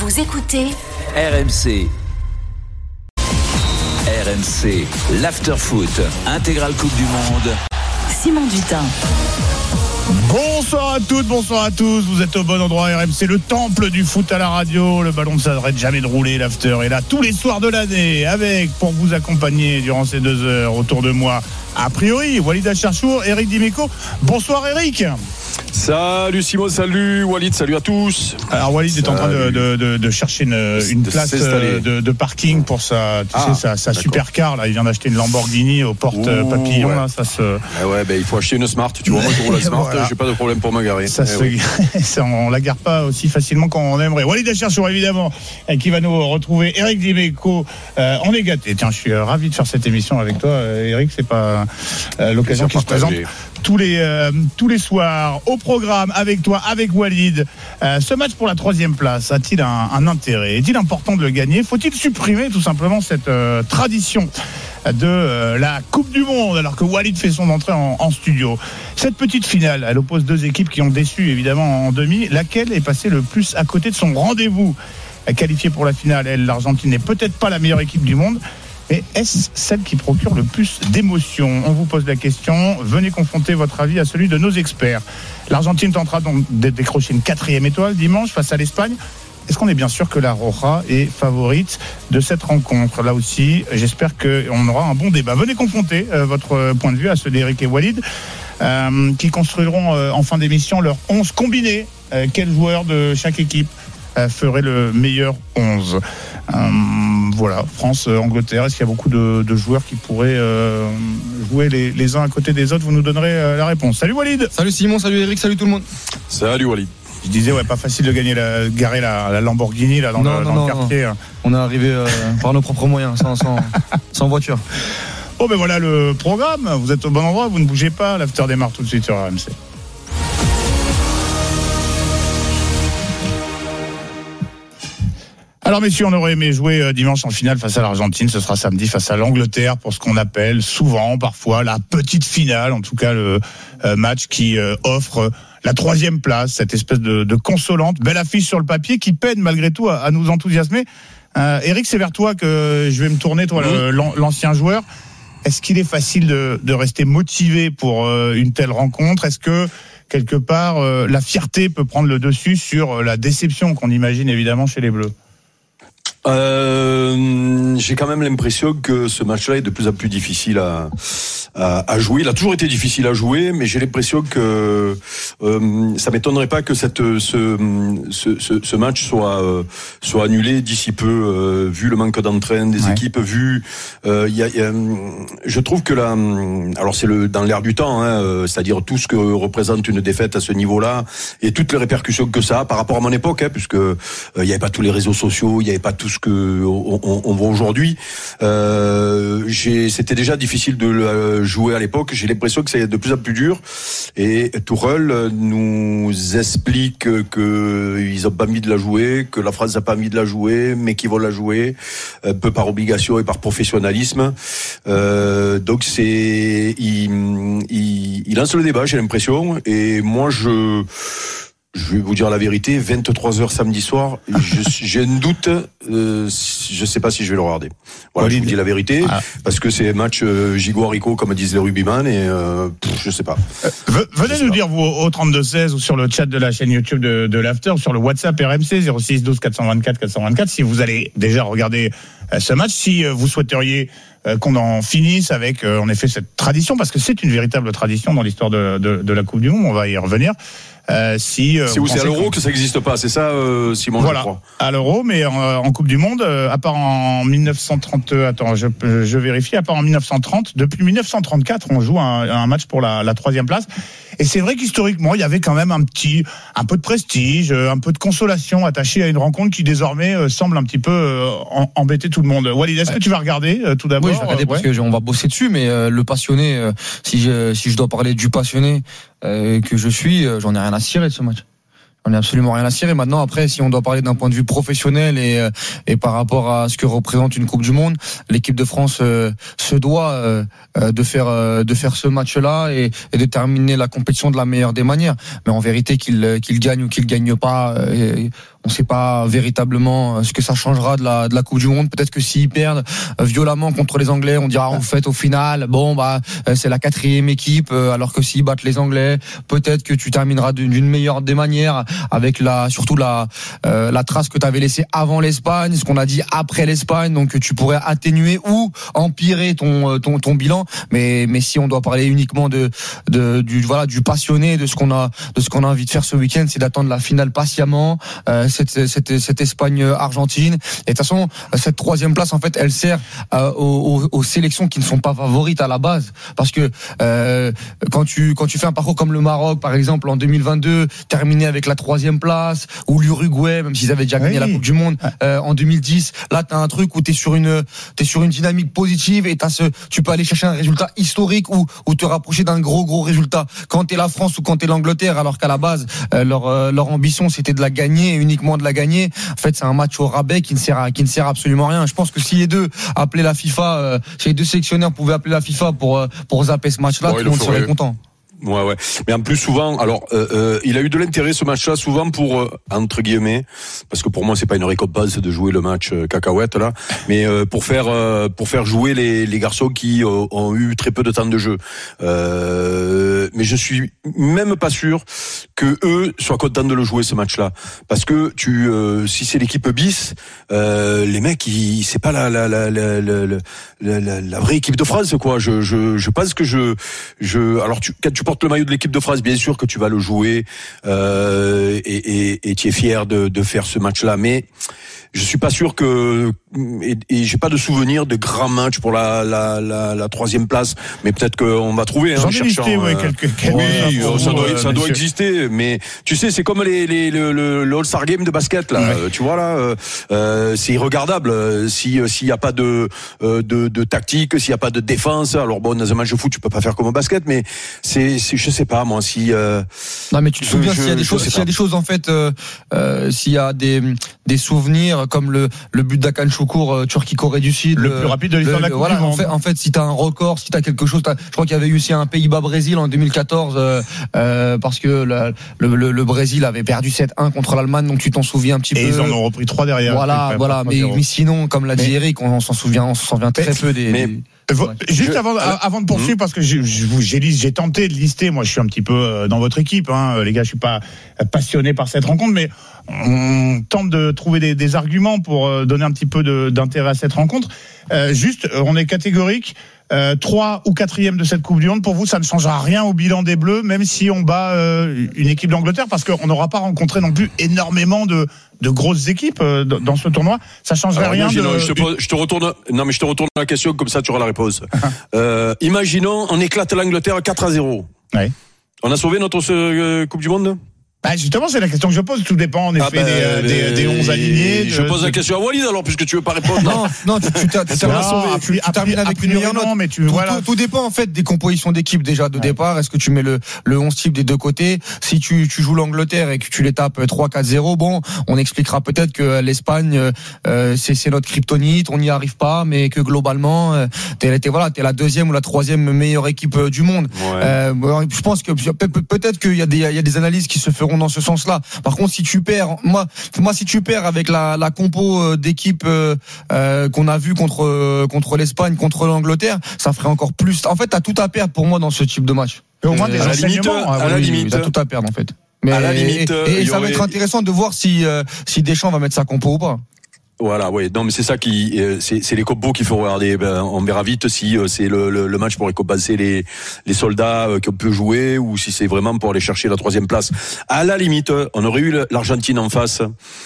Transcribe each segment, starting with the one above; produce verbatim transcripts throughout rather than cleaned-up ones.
Vous écoutez R M C. R M C, l'Afterfoot, intégrale Coupe du Monde. Simon Dutin. Bonsoir à toutes, bonsoir à tous. Vous êtes au bon endroit. R M C, le temple du foot à la radio. Le ballon ne s'arrête jamais de rouler. L'After est là tous les soirs de l'année avec, pour vous accompagner durant ces deux heures, autour de moi, a priori, Walid Acharchour, Eric Dimeco. Bonsoir Eric. Salut Simon, salut Walid, salut à tous. Alors Walid salut. est en train de, de, de, de chercher une, une de place de, de parking pour sa, tu ah, sais, sa, sa supercar. Là, il vient d'acheter une Lamborghini aux portes Ouh, papillons. Ouais. Là, ça se... eh ouais, ben, il faut acheter une Smart. Tu vois, moi je roule la Smart, voilà. J'ai pas de problème pour me garer. Ça eh se... ouais. ça, on la gare pas aussi facilement qu'on aimerait. Walid Acharchour, évidemment, qui va nous retrouver. Eric Dimeco, euh, on est gâtés. Tiens, je suis ravi de faire cette émission avec toi, Eric. C'est pas euh, l'occasion qui se présente tous les euh, tous les soirs au programme avec toi, avec Walid. Euh, ce match pour la troisième place a-t-il un, un intérêt? Est-il important de le gagner? Faut-il supprimer tout simplement cette euh, tradition de euh, la Coupe du Monde alors que Walid fait son entrée en, en studio? Cette petite finale, elle oppose deux équipes qui ont déçu évidemment en demi. Laquelle est passée le plus à côté de son rendez-vous? Qualifiée pour la finale, elle, l'Argentine n'est peut-être pas la meilleure équipe du monde. Mais est-ce celle qui procure le plus d'émotions? On vous pose la question. Venez confronter votre avis à celui de nos experts. L'Argentine tentera donc de décrocher une quatrième étoile dimanche face à l'Espagne. Est-ce qu'on est bien sûr que la Roja est favorite de cette rencontre? Là aussi, j'espère qu'on aura un bon débat. Venez confronter euh, votre point de vue à ceux d'Eric et Walid, euh, qui construiront euh, en fin d'émission leur onze combinés. Euh, quel joueur de chaque équipe euh, ferait le meilleur onze? euh, Voilà, France, euh, Angleterre, est-ce qu'il y a beaucoup de, de joueurs qui pourraient euh, jouer les, les uns à côté des autres? Vous nous donnerez euh, la réponse. Salut Walid. Salut Simon, salut Eric, salut tout le monde. Salut Walid. Je disais, ouais, pas facile de gagner la, garer la, la Lamborghini là, dans, non, le, non, dans non, le quartier. Non. On est arrivé euh, par nos propres moyens, sans, sans, sans voiture. Bon, ben voilà le programme. Vous êtes au bon endroit, vous ne bougez pas. L'after démarre tout de suite sur R M C. Alors messieurs, on aurait aimé jouer dimanche en finale face à l'Argentine. Ce sera samedi face à l'Angleterre pour ce qu'on appelle souvent, parfois, la petite finale. En tout cas, le match qui offre la troisième place, cette espèce de, de consolante. Belle affiche sur le papier qui peine malgré tout à, à nous enthousiasmer. Euh, Eric, c'est vers toi que je vais me tourner, toi, mmh. le, l'ancien joueur. Est-ce qu'il est facile de, de rester motivé pour une telle rencontre? Est-ce que quelque part, la fierté peut prendre le dessus sur la déception qu'on imagine évidemment chez les Bleus? Euh, j'ai quand même l'impression que ce match-là est de plus en plus difficile à, à, à jouer. Il a toujours été difficile à jouer, mais j'ai l'impression que euh, ça m'étonnerait pas que cette ce ce, ce, ce match soit euh, soit annulé d'ici peu, euh, vu le manque d'entrain des ouais. équipes, vu euh, y a, y a, je trouve que là, alors c'est le dans l'air du temps, hein, c'est-à-dire tout ce que représente une défaite à ce niveau-là et toutes les répercussions que ça a par rapport à mon époque, hein, puisque euh, il y avait pas tous les réseaux sociaux, il y avait pas tout ce que on, on, on voit aujourd'hui. Euh, j'ai, c'était déjà difficile de le jouer à l'époque. J'ai l'impression que c'est de plus en plus dur. Et Tourelle nous explique que ils ont pas envie de la jouer, que la France n'a pas envie de la jouer, mais qu'ils vont la jouer un peu par obligation et par professionnalisme. Euh, donc c'est, il, il, il lance le débat, j'ai l'impression. Et moi, je Je vais vous dire la vérité, vingt-trois heures samedi soir, je, j'ai un doute, euh, je sais pas si je vais le regarder. Voilà, je vous dis la vérité, ah. parce que c'est un match euh, gigot-haricot, comme disent les rugbyman, et euh, pff, je sais pas. Euh, venez nous pas. dire, vous, au trente-deux seize, ou sur le chat de la chaîne YouTube de, de l'After, ou sur le WhatsApp R M C, zéro six douze quatre cent vingt-quatre quatre cent vingt-quatre, si vous allez déjà regarder euh, ce match, si euh, vous souhaiteriez euh, qu'on en finisse avec, euh, en effet, cette tradition, parce que c'est une véritable tradition dans l'histoire de, de, de la Coupe du Monde, on va y revenir. Euh, si euh, c'est où c'est à l'Euro que ça n'existe pas, c'est ça, euh, Simon? Voilà, je crois. À l'Euro, mais en, en Coupe du Monde, euh, à part en dix-neuf cent trente, attends, je, je vérifie, à part en dix-neuf cent trente, depuis dix-neuf cent trente-quatre, on joue un, un match pour la, la troisième place. Et c'est vrai qu'historiquement, il y avait quand même un petit, un peu de prestige, un peu de consolation attachée à une rencontre qui désormais euh, semble un petit peu euh, en, embêter tout le monde. Walid, est-ce ouais. que tu vas regarder euh, tout d'abord? Oui, je vais regarder euh, parce ouais. qu'on va bosser dessus, mais euh, le passionné, euh, si je si je dois parler du passionné euh, que je suis, euh, j'en ai rien à cirer de ce match. On n'a absolument rien à cirer. Maintenant, après, si on doit parler d'un point de vue professionnel et, et par rapport à ce que représente une Coupe du Monde, l'équipe de France euh, se doit euh, de faire euh, de faire ce match-là et, et de terminer la compétition de la meilleure des manières. Mais en vérité, qu'il qu'il gagne ou qu'il gagne pas, euh, On ne sait pas véritablement ce que ça changera de la de la Coupe du Monde. Peut-être que s'ils perdent violemment contre les Anglais, on dira en fait au final, bon bah c'est la quatrième équipe, alors que s'ils battent les Anglais, peut-être que tu termineras d'une meilleure des manières, avec la surtout la euh, la trace que tu avais laissée avant l'Espagne, ce qu'on a dit après l'Espagne, donc tu pourrais atténuer ou empirer ton ton ton bilan. Mais mais si on doit parler uniquement de de du voilà du passionné, de ce qu'on a de ce qu'on a envie de faire ce week-end, c'est d'attendre la finale patiemment. Euh, Cette, cette, cette Espagne-Argentine. Et de toute façon, cette troisième place, en fait, elle sert euh, aux, aux sélections qui ne sont pas favorites à la base. Parce que euh, quand tu quand tu fais un parcours comme le Maroc, par exemple, en deux mille vingt-deux, terminé avec la troisième place, ou l'Uruguay, même s'ils avaient déjà gagné oui. la Coupe du Monde euh, en deux mille dix, là, t'as un truc où t'es sur une t'es sur une dynamique positive et t'as ce, tu peux aller chercher un résultat historique ou ou te rapprocher d'un gros gros résultat. Quand t'es la France ou quand t'es l'Angleterre, alors qu'à la base, euh, leur euh, leur ambition c'était de la gagner uniquement de la gagner. En fait, c'est un match au rabais qui ne sert à, qui ne sert absolument à rien. Je pense que si les deux appelaient la FIFA, euh, si les deux sélectionneurs pouvaient appeler la FIFA pour euh, pour zapper ce match-là, bon, tout le monde serait content. Ouais, ouais. Mais en plus, souvent, alors, euh, euh, il a eu de l'intérêt ce match-là, souvent pour euh, entre guillemets, parce que pour moi, c'est pas une récompense de jouer le match euh, cacahuète là, mais euh, pour faire euh, pour faire jouer les les garçons qui euh, ont eu très peu de temps de jeu. Euh, mais je suis même pas sûr que eux soient contents de le jouer ce match-là, parce que tu, euh, si c'est l'équipe bis, euh, les mecs, ils, c'est pas la la la la la, la, la, la vraie équipe de France quoi. Je je je pense que je je alors tu quand tu portes le maillot de l'équipe de France, bien sûr que tu vas le jouer euh, et, et, et tu es fier de, de faire ce match-là, mais je suis pas sûr que et, et j'ai pas de souvenir de grands matchs pour la la la, la troisième place, mais peut-être qu'on va trouver. J'en hein, ai listé, ouais, euh, quelques. Oui, euh, ça doit, ça euh, doit exister, mais tu sais, c'est comme les les le, le, le All-Star Game de basket là, ouais. Tu vois là, euh, euh, c'est irregardable. Si s'il y a pas de de, de tactique, s'il y a pas de défense, alors bon, dans un match de foot, tu peux pas faire comme au basket, mais c'est c'est je sais pas moi si. Euh, non, mais tu te souviens s'il y a des choses, s'il y a des choses en fait, euh, euh, s'il y a des des souvenirs comme le le but d'Hakan Şükür, euh, Turquie-Corée du Sud, le, le plus rapide de l'histoire de la Coupe voilà, du Monde. En fait, en fait, si t'as un record, si t'as quelque chose, t'as, je crois qu'il y avait eu aussi un Pays-Bas-Brésil en deux mille quatorze, euh, euh, parce que le, le, le, le Brésil avait perdu sept un contre l'Allemagne, donc tu t'en souviens un petit et peu. Et ils en ont repris trois derrière. Voilà, après, voilà. Mais, mais sinon, comme l'a dit mais, Eric, on, on s'en souvient, on s'en souvient très mais, peu des. Mais, des... Juste je, avant, euh, avant de poursuivre, mmh. parce que j'ai, j'ai, j'ai tenté de lister, moi je suis un petit peu dans votre équipe, hein, les gars, je suis pas passionné par cette rencontre, mais on tente de trouver des, des arguments pour donner un petit peu de, d'intérêt à cette rencontre. Euh, juste, on est catégorique. Euh, trois ou quatrième de cette Coupe du Monde, pour vous, ça ne changera rien au bilan des Bleus, même si on bat euh, une équipe d'Angleterre, parce qu'on n'aura pas rencontré non plus énormément de, de grosses équipes euh, dans ce tournoi. Ça changerait Alors, rien. De... Je, te, une... je te retourne. Non, mais je te retourne la question comme ça, tu auras la réponse. euh, imaginons, on éclate l'Angleterre quatre à zéro. Ouais. On a sauvé notre euh, Coupe du Monde. Bah justement, c'est la question que je pose. Tout dépend en effet ah ben, des, des, des onze alignés. Je de, pose de... la question à Walid alors, puisque tu veux pas répondre. Non, non, tu, tu, tu, tu, tu, tu termines avec une meilleure note. Mais tu, tout, voilà. tout, tout dépend en fait des compositions d'équipe déjà de ouais. départ. Est-ce que tu mets le, le onze type des deux côtés? Si tu, tu joues l'Angleterre et que tu les tapes trois quatre zéro, bon, on expliquera peut-être que l'Espagne, euh, c'est, c'est notre kryptonite, on n'y arrive pas, mais que globalement, euh, t'es, t'es, voilà, t'es la deuxième ou la troisième meilleure équipe du monde. Ouais. Euh, je pense que peut-être qu'il y a des, il y a des analyses qui se feront dans ce sens-là. Par contre, si tu perds, moi, moi, si tu perds avec la, la compo d'équipe euh, euh, qu'on a vu contre euh, contre l'Espagne, contre l'Angleterre, ça ferait encore plus. En fait, t'as tout à perdre pour moi dans ce type de match. Et au moins des à enseignements. La limite, à la limite, t'as tout à perdre en fait. Mais à la limite, et, et ça aurait... va être intéressant de voir si euh, si Deschamps va mettre sa compo ou pas. Voilà, ouais. Non, mais c'est ça qui, euh, c'est, c'est les compos qu'il faut regarder. Ben, on verra vite si euh, c'est le, le, le match pour récompenser les, les soldats euh, qu'on peut jouer ou si c'est vraiment pour aller chercher la troisième place. À la limite, on aurait eu l'Argentine en face.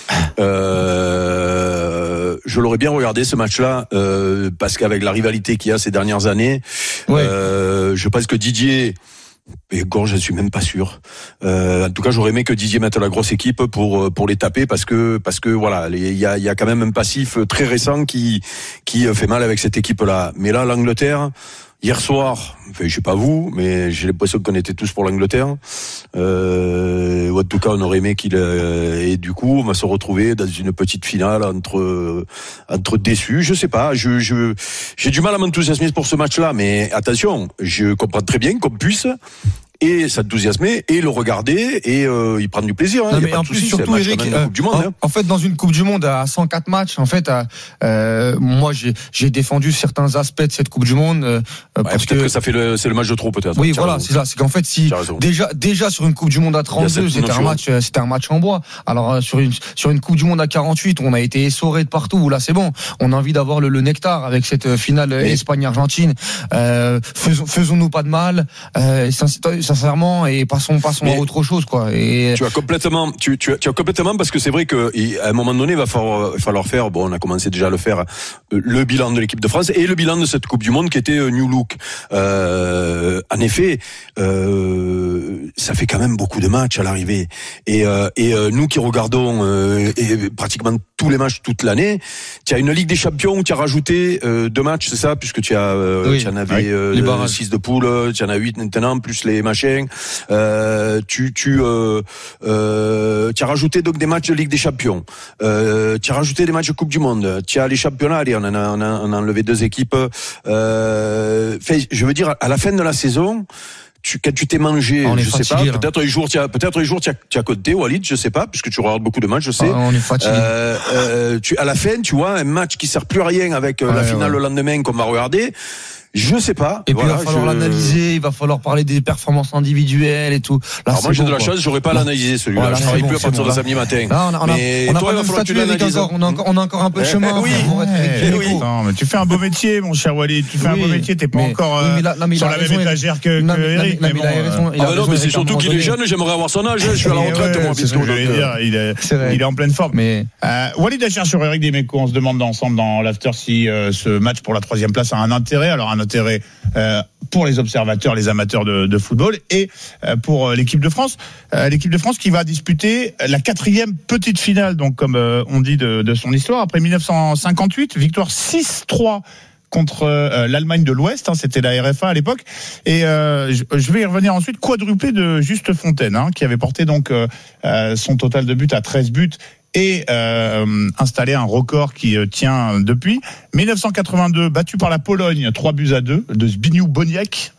Euh, je l'aurais bien regardé ce match-là euh, parce qu'avec la rivalité qu'il y a ces dernières années, ouais. euh, je pense que Didier. Et encore, je ne suis même pas sûr. Euh, en tout cas, j'aurais aimé que Didier mette la grosse équipe pour pour les taper parce que parce que voilà, il y a il y a quand même un passif très récent qui qui fait mal avec cette équipe-là. Mais là, l'Angleterre. Hier soir, enfin, je sais pas vous, mais j'ai l'impression qu'on était tous pour l'Angleterre. Euh, ou en tout cas, on aurait aimé qu'il euh, et du coup, on va se retrouver dans une petite finale entre euh, entre déçus. Je sais pas, je je j'ai du mal à m'enthousiasmer pour ce match-là, mais attention, je comprends très bien qu'on puisse et s'enthousiasmer et le regarder et euh, y prendre du plaisir. Hein. Non, y a mais pas en de plus, souci, surtout, c'est un match Eric, quand même de euh, Coupe du Monde. en, hein. en fait, dans une Coupe du Monde à cent quatre matchs, en fait, euh, moi, j'ai, j'ai défendu certains aspects de cette Coupe du Monde. Euh, Ouais, parce peut-être que, que ça fait le, c'est le match de trop, peut-être. oui, T'as voilà, raison. c'est ça. C'est qu'en fait, si déjà, déjà sur une Coupe du Monde à trente-deux, cette c'était un notion. match, euh, c'était un match en bois. Alors euh, sur une sur une Coupe du Monde à quarante-huit, on a été essoré de partout. Là, c'est bon. On a envie d'avoir le, le nectar avec cette euh, finale Mais... Espagne-Argentine. Euh, faisons, faisons-nous pas de mal, euh, sincèrement, et passons, passons Mais... à autre chose, quoi. Et tu as complètement, tu, tu, tu as complètement parce que c'est vrai que à un moment donné, il va falloir, il va falloir faire. Bon, on a commencé déjà à le faire. Le bilan de l'équipe de France et le bilan de cette Coupe du Monde qui était New Look. Euh, en effet, euh, ça fait quand même beaucoup de matchs à l'arrivée. Et, euh, et euh, nous qui regardons euh, et pratiquement tous les matchs toute l'année, tu as une Ligue des Champions où tu as rajouté euh, deux matchs, c'est ça, puisque tu as, euh, oui, tu en avais euh, six de poule, tu en as huit maintenant plus les machins. Euh, tu, tu, euh, euh, tu as rajouté donc des matchs de Ligue des Champions. Euh, tu as rajouté des matchs de Coupe du Monde. Tu as les championnats. Allez, on en a, on a, on a enlevé deux équipes. Euh, fait, je veux dire, à la fin de la saison, tu, quand tu t'es mangé, on je sais pas, là. peut-être les jours, tu as, peut-être les jours, tu as, tu as compté, Walid, je sais pas, puisque tu regardes beaucoup de matchs, je sais. Ah, on est fatigué. Euh, euh, tu, à la fin, tu vois, un match qui sert plus à rien avec euh, ouais, la finale ouais. le lendemain qu'on va regarder. Je sais pas. Et puis voilà, il va falloir je... l'analyser, il va falloir parler des performances individuelles et tout. Là, Alors moi j'ai bon, de la quoi. chance, j'aurais pas Là, l'analyser celui-là. voilà, je travaille bon, plus à partir bon, de samedi matin. Là, on a, on a, mais on a toi, pas il va falloir que tu l'analyses. On a encore, on a encore un peu de Eh, chemin. eh, oui. Pour être Eh, oui. Non, mais tu fais un beau métier, mon cher Walid. Tu fais Oui, un beau métier. T'es pas mais- encore oui, euh, mais là- là, mais il sur a la raison, même étagère que, Non, que mais- Eric. non, mais mais il a bon, raison, euh, il a Ah bah non, raison, mais c'est Eric, à un surtout moment qu'il est donné. jeune, j'aimerais avoir son âge, je suis à la Et retraite ouais, moi, c'est ce bientôt. que j'allais donc, dire. Il est, C'est vrai. il est en pleine forme. Mais Euh, Walid Achar sur Eric Dimeco, on se demande ensemble dans l'after si euh, ce match pour la troisième place a un intérêt. Alors un intérêt euh, pour les observateurs, les amateurs de, de football et euh, pour euh, l'équipe de France. Euh, l'équipe de France qui va disputer la quatrième petite finale, donc comme euh, on dit de, de son histoire. Après dix-neuf cent cinquante-huit, victoire six trois contre euh, l'Allemagne de l'Ouest, hein, c'était la R F A à l'époque. Et euh, je, je vais y revenir ensuite, quadruplé de Juste Fontaine, hein, qui avait porté donc euh, euh, son total de buts à treize buts et euh, installé un record qui euh, tient depuis. dix-neuf cent quatre-vingt-deux, battu par la Pologne, trois buts à deux de Zbigniew Boniek.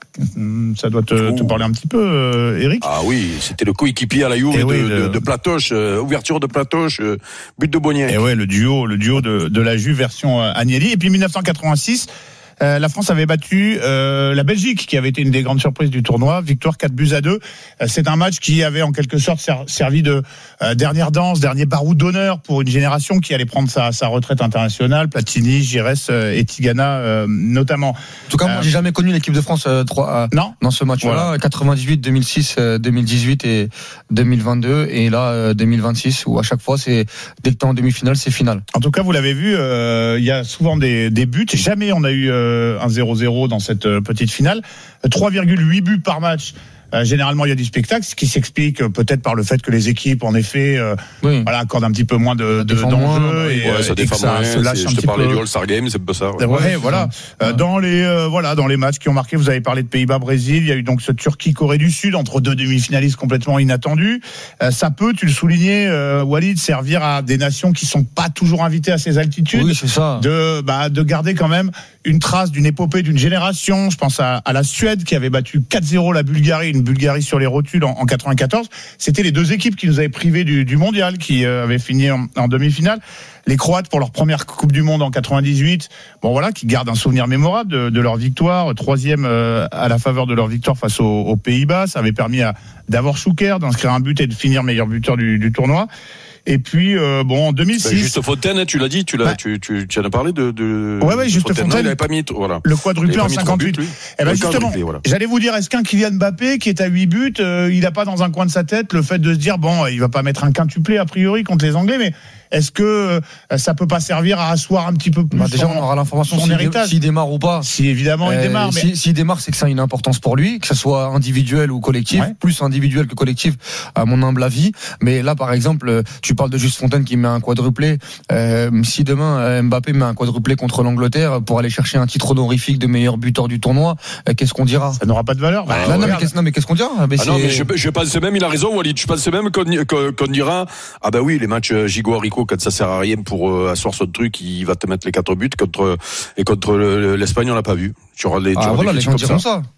Ça doit te, te parler un petit peu, euh, Eric. Ah oui, c'était le coéquipier à la Juve Et de, oui, de, le- de Platoche, euh, ouverture de Platoche, euh, but de Boniek. Et ouais, le duo, le duo de, de la Juve version euh, Agnelli. Et puis dix-neuf cent quatre-vingt-six, euh, la France avait battu euh, la Belgique, qui avait été une des grandes surprises du tournoi. Victoire quatre buts à deux. Euh, c'est un match qui avait en quelque sorte ser- servi de euh, dernière danse, dernier baroud d'honneur pour une génération qui allait prendre sa, sa retraite internationale. Platini, Giresse euh, et Tigana euh, notamment. en tout cas, moi, Euh, j'ai jamais connu l'équipe de France euh, trois, euh, Non. dans ce match-là. Voilà. quatre-vingt-dix-huit, deux mille six, euh, deux mille dix-huit et deux mille vingt-deux. Et là, euh, deux mille vingt-six, où à chaque fois, c'est dès que t'es en demi-finale, c'est finale. En tout cas, vous l'avez vu, euh, il y a souvent des, des buts. Jamais on a eu euh, un zéro zéro dans cette euh, petite finale. trois virgule huit buts par match. Euh, généralement, il y a du spectacle, ce qui s'explique euh, peut-être par le fait que les équipes, en effet, euh, Oui. voilà, accordent un petit peu moins de, de Défendent moins, d'enjeux oui. et, Ouais, euh, ça et que défend ça moins. se lâche c'est- un Je te petit parlais peu. du All-Star Game, c'est pas ça. Ouais, Ouais, voilà. c'est ça. Euh, dans les euh, voilà, dans les matchs qui ont marqué, vous avez parlé de Pays-Bas-Brésil. Il y a eu donc ce Turquie-Corée du Sud entre deux demi-finalistes complètement inattendus. Euh, ça peut, tu le soulignais, euh, Walid, servir à des nations qui sont pas toujours invitées à ces altitudes. Oui, c'est ça. de bah, de garder quand même une trace d'une épopée d'une génération. Je pense à, à la Suède qui avait battu quatre zéro la Bulgarie, une Bulgarie sur les rotules en, en quatre-vingt-quatorze. C'était les deux équipes qui nous avaient privés du, du mondial, qui euh, avaient fini en, en demi-finale. Les Croates pour leur première Coupe du Monde en quatre-vingt-dix-huit, bon voilà, qui gardent un souvenir mémorable de, de leur victoire, troisième euh, à la faveur de leur victoire face aux, aux Pays-Bas. Ça avait permis à Davor Šuker d'inscrire un but et de finir meilleur buteur du, du tournoi. Et puis euh, bon, en deux mille six, Ben, Juste Fontaine, tu l'as dit, tu l'as, Ouais. tu, tu, tu en as parlé de, de Ouais, ouais, Juste Fontaine. Fontaine. Non, il n'avait pas mis, voilà. le Il quadruplé avait en pas mis trois cinquante-huit. buts, lui. Eh ben Le justement, quadruplé, voilà. j'allais vous dire, est-ce qu'un Kylian Mbappé qui est à huit buts, euh, il n'a pas dans un coin de sa tête le fait de se dire bon, il va pas mettre un quintuplé a priori contre les Anglais, mais est-ce que euh, ça peut pas servir à asseoir un petit peu plus Bah, déjà, son- on aura l'information son s'il dé- héritage. s'il démarre ou pas. Si évidemment il Euh, démarre, mais si- S'il démarre, c'est que ça a une importance pour lui, que ce soit individuel ou collectif, Ouais. plus individuel que collectif, à mon humble avis. Mais là, par exemple, tu parles de Juste Fontaine qui met un quadruplé. Euh, si demain euh, Mbappé met un quadruplé contre l'Angleterre pour aller chercher un titre honorifique de meilleur buteur du tournoi, euh, qu'est-ce qu'on dira? ça n'aura pas de valeur. Bah, Ah, Bah, non, mais regarde. qu'est-ce, non, mais qu'est-ce qu'on dira? Mais Ah non, c'est- mais je, je pense même, il a raison, Walid. Je pense même qu'on, qu'on, qu'on dira, ah ben oui, les matchs euh, Gigot Rico, quand ça sert à rien pour euh, asseoir son truc, il va te mettre les quatre buts contre, et contre le- l'Espagne, on l'a pas vu. Tu auras les, tu Ah, auras voilà, des les critiques gens comme diront ça. ça.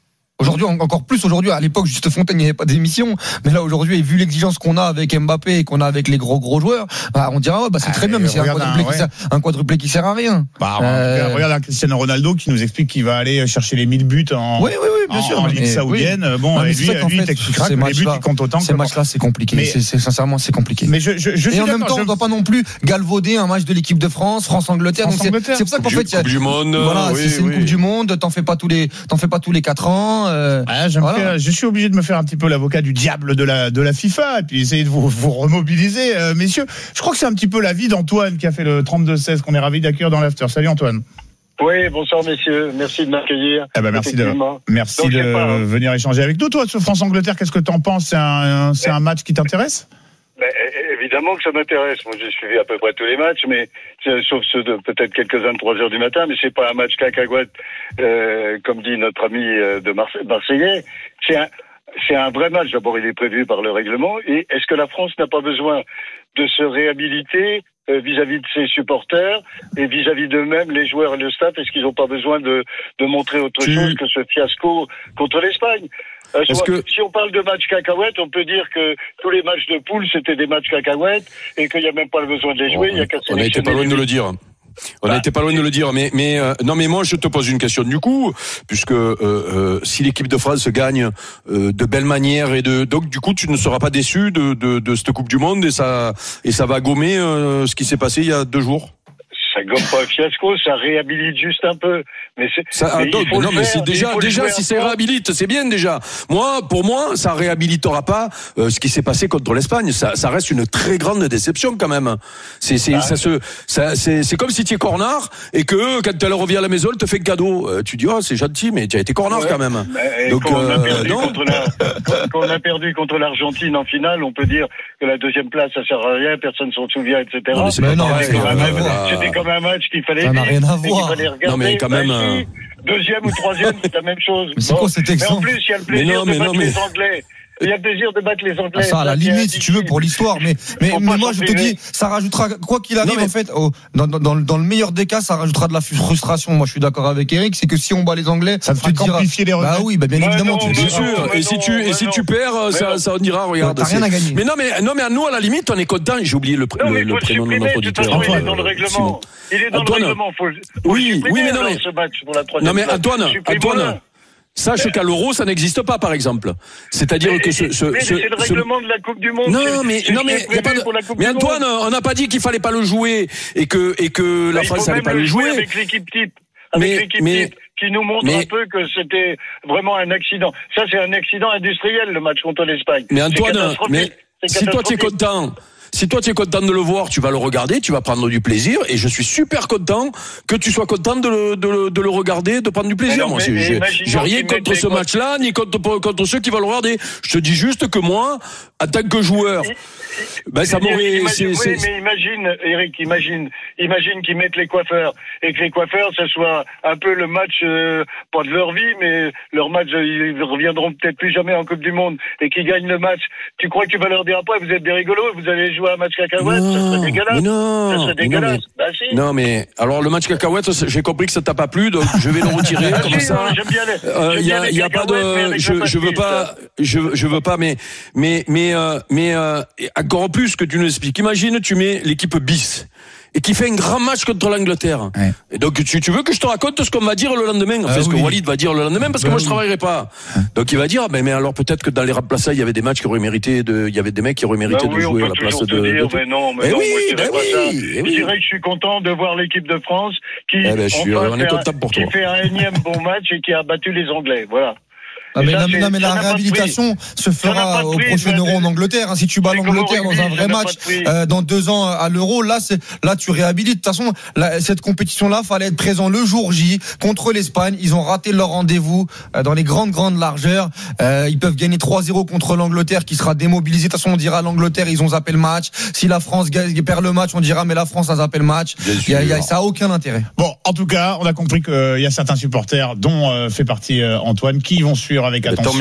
Aujourd'hui, encore plus aujourd'hui. À l'époque, Juste Fontaine, il n'y avait pas d'émission. Mais là, aujourd'hui, et vu l'exigence qu'on a avec Mbappé et qu'on a avec les gros gros joueurs, bah, on dira, ouais, bah, c'est ah, très bien, mais c'est un quadruplé, un, ouais. qui sert, un quadruplé qui sert à rien. Bah, euh... en tout cas, regarde un Cristiano Ronaldo qui nous explique qu'il va aller chercher les mille buts en, oui, oui, oui, bien en, sûr, en Ligue saoudienne. Oui. Bon, non, et lui, lui, lui t'expliquera que les buts, ils comptent autant. Ces matchs-là, c'est compliqué. Mais, c'est, c'est, sincèrement, c'est compliqué. Mais je, je, je et en même temps, on ne doit pas non plus galvauder un match de l'équipe de France, France-Angleterre. France, donc c'est, c'est pour ça qu'en fait, il y a. Coupe du monde. Voilà, oui, c'est, c'est oui. une Coupe du monde, t'en fais pas tous les, t'en fais pas tous les quatre ans. Euh, ah, voilà. Je suis obligé de me faire un petit peu l'avocat du diable de la, de la FIFA et puis essayer de vous, vous remobiliser, euh, messieurs. Je crois que c'est un petit peu la vie d'Antoine qui a fait le trente-deux seize qu'on est ravis d'accueillir dans l'after. Salut Antoine. Oui, bonsoir messieurs, merci de m'accueillir. Eh ben merci de, merci Donc, de pas, hein. venir échanger avec nous. Toi, ce France-Angleterre, qu'est-ce que t'en penses? C'est un, c'est un match qui t'intéresse? Ben, évidemment que ça m'intéresse. Moi, j'ai suivi à peu près tous les matchs, mais sauf ceux de peut-être quelques-uns de trois heures du matin. Mais c'est pas un match cacahuète, euh, comme dit notre ami de Marse- Marseillais. C'est un, c'est un vrai match. D'abord, il est prévu par le règlement. Et est-ce que la France n'a pas besoin de se réhabiliter euh, vis-à-vis de ses supporters et vis-à-vis d'eux-mêmes, les joueurs et le staff? Est-ce qu'ils n'ont pas besoin de, de montrer autre tu... chose que ce fiasco contre l'Espagne? Euh, soit, que... Si on parle de match cacahuètes, on peut dire que tous les matchs de poule, c'était des matchs cacahuètes et qu'il n'y a même pas le besoin de les jouer. On, il y a qu'à on a été pas loin de le dire. On bah, a été pas loin de le dire, mais mais euh, non, mais moi je te pose une question du coup, puisque euh, euh, si l'équipe de France gagne euh, de belle manière et de donc du coup tu ne seras pas déçu de de, de cette Coupe du Monde et ça et ça va gommer euh, ce qui s'est passé il y a deux jours. Ça gomme pas un fiasco, ça réhabilite juste un peu. Mais c'est ça, mais donc, non, mais c'est déjà, déjà, si ça réhabilite, c'est bien déjà. Moi, pour moi, ça réhabilitera pas euh, ce qui s'est passé contre l'Espagne. Ça, ça reste une très grande déception quand même. C'est, c'est, ah, ça se, ça, c'est, c'est comme si tu es cornard et que quand elle revient à la maison, elle te fait cadeau. Euh, tu dis, oh, c'est gentil, mais tu as été cornard ouais, quand même. Donc, quand, euh, on a perdu non. contre la, quand on a perdu contre l'Argentine en finale, on peut dire que la deuxième place, ça sert à rien, personne s'en souvient, et cetera. Non, mais c'est mais non, c'est c'était comme un match qu'il fallait ça n'a rien à voir. Non mais quand même. Bah, ici, deuxième ou troisième, c'est la même chose. Mais c'est bon. Quoi cet exemple? Mais en plus, il y a le plaisir non, de battre mais... les Anglais. Il y a le plaisir de battre les Anglais. Ah ça, à la limite, si tu veux, pour l'histoire. Mais, mais, mais moi, je te dis, ça rajoutera, quoi qu'il arrive, non, mais... en fait, oh, dans, dans, dans le meilleur des cas, ça rajoutera de la frustration. Moi, je suis d'accord avec Eric, c'est que si on bat les Anglais, ça te fera amplifier les regrets. Bah oui, bah bien bah évidemment, non, tu bien sûr. Et si tu, et si tu perds, ça, ça on dira, regarde. T'as rien à gagner. Mais non, mais, non, mais à nous, à la limite, on est content. J'ai oublié le, non, le, le prénom de notre auditeur. Il est dans le règlement. Il est dans le règlement. Oui, oui, mais non, mais. Non, mais Antoine, Antoine. Sache qu'à l'Euro, ça n'existe pas, par exemple. C'est-à-dire mais, que ce, ce, mais ce, c'est le règlement ce... de la Coupe du Monde. Non, mais, non, mais, y a pas de... mais Antoine, on n'a pas dit qu'il fallait pas le jouer et que, et que la France n'allait pas le jouer. Avec l'équipe type. Avec mais, l'équipe mais, type. Qui nous montre mais, un peu que c'était vraiment un accident. Ça, c'est un accident industriel, le match contre l'Espagne. Mais Antoine, mais, si toi tu es content, si toi tu es content de le voir, tu vas le regarder, tu vas prendre du plaisir, et je suis super content que tu sois content de le, de le, de le regarder, de prendre du plaisir. Non, moi, mais, j'ai, j'ai rien contre ce match-là, ni contre, contre ceux qui vont le regarder. Je te dis juste que moi, en tant que joueur, ben ça m'aurait. Imagine, c'est, oui, c'est... mais imagine, Eric, imagine, imagine qu'ils mettent les coiffeurs et que les coiffeurs, ça soit un peu le match, euh, pas de leur vie, mais leur match, ils reviendront peut-être plus jamais en Coupe du Monde et qu'ils gagnent le match. Tu crois que tu vas leur dire après, vous êtes des rigolos, vous allez jouer un match cacahuète, ça serait dégueulasse. Non, ça serait dégueulasse. Non, mais, bah, si. Non, mais alors le match cacahuète, j'ai compris que ça t'a pas plu, donc je vais le retirer bah, comme si, ça. J'aime bien les, euh, y a, y a pas de, je, je veux pas, je, je veux pas, mais, mais, mais, euh, mais euh, encore plus que tu nous expliques. Imagine, tu mets l'équipe bis et qui fait un grand match contre l'Angleterre. Ouais. Et donc tu, tu veux que je te raconte ce qu'on va dire le lendemain, enfin ah, ce oui. que Walid va dire le lendemain, parce que bah, moi je oui. travaillerai pas. Donc il va dire, mais, mais alors peut-être que dans les remplaçants il y avait des matchs qui auraient mérité de, il y avait des mecs qui auraient mérité bah, de oui, jouer à la place de. Dire, de... Mais non, mais eh non, oui, moi, je dirais bah pas oui, ça. eh je oui. dirais que je suis content de voir l'équipe de France qui, eh ben, je suis, on est content pour toi. qui fait un énième bon match et qui a battu les Anglais. Voilà. Ah mais, ça, non, non, mais la réhabilitation se fera au prochain Euro en Angleterre. Hein. Si tu bats l'Angleterre dans un vrai match euh, dans deux ans à l'Euro, là, c'est là tu réhabilites. De toute façon, la, cette compétition-là, fallait être présent le jour J contre l'Espagne. Ils ont raté leur rendez-vous euh, dans les grandes grandes largeurs. Euh, ils peuvent gagner trois zéro contre l'Angleterre, qui sera démobilisée. De toute façon, on dira l'Angleterre, ils ont zappé le match. Si la France gagne, perd le match, on dira mais la France a zappé le match. Y a, y a, ça a aucun intérêt. Bon, en tout cas, on a compris qu'il y a certains supporters, dont euh, fait partie euh, Antoine, qui vont suivre avec attention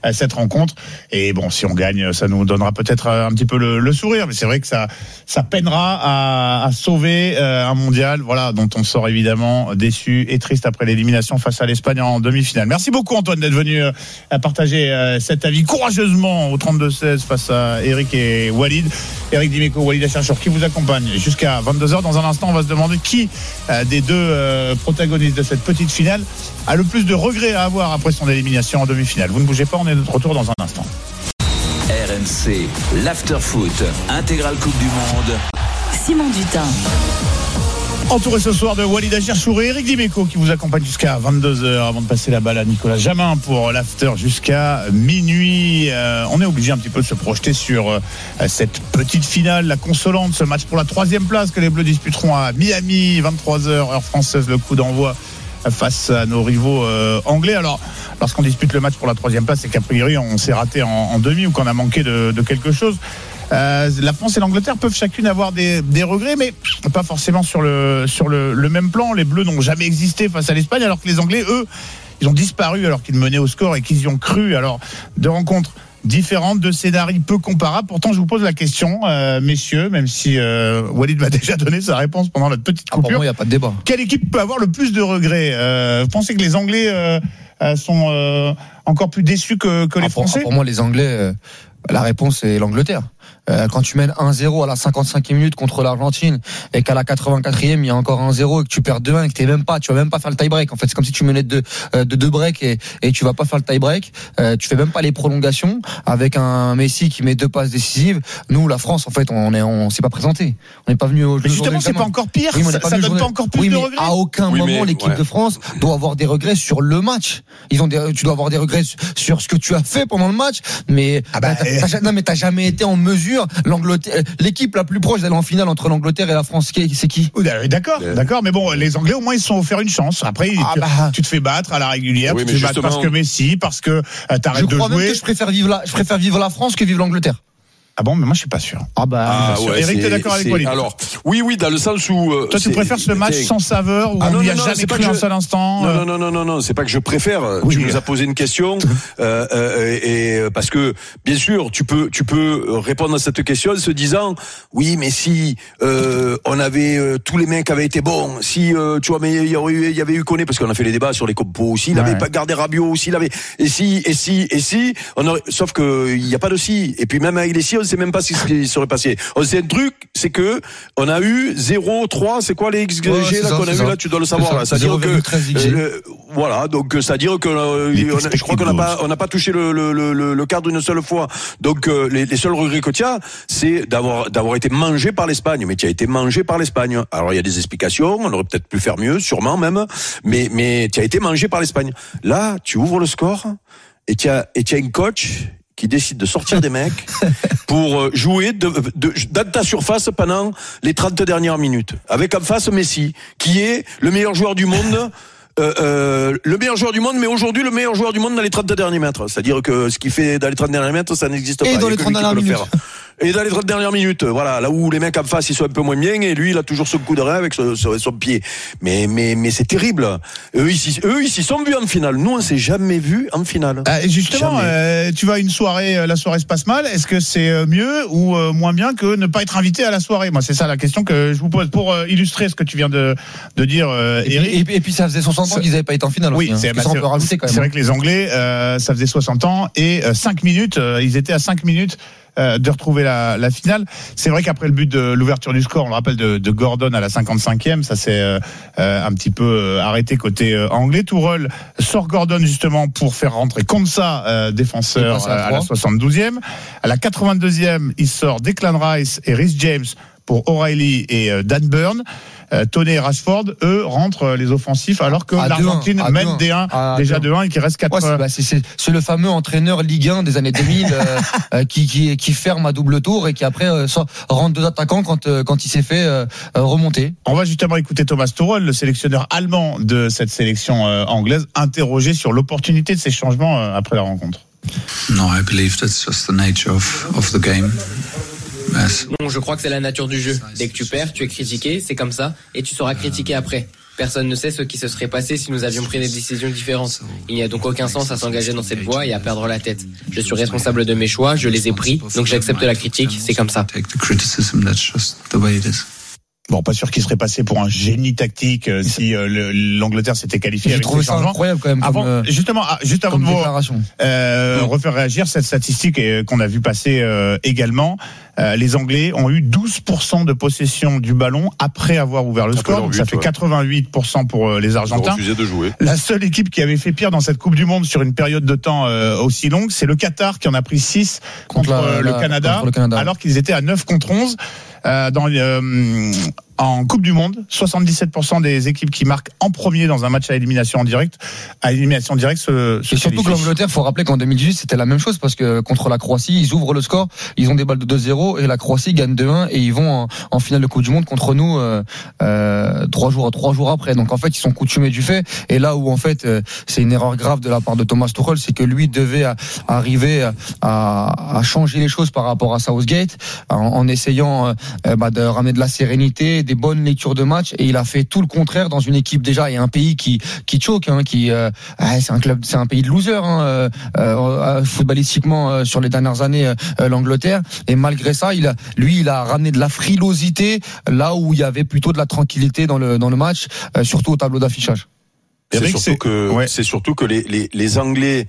euh, cette rencontre. Et bon, si on gagne, ça nous donnera peut-être un petit peu le, le sourire. Mais c'est vrai que ça, ça peinera à, à sauver euh, un mondial, voilà, dont on sort évidemment déçu et triste après l'élimination face à l'Espagne en demi-finale. Merci beaucoup Antoine d'être venu euh, partager euh, cet avis courageusement au trente-deux seize face à Eric et Walid. Eric Dimeco, Walid Acharchour qui vous accompagne jusqu'à vingt-deux heures. Dans un instant, on va se demander qui euh, des deux euh, protagonistes de cette petite finale a le plus de regrets à avoir après son élimination en demi-finale. Vous ne bougez pas, on est de retour dans un instant. R M C, l'Afterfoot, intégrale Coupe du Monde. Simon Dutin. Entouré ce soir de Walid Acharchour et Eric Dimeco qui vous accompagne jusqu'à vingt-deux heures avant de passer la balle à Nicolas Jamin pour l'after jusqu'à minuit. Euh, on est obligé un petit peu de se projeter sur euh, cette petite finale, la consolante, ce match pour la troisième place que les Bleus disputeront à Miami, vingt-trois heures, heure française, le coup d'envoi face à nos rivaux euh, anglais. Alors, lorsqu'on dispute le match pour la troisième place, c'est qu'a priori on s'est raté en, en demi ou qu'on a manqué de, de quelque chose. Euh, la France et l'Angleterre peuvent chacune avoir des, des regrets, mais pas forcément sur le sur le, le même plan. Les Bleus n'ont jamais existé face à l'Espagne, alors que les Anglais, eux, ils ont disparu alors qu'ils menaient au score et qu'ils y ont cru. Alors, deux rencontres différentes, deux scénarios peu comparables. Pourtant, je vous pose la question, euh, messieurs, même si euh, Walid m'a déjà donné sa réponse pendant notre petite coupure. Ah, pour moi, il n'y a pas de débat. Quelle équipe peut avoir le plus de regrets euh, Vous pensez que les Anglais euh, sont euh, encore plus déçus que, que les ah, pour, Français? ah, Pour moi, les Anglais, euh, la réponse est l'Angleterre. Euh, quand tu mènes un zéro à la cinquante-cinquième minute contre l'Argentine et qu'à la quatre-vingt-quatrième il y a encore un zéro et que tu perds deux un et que t'es même pas, tu vas même pas faire le tie-break. En fait, c'est comme si tu menais de de deux breaks et et tu vas pas faire le tie-break. Euh, tu fais même pas les prolongations avec un Messi qui met deux passes décisives. Nous, la France, en fait, on est on s'est pas présenté. On n'est pas venu au. Mais justement, c'est pas encore pire. Oui, ça, ça donne pas encore plus oui, de mais regrets. à aucun oui, moment mais, l'équipe ouais. de France doit avoir des regrets sur le match. Ils ont des, tu dois avoir des regrets sur ce que tu as fait pendant le match, mais ah bah, t'as, t'as, non mais t'as jamais été en mesure. L'Angleterre, l'équipe la plus proche d'aller en finale entre l'Angleterre et la France, c'est qui? D'accord, euh... d'accord, mais bon, les Anglais au moins ils se sont offert une chance. Après, ah tu, bah... tu te fais battre à la régulière, oui, tu te fais battre parce que Messi, parce que euh, t'arrêtes de jouer. Je crois même que je préfère vivre la, je préfère vivre la France que vivre l'Angleterre. Ah bon, mais moi je suis pas sûr. Ah bah, ah ouais, Eric, t'es d'accord avec moi? Alors, oui, oui, dans le sens où. Euh, Toi, tu préfères ce match sans saveur où ah, on n'y a non, jamais cru un je... seul instant? Non, non, non, non, non, non, c'est pas que je préfère. Oui, tu oui. nous as posé une question, euh, euh, et parce que bien sûr, tu peux, tu peux répondre à cette question en se disant, oui, mais si euh, on avait euh, tous les mecs avaient été bons, si euh, tu vois, mais il y aurait eu, il y avait eu Koné parce qu'on a fait les débats sur les compos, s'il ouais. avait pas gardé Rabiot, s'il avait, et si, et si, et si, on aurait, sauf que il y a pas de si, et puis même avec les si, on sait même pas ce qui serait passé. C'est un truc, c'est que on a eu zéro trois, c'est quoi les X G ouais, là ça, qu'on a eu ça. là, tu dois le savoir là. C'est-à-dire que euh, voilà, donc c'est-à-dire que euh, on a, je crois qu'on n'a pas on n'a pas touché le le le, le cadre une seule fois. Donc euh, les, les seuls regrets que tu as, c'est d'avoir d'avoir été mangé par l'Espagne, mais tu as été mangé par l'Espagne. Alors il y a des explications, on aurait peut-être pu faire mieux, sûrement même, mais mais tu as été mangé par l'Espagne. Là, tu ouvres le score et tu as et tu as une coach qui décide de sortir des mecs pour jouer de, de, dans ta surface pendant les trente dernières minutes. Avec en face Messi, qui est le meilleur joueur du monde, euh, euh, le meilleur joueur du monde, mais aujourd'hui le meilleur joueur du monde dans les trente derniers mètres. C'est-à-dire que ce qu'il fait dans les trente derniers mètres, ça n'existe pas. Et dans les trente dernières minutes. Et dans les trente dernières minutes, voilà, là où les mecs en face ils sont un peu moins bien, et lui il a toujours son coup de rein avec son, son, son pied. Mais mais mais c'est terrible. Eux ici, eux ici sont vus en finale. Nous on s'est jamais vus en finale. Ah, justement, euh, tu vas à une soirée, la soirée se passe mal. Est-ce que c'est mieux ou euh, moins bien que ne pas être invité à la soirée? Moi, c'est ça la question que je vous pose pour euh, illustrer ce que tu viens de de dire, euh, et, Eric. Puis, et, puis, et puis ça faisait soixante ans qu'ils n'avaient pas été en finale. Oui, aussi, c'est, hein. bah, ça, on peut rajouter quand même. C'est vrai que les Anglais, euh, ça faisait soixante ans et euh, cinq minutes. Euh, ils étaient à cinq minutes. Euh, de retrouver la, la finale. C'est vrai qu'après le but de l'ouverture du score, on le rappelle de, de Gordon à la cinquante-cinquième, ça s'est euh, euh, un petit peu euh, arrêté côté euh, anglais. Tourelle sort Gordon justement pour faire rentrer Konsa, euh, défenseur, à, à la soixante-douzième. À la quatre-vingt-deuxième, il sort Declan Rice et Reece James pour O'Reilly et euh, Dan Burn. Euh, Toney et Rashford, eux, rentrent les offensifs alors que à l'Argentine mène D un, à déjà deux un et qu'il reste quatre. Ouais, c'est, bah, c'est, c'est, c'est le fameux entraîneur Ligue un des années deux mille euh, euh, qui, qui, qui ferme à double tour et qui après euh, rentre deux attaquants quand, euh, quand il s'est fait euh, remonter. On va justement écouter Thomas Tuchel, le sélectionneur allemand de cette sélection euh, anglaise, interrogé sur l'opportunité de ces changements euh, après la rencontre. No, I believe that's just the nature of, of the game. Non, je crois que c'est la nature du jeu. Dès que tu perds, tu es critiqué, c'est comme ça, et tu seras critiqué après. Personne ne sait ce qui se serait passé si nous avions pris des décisions différentes. Il n'y a donc aucun sens à s'engager dans cette voie et à perdre la tête. Je suis responsable de mes choix, je les ai pris, donc j'accepte la critique, c'est comme ça. Bon, pas sûr qu'il serait passé pour un génie tactique euh, si euh, le, l'Angleterre s'était qualifiée. J'ai avec trouvé ces ça changements. incroyable quand même. Avant, comme, euh, justement, ah, juste avant comme de vous déclaration. euh, Oui. refaire réagir cette statistique euh, qu'on a vu passer euh, également. Euh, les Anglais ont eu douze pour cent de possession du ballon après avoir ouvert le Après score, leur donc but, ça fait ouais. quatre-vingt-huit pour cent pour euh, les Ils ont Argentins. refusé de jouer. La seule équipe qui avait fait pire dans cette Coupe du Monde sur une période de temps euh, aussi longue, c'est le Qatar qui en a pris six contre, Contre la- euh, le, la- Canada, contre le Canada. alors qu'ils étaient à neuf contre onze. Euh, dans, euh, en Coupe du Monde, soixante-dix-sept pour cent des équipes qui marquent en premier dans un match à élimination en direct, à élimination directe se, se Et surtout que qualifient. l'Angleterre, faut rappeler qu'en deux mille dix-huit, c'était la même chose parce que contre la Croatie, ils ouvrent le score, ils ont des balles de deux zéro et la Croatie gagne deux un et ils vont en, en finale de Coupe du Monde contre nous euh, euh, trois jours trois jours après. Donc en fait, ils sont coutumés du fait. Et là où en fait, euh, c'est une erreur grave de la part de Thomas Tuchel, c'est que lui devait à, arriver à, à, à changer les choses par rapport à Southgate en, en essayant euh, bah, de ramener de la sérénité, des bonnes lectures de match. Et il a fait tout le contraire dans une équipe déjà et un pays qui qui choque, hein, qui euh, ah, c'est un club, c'est un pays de losers hein, euh, euh, footballistiquement euh, sur les dernières années, euh, l'Angleterre. Et malgré ça, il a, lui, il a ramené de la frilosité là où il y avait plutôt de la tranquillité dans le dans le match, euh, surtout au tableau d'affichage. C'est Eric, surtout c'est- que ouais. c'est surtout que les les les Anglais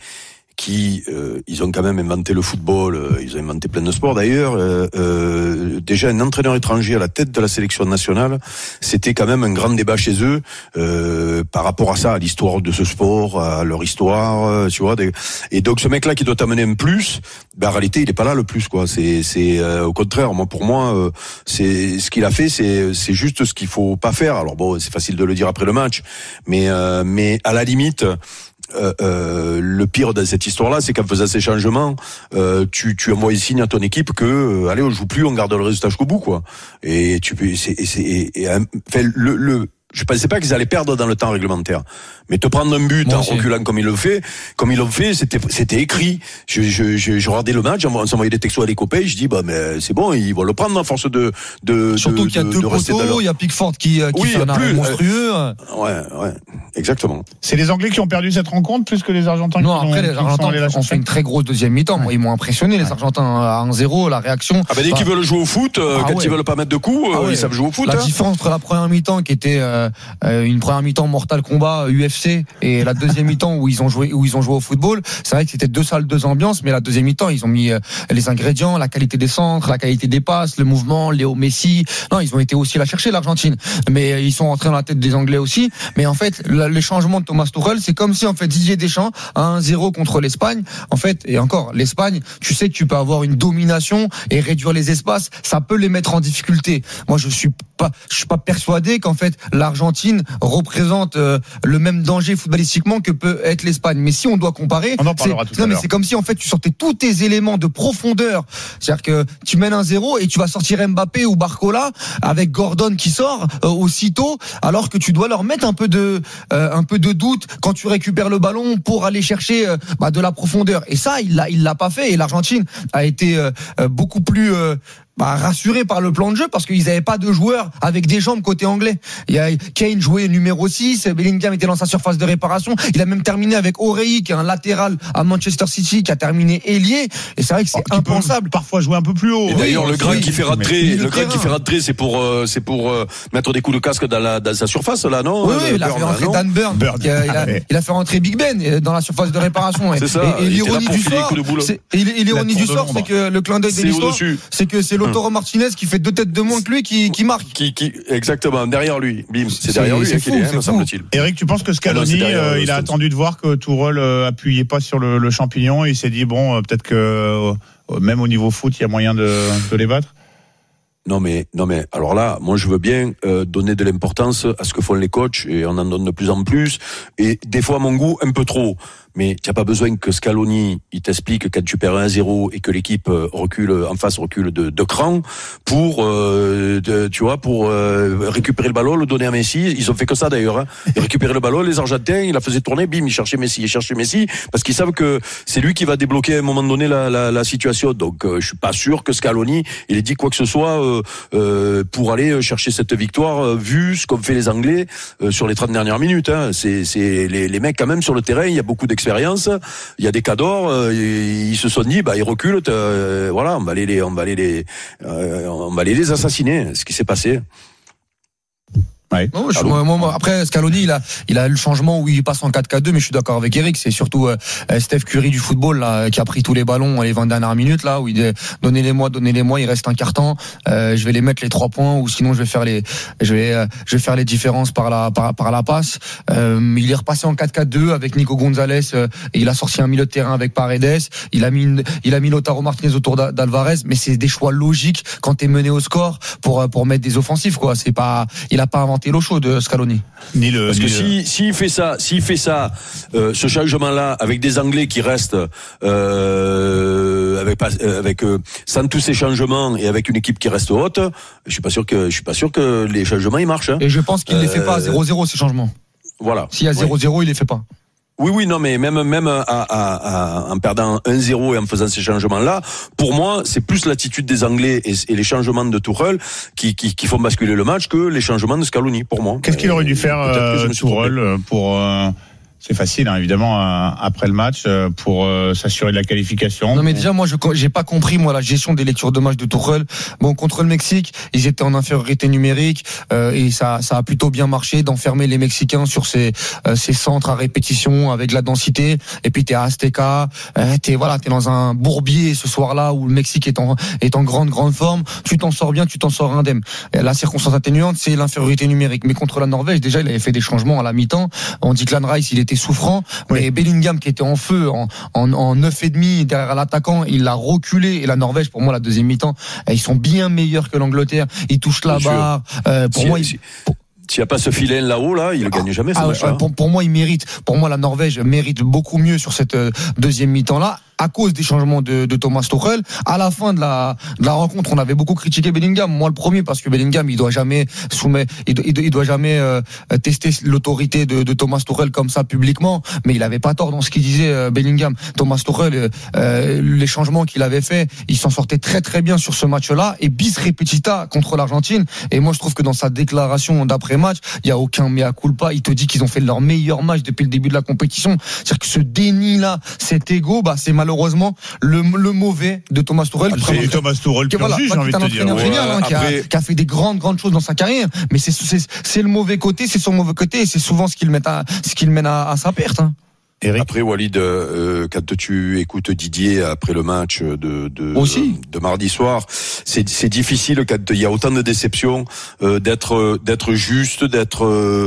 qui euh, ils ont quand même inventé le football, euh, ils ont inventé plein de sports d'ailleurs. Euh, euh, déjà un entraîneur étranger à la tête de la sélection nationale, c'était quand même un grand débat chez eux euh, par rapport à ça, à l'histoire de ce sport, à leur histoire, euh, tu vois. Des... Et donc ce mec-là qui doit t'amener un plus, ben en réalité il est pas là le plus quoi. C'est c'est euh, au contraire, moi pour moi euh, c'est ce qu'il a fait, c'est c'est juste ce qu'il faut pas faire. Alors bon, c'est facile de le dire après le match, mais euh, mais à la limite. Euh, euh, le pire de cette histoire-là, c'est qu'en faisant ces changements, euh, tu, tu envoies signe à ton équipe que, euh, allez, on joue plus, on garde le résultat jusqu'au bout, quoi. Et tu peux, c'est, c'est, et, et, enfin, le, le, je pensais pas qu'ils allaient perdre dans le temps réglementaire. Mais te prendre un but Moi en aussi. reculant comme ils le fait, comme ils l'ont fait, c'était, c'était écrit. Je, je, je, je regardais le match, on s'envoyait des textos à des copains, je dis, bah, mais c'est bon, ils vont le prendre à force de, de, Surtout de, qu'il y a de, deux de rester dans poteaux, leur... il y a Pickford qui, euh, qui Oui, fait un en arrêt plus, monstrueux. Ouais, ouais, exactement. C'est les Anglais qui ont perdu cette rencontre plus que les Argentins Non, qui, après, ont, les qui sont Argentins allés la ont chercher. fait une très grosse deuxième mi-temps. Moi, ils m'ont impressionné, les Argentins, à un zéro, la réaction. Ah ben dès Bah, qu'ils veulent jouer au foot, euh, Ah quand ouais. ils veulent pas mettre de coups, euh, Ah ouais. ils savent jouer au foot. La hein. différence entre la première mi-temps qui était euh, euh, une première mi-temps Mortal Kombat U F C et la deuxième mi-temps où ils ont joué où ils ont joué au football, c'est vrai que c'était deux salles, deux ambiances, mais la deuxième mi-temps ils ont mis euh, les ingrédients, la qualité des centres, la qualité des passes, le mouvement, Léo Messi. Non, ils ont été aussi la chercher l'Argentine, mais euh, ils sont rentrés dans la tête des Anglais aussi. Mais en fait, la, les changements de Thomas Tuchel, c'est comme si en fait Didier Deschamps à un zéro contre l'Espagne. En fait, et encore l'Espagne, tu sais que tu peux avoir une domination et réduire les espaces, ça peut les mettre en difficulté. Moi, je suis pas, je suis pas persuadé qu'en fait l'Argentine représente euh, le même danger footballistiquement que peut être l'Espagne. Mais si on doit comparer, On en c'est, parlera tout à non mais l'heure. c'est comme si en fait tu sortais tous tes éléments de profondeur. C'est-à-dire que tu mènes un zéro et tu vas sortir Mbappé ou Barcola avec Gordon qui sort euh, aussitôt, alors que tu dois leur mettre un peu de euh, un peu de doute quand tu récupères le ballon pour aller chercher euh, bah, de la profondeur. Et ça, il l'a il l'a pas fait. Et l'Argentine a été euh, euh, beaucoup plus euh, bah, rassuré par le plan de jeu parce qu'ils n'avaient pas de joueurs avec des jambes côté anglais. Il y a Kane jouait numéro six, Bellingham était dans sa surface de réparation. Il a même terminé avec Orei, qui est un latéral à Manchester City, qui a terminé ailier. Et c'est vrai que c'est Qui peut impensable. parfois jouer un peu plus haut. Et d'ailleurs, Oui, le grain oui, qui fait rentrer, mais- le le grain qui terrain. fait rentrer, c'est pour, euh, c'est pour euh, mettre des coups de casque dans la, dans sa surface là, non Oui, euh, oui, il a Burn, fait rentrer non Dan Burn. Burn. qui a- il, a, Ouais. il a fait rentrer Big Ben euh, dans la surface de réparation. Et- C'est ça, Et, et il était là l'ironie pour du filer des sort, coups de boule. c'est, et, et l'ironie La du tour de sort, l'ombre. c'est que le clin d'œil de C'est l'histoire, au-dessus. c'est que c'est Lautaro Martinez qui fait deux têtes de moins que lui qui, qui marque. Qui, qui, exactement, derrière lui. Bim, c'est C'est- derrière lui c'est hein, qu'il fou, est, hein, c'est me fou. semble-t-il. Eric, tu penses que Ah non, Scaloni, c'est derrière, euh, euh, il a Stones. attendu de voir que Tourelle euh, appuyait pas sur le, le champignon et il s'est dit bon, euh, peut-être que euh, même au niveau foot, il y a moyen de, de les battre. Non mais non mais alors là, moi je veux bien euh, donner de l'importance à ce que font les coachs et on en donne de plus en plus et des fois à mon goût un peu trop mais tu n'as pas besoin que Scaloni il t'explique quand tu perds un zéro et que l'équipe recule en face recule de, de cran pour euh, de, tu vois pour euh, récupérer le ballon, le donner à Messi. Ils ont fait que ça d'ailleurs. Hein. Ils récupéraient le ballon, les Argentins, ils la faisaient tourner, bim, ils cherchaient Messi, ils cherchaient Messi parce qu'ils savent que c'est lui qui va débloquer à un moment donné la, la, la situation. Donc euh, je suis pas sûr que Scaloni il ait dit quoi que ce soit euh, euh, pour aller chercher cette victoire euh, vu ce qu'ont fait les Anglais euh, sur les trente dernières minutes. Hein. C'est, c'est les, les mecs quand même sur le terrain, il y a beaucoup d'expérience, il y a des cadors, euh, ils se sont dit bah ils reculent, euh, voilà, on va aller les, on va aller les, euh, on va aller les assassiner. Ce qui s'est passé. Ouais. Non, je, moi, moi, après Scaloni, il a, il a eu le changement où il passe en quatre quatre deux, mais je suis d'accord avec Eric. C'est surtout euh, Steph Curry du football là, qui a pris tous les ballons les vingt dernières minutes là, où il dit donnez-les-moi, donnez-les-moi, il reste un carton. Euh, je vais les mettre les trois points, ou sinon je vais faire les, je vais, euh, je vais faire les différences par la, par, par la passe. Euh, il est repassé en quatre quatre deux avec Nico Gonzalez euh, et il a sorti un milieu de terrain avec Paredes. Il a mis, une, il a mis Lautaro Martinez autour d'Alvarez, mais c'est des choix logiques quand t'es mené au score pour pour mettre des offensifs quoi. C'est pas, il a pas inventé l'eau chaude de Scaloni. Ni le, Parce ni que si s'il fait ça, s'il fait ça, euh, ce changement-là avec des Anglais qui restent euh, avec pas avec euh, sans tous ces changements et avec une équipe qui reste haute, je suis pas sûr que je suis pas sûr que les changements ils marchent. Hein. Et je pense qu'il euh, les fait pas à zéro zéro ces changements. Voilà. S'il y a zéro zéro, ouais. Il les fait pas. Oui, oui, non, mais même, même à, à, à, en perdant un zéro et en faisant ces changements-là, pour moi, c'est plus l'attitude des Anglais et, et les changements de Tuchel qui, qui, qui font basculer le match que les changements de Scaloni, pour moi. Qu'est-ce qu'il aurait dû faire, euh, Tuchel, pour... Euh... C'est facile, hein, évidemment, euh, après le match, euh, pour euh, s'assurer de la qualification. Non, mais déjà, moi, je j'ai pas compris moi la gestion des lectures de match de Tuchel. Bon, contre le Mexique, ils étaient en infériorité numérique euh, et ça, ça a plutôt bien marché d'enfermer les Mexicains sur ces, euh, ces centres à répétition avec la densité. Et puis t'es à Azteca, euh, t'es voilà, t'es dans un bourbier ce soir-là où le Mexique est en est en grande grande forme. Tu t'en sors bien, tu t'en sors indemne. La circonstance atténuante, c'est l'infériorité numérique. Mais contre la Norvège, déjà, il avait fait des changements à la mi-temps. On dit que Declan Rice, il était souffrant, mais oui. Bellingham qui était en feu en, en, en neuf et demi derrière l'attaquant, il l'a reculé et la Norvège pour moi la deuxième mi-temps, ils sont bien meilleurs que l'Angleterre, ils touchent la bien barre. Euh, pour si, moi, si, il... s'il n'y a pas ce filet là-haut là, il ne ah, gagne jamais ce ah, match-là. Pour, pour moi, il mérite. Pour moi, la Norvège mérite beaucoup mieux sur cette deuxième mi-temps là. À cause des changements de, de Thomas Tuchel, à la fin de la, de la rencontre, on avait beaucoup critiqué Bellingham. Moi, le premier, parce que Bellingham, il doit jamais soumettre, il doit, il doit jamais euh, tester l'autorité de, de Thomas Tuchel comme ça publiquement. Mais il avait pas tort dans ce qu'il disait, euh, Bellingham. Thomas Tuchel, euh, les changements qu'il avait fait, il s'en sortait très très bien sur ce match-là. Et bis repetita contre l'Argentine. Et moi, je trouve que dans sa déclaration d'après-match, il y a aucun mea culpa. Il te dit qu'ils ont fait leur meilleur match depuis le début de la compétition. C'est-à-dire que ce déni-là, cet ego, bah, c'est malheureux. Malheureusement, le, le mauvais de Thomas Tuchel. Ah, c'est Thomas Tuchel qui, voilà, j'ai envie de te dire. Génial, ouais, hein, qui, a, qui a fait des grandes, grandes choses dans sa carrière. Mais c'est, c'est, c'est le mauvais côté, c'est son mauvais côté, et c'est souvent ce qui le mène à, ce qui le mène à, à sa perte. Hein. Eric. Après Walid, euh, quand tu écoutes Didier après le match de de, Aussi. de mardi soir, c'est c'est difficile quand il y a autant de déceptions euh, d'être d'être juste, d'être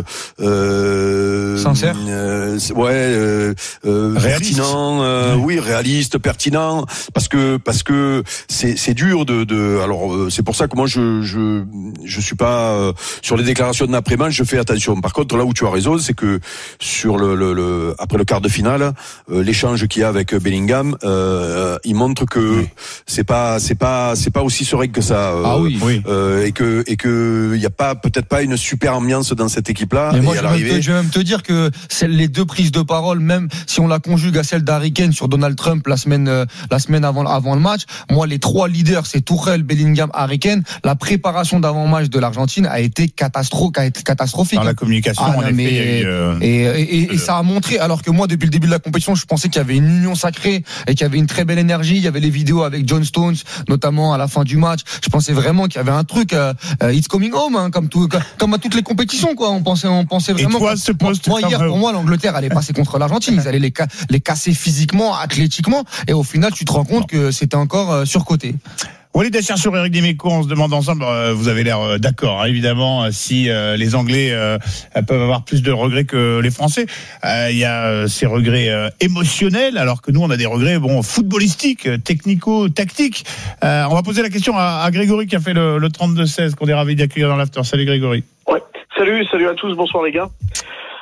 euh, sincère. Euh, ouais, euh, euh, pertinent, euh, oui. oui, réaliste, pertinent, parce que parce que c'est c'est dur de de. Alors euh, c'est pour ça que moi je je je suis pas euh, sur les déclarations d'après-match, je fais attention. Par contre, là où tu as raison, c'est que sur le le, le après le quart de finale, euh, l'échange qu'il y a avec Bellingham, euh, il montre que oui. c'est pas, c'est pas, c'est pas aussi serein que ça. Euh, ah oui, oui. Euh, et que et que il y a pas, peut-être pas une super ambiance dans cette équipe-là. Mais moi, je vais, te, je vais même te dire que c'est les deux prises de parole, même si on la conjugue à celle d'Harry Kane sur Donald Trump la semaine, euh, la semaine avant, avant le match. Moi, les trois leaders, c'est Tuchel, Bellingham, Harry Kane. La préparation d'avant-match de l'Argentine a été catastro, a été catastrophique. Dans la communication, ah, en effet, mais, il y a eu, euh, et, et, et, et ça a montré, alors que moi, depuis le début de la compétition, je pensais qu'il y avait une union sacrée et qu'il y avait une très belle énergie. Il y avait les vidéos avec John Stones, notamment à la fin du match. Je pensais vraiment qu'il y avait un truc, euh, it's coming home, hein, comme tout, comme à toutes les compétitions, quoi. On pensait, on pensait vraiment. Et toi, ce poste, moi, hier, pour moi, l'Angleterre allait passer contre l'Argentine. Ils allaient les, ca- les casser physiquement, athlétiquement. Et au final, tu te rends compte que c'était encore euh, surcoté. Walid Acharchour sur Eric Dimeco, on se demande ensemble, euh, vous avez l'air euh, d'accord, hein, évidemment, si euh, les Anglais euh, peuvent avoir plus de regrets que les Français. Euh, il y a euh, ces regrets euh, émotionnels, alors que nous, on a des regrets bon footballistiques, technico-tactiques. Euh, on va poser la question à, à Grégory qui a fait le, le trente-deux seize, qu'on est ravis d'accueillir dans l'after. Salut Grégory. Ouais. Salut, salut à tous, bonsoir les gars.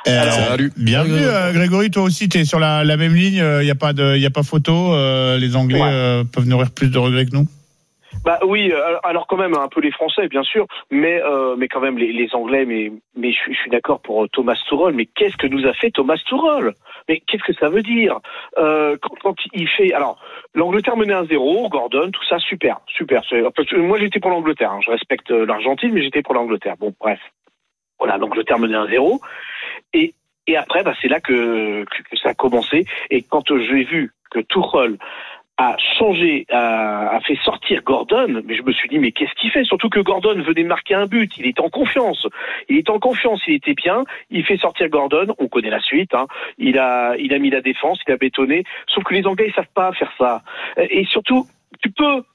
Alors, Salut. Bienvenue, euh, Grégory. Toi aussi, tu es sur la, la même ligne. Il euh, n'y a pas de, il y a pas photo. Euh, les Anglais Ouais. euh, peuvent nourrir plus de regrets que nous. Bah oui, alors quand même un peu les Français bien sûr, mais euh, mais quand même les, les Anglais. Mais mais je, je suis d'accord pour Thomas Tuchel. Mais qu'est-ce que nous a fait Thomas Tuchel? Mais qu'est-ce que ça veut dire euh, quand, quand il fait alors l'Angleterre menait un zéro, Gordon, tout ça super, super. C'est, parce que moi j'étais pour l'Angleterre. Hein. Je respecte l'Argentine, mais j'étais pour l'Angleterre. Bon bref, voilà, l'Angleterre menait un zéro et et après bah c'est là que que, que ça a commencé. Et quand j'ai vu que Tuchel a changé, a, a fait sortir Gordon, mais je me suis dit, mais qu'est-ce qu'il fait? Surtout que Gordon venait marquer un but, il était en confiance, il était en confiance, il était bien, il fait sortir Gordon, on connaît la suite, hein. il a, il a mis la défense, il a bétonné, sauf que les Anglais, ils savent pas faire ça. Et surtout, tu peux,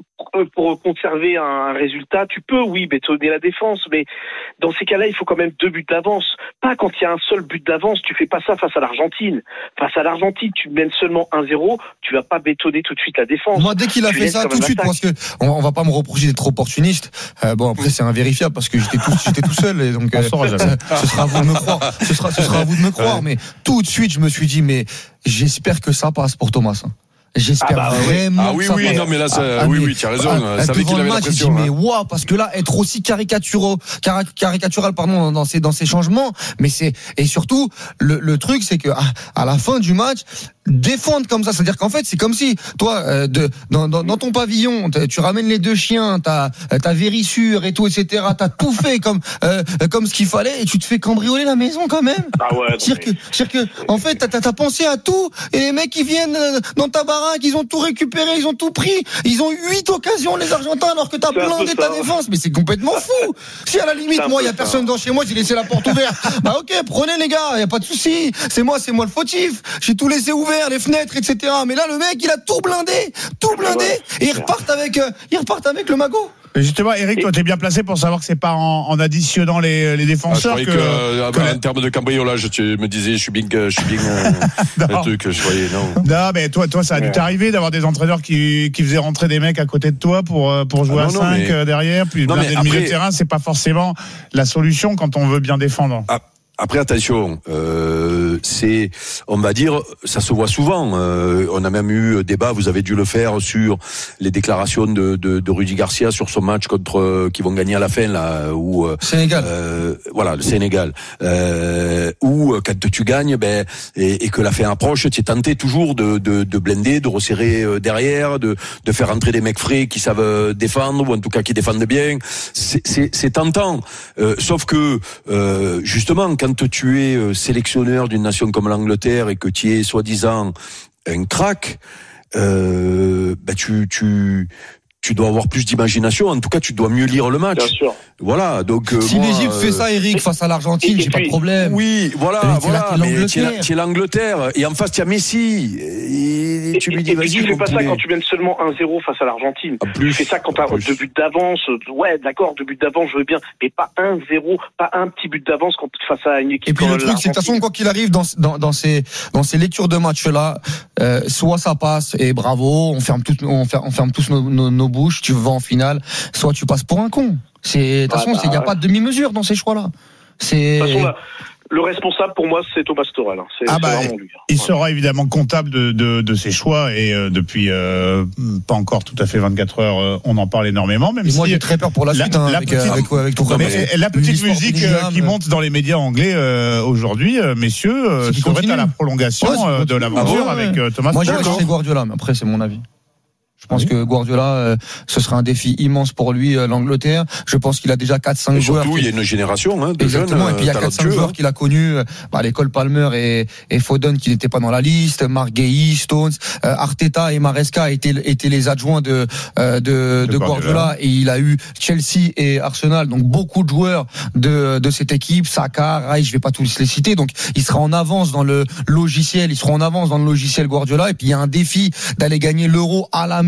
pour conserver un résultat, tu peux, oui, bétonner la défense, mais dans ces cas-là, il faut quand même deux buts d'avance. Pas quand il y a un seul but d'avance, tu fais pas ça face à l'Argentine. Face à l'Argentine, tu mènes seulement un zéro, tu vas pas bétonner tout de suite la défense. Moi, dès qu'il a Tu fait laisses ça, quand tout de même suite, l'attaque. parce que on, on va pas me reprocher d'être opportuniste. Euh, bon, après, c'est invérifiable parce que j'étais tout, j'étais tout seul, et donc On euh, saura jamais. ce, ce sera à vous de me croire. Ce sera, ce sera à vous de me croire. Mais tout de suite, je me suis dit, mais j'espère que ça passe pour Thomas. hein. J'espère Ah bah oui. vraiment. Ah oui, que ça oui, passe. non, mais là, ça, Ah, oui, mais- oui, tu as raison. ah, Ça savait devant qu'il le avait la match, je pression. dis, mais hein. waouh, parce que là, être aussi caricatural, cara- caricatural, pardon, dans ces, dans ces changements, mais c'est, et surtout, le, le truc, c'est que, à, à la fin du match, défendre comme ça, c'est-à-dire qu'en fait, c'est comme si, toi, euh, de, dans, dans, dans ton pavillon, t'as- tu ramènes les deux chiens, t'as, t'as vérissure et tout, et cetera, t'as tout fait comme, euh, comme ce qu'il fallait, et tu te fais cambrioler la maison quand même. Ah ouais, non, C'est-à-dire que, c'est-à-dire que, en fait, t'as, t'as, t'as pensé à tout, et les mecs, ils viennent euh, dans ta baraque, ils ont tout récupéré, ils ont tout pris, ils ont eu huit occasions, les Argentins, alors que t'as C'est un blindé peu ta ça, ouais. défense, mais c'est complètement fou. Si à la C'est limite, un moi, peu il y a ça. personne dans chez moi, j'ai laissé la porte ouverte, bah ok, prenez les gars, y a pas de souci, c'est moi, c'est moi le fautif, j'ai tout laissé ouvert, les fenêtres, et cetera. Mais là, le mec, il a tout blindé, tout blindé, ouais, et ils repartent avec, euh, ils repartent avec le magot. Mais justement, Eric, toi, t'es bien placé pour savoir que c'est pas en, en additionnant les, les Ah, je défenseurs croyais que. que, euh, que la- en termes de cambriolage, tu me disais, je suis bien, je suis bien, euh, Non. un truc, je croyais, non. Non, mais toi, toi, ça a dû Ouais. t'arriver d'avoir des entraîneurs qui, qui faisaient rentrer des mecs à côté de toi pour, euh, pour jouer Ah à non, non, cinq mais- euh, derrière, puis Non, blinder mais le milieu après- de terrain, c'est pas forcément la solution quand on veut bien défendre. Ah, Après, attention, euh, c'est, on va dire, ça se voit souvent. Euh, on a même eu débat, vous avez dû le faire sur les déclarations de, de, de Rudy Garcia sur son match contre euh, qui vont gagner à la fin là, où euh, Sénégal. euh, voilà, le Sénégal, euh, où euh, quand tu gagnes, ben et, et que la fin approche, tu es tenté toujours de, de, de blinder, de resserrer euh, derrière, de, de faire entrer des mecs frais qui savent euh, défendre ou en tout cas qui défendent bien. C'est, c'est, c'est tentant. Euh, sauf que euh, justement, quand tu es euh, sélectionneur d'une nation comme l'Angleterre et que tu es soi-disant un crack, euh, ben tu tu tu dois avoir plus d'imagination. En tout cas, tu dois mieux lire le match. Bien sûr. Voilà. Donc euh, Si moi, l'Égypte euh, fait ça, Eric, face à l'Argentine, et j'ai pas de puis- problème. oui, voilà, Mais c'est voilà. la- Mais tu es l'Angleterre. la- tu es l'Angleterre et en face tu as Messi. Et, Et, tu lui et- dis et puis vas-y. tu fais mon pas ça poulet. quand tu mènes seulement un zéro face à l'Argentine. En plus, Tu fais ça quand t'as en plus. deux buts d'avance. Ouais, d'accord, deux buts d'avance, je veux bien. Mais pas un zéro, pas un petit but d'avance quand face à une équipe Et puis comme le truc, c'est que de toute façon, l'Argentine. quoi qu'il arrive dans, dans, dans ces dans ces lectures de match-là, euh, soit ça passe et bravo, on ferme tous on ferme, on ferme tous nos, nos, nos bouches, tu vas en finale, soit tu passes pour un con. C'est de toute Ah façon, bah, il n'y a ouais. pas de demi-mesure dans ces choix-là. C'est De toute façon, là, le responsable pour moi, c'est Thomas Tuchel. hein. C'est Ah c'est bah, vraiment lui. hein. Il Voilà. sera évidemment comptable de, de, de ses choix et euh, depuis euh, pas encore tout à fait vingt-quatre heures, euh, on en parle énormément. Même et moi si j'ai très peur pour la la- suite hein, la avec, petite- euh, avec avec tout Mais mais la petite l'histoire musique du euh, Nizam, qui monte dans les médias anglais euh, aujourd'hui, euh, messieurs, euh, C'est qu'il serait continue. à la prolongation Ouais, c'est qu'il euh, de continue. l'aventure Ah ouais, avec euh, Thomas Moi j'ai Tuchel. chez Guardiola, mais après c'est mon avis. Je pense Oui. que Guardiola, euh, ce sera un défi immense pour lui, euh, l'Angleterre. Je pense qu'il a déjà quatre cinq Et joueurs. surtout, qui- il y a une génération hein, de Exactement, jeunes et puis il y a euh, quatre cinq talentueux, joueurs hein. qu'il a connus euh, bah, à l'école Palmer et, et Foden qui n'étaient pas dans la liste, Mark Guehi, Stones, euh, Arteta et Maresca étaient, étaient les adjoints de, euh, de, De de Guardiola. Guardiola, et il a eu Chelsea et Arsenal, donc beaucoup de joueurs de, de cette équipe, Saka, Rice, je vais pas tous les citer, donc il sera en avance dans le logiciel, il sera en avance dans le logiciel Guardiola, et puis il y a un défi d'aller gagner l'Euro à la maison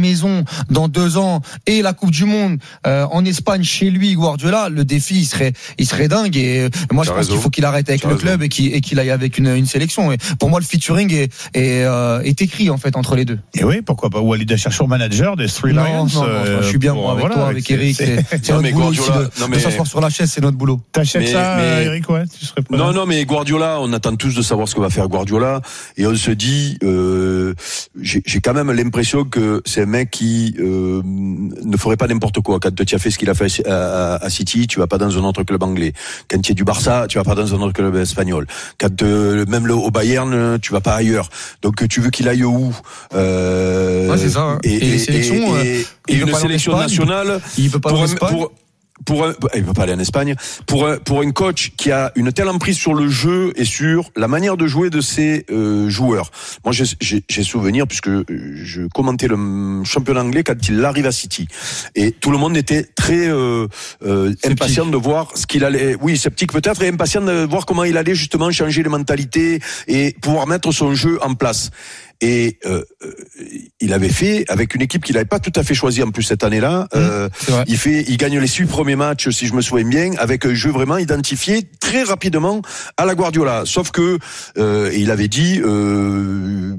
maison dans deux ans et la Coupe du Monde euh, en Espagne chez lui, Guardiola, le défi il serait, il serait dingue. Et euh, moi, je pense raison. qu'il faut qu'il arrête avec T'as le raison. club et qu'il, et qu'il aille avec une, une sélection. Et pour moi, le featuring est, est, euh, est écrit en fait entre les deux. Et oui, pourquoi pas Walid Acharchour, manager des Three non, Lions. Non, non, euh, je suis bien moi avec voilà, toi, avec c'est, Eric. C'est, c'est, c'est notre boulot Guardiola, aussi de, mais... de s'asseoir sur la chaise, c'est notre boulot. T'achètes mais, ça, mais... Eric, ouais, tu serais Non, non, mais Guardiola, on attend tous de savoir ce que va faire Guardiola, et on se dit, euh, j'ai, j'ai quand même l'impression que c'est un mec qui euh, ne ferait pas n'importe quoi. Quand tu as fait ce qu'il a fait à, à, à City, tu vas pas dans un autre club anglais. Quand tu es du Barça, tu vas pas dans un autre club espagnol. Quand euh, même le, au Bayern, tu vas pas ailleurs. Donc tu veux qu'il aille où euh, ouais, c'est ça. Hein. Et, et, et les sélections, et, et, et une sélection nationale. Il peut pas aller en Espagne. Pour, Pour un, il peut pas aller en Espagne. Pour un, pour un coach qui a une telle emprise sur le jeu et sur la manière de jouer de ses euh, joueurs. Moi, j'ai, j'ai, j'ai souvenir puisque je commentais le championnat anglais quand il arrive à City et tout le monde était très euh, euh, impatient de voir ce qu'il allait. Oui, sceptique peut-être et impatient de voir comment il allait justement changer les mentalités et pouvoir mettre son jeu en place. Et euh, il avait fait avec une équipe qu'il n'avait pas tout à fait choisie en plus cette année-là. Mmh, euh, il fait, il gagne les six premiers matchs, si je me souviens bien, avec un jeu vraiment identifié très rapidement à la Guardiola. Sauf que euh, il avait dit, euh,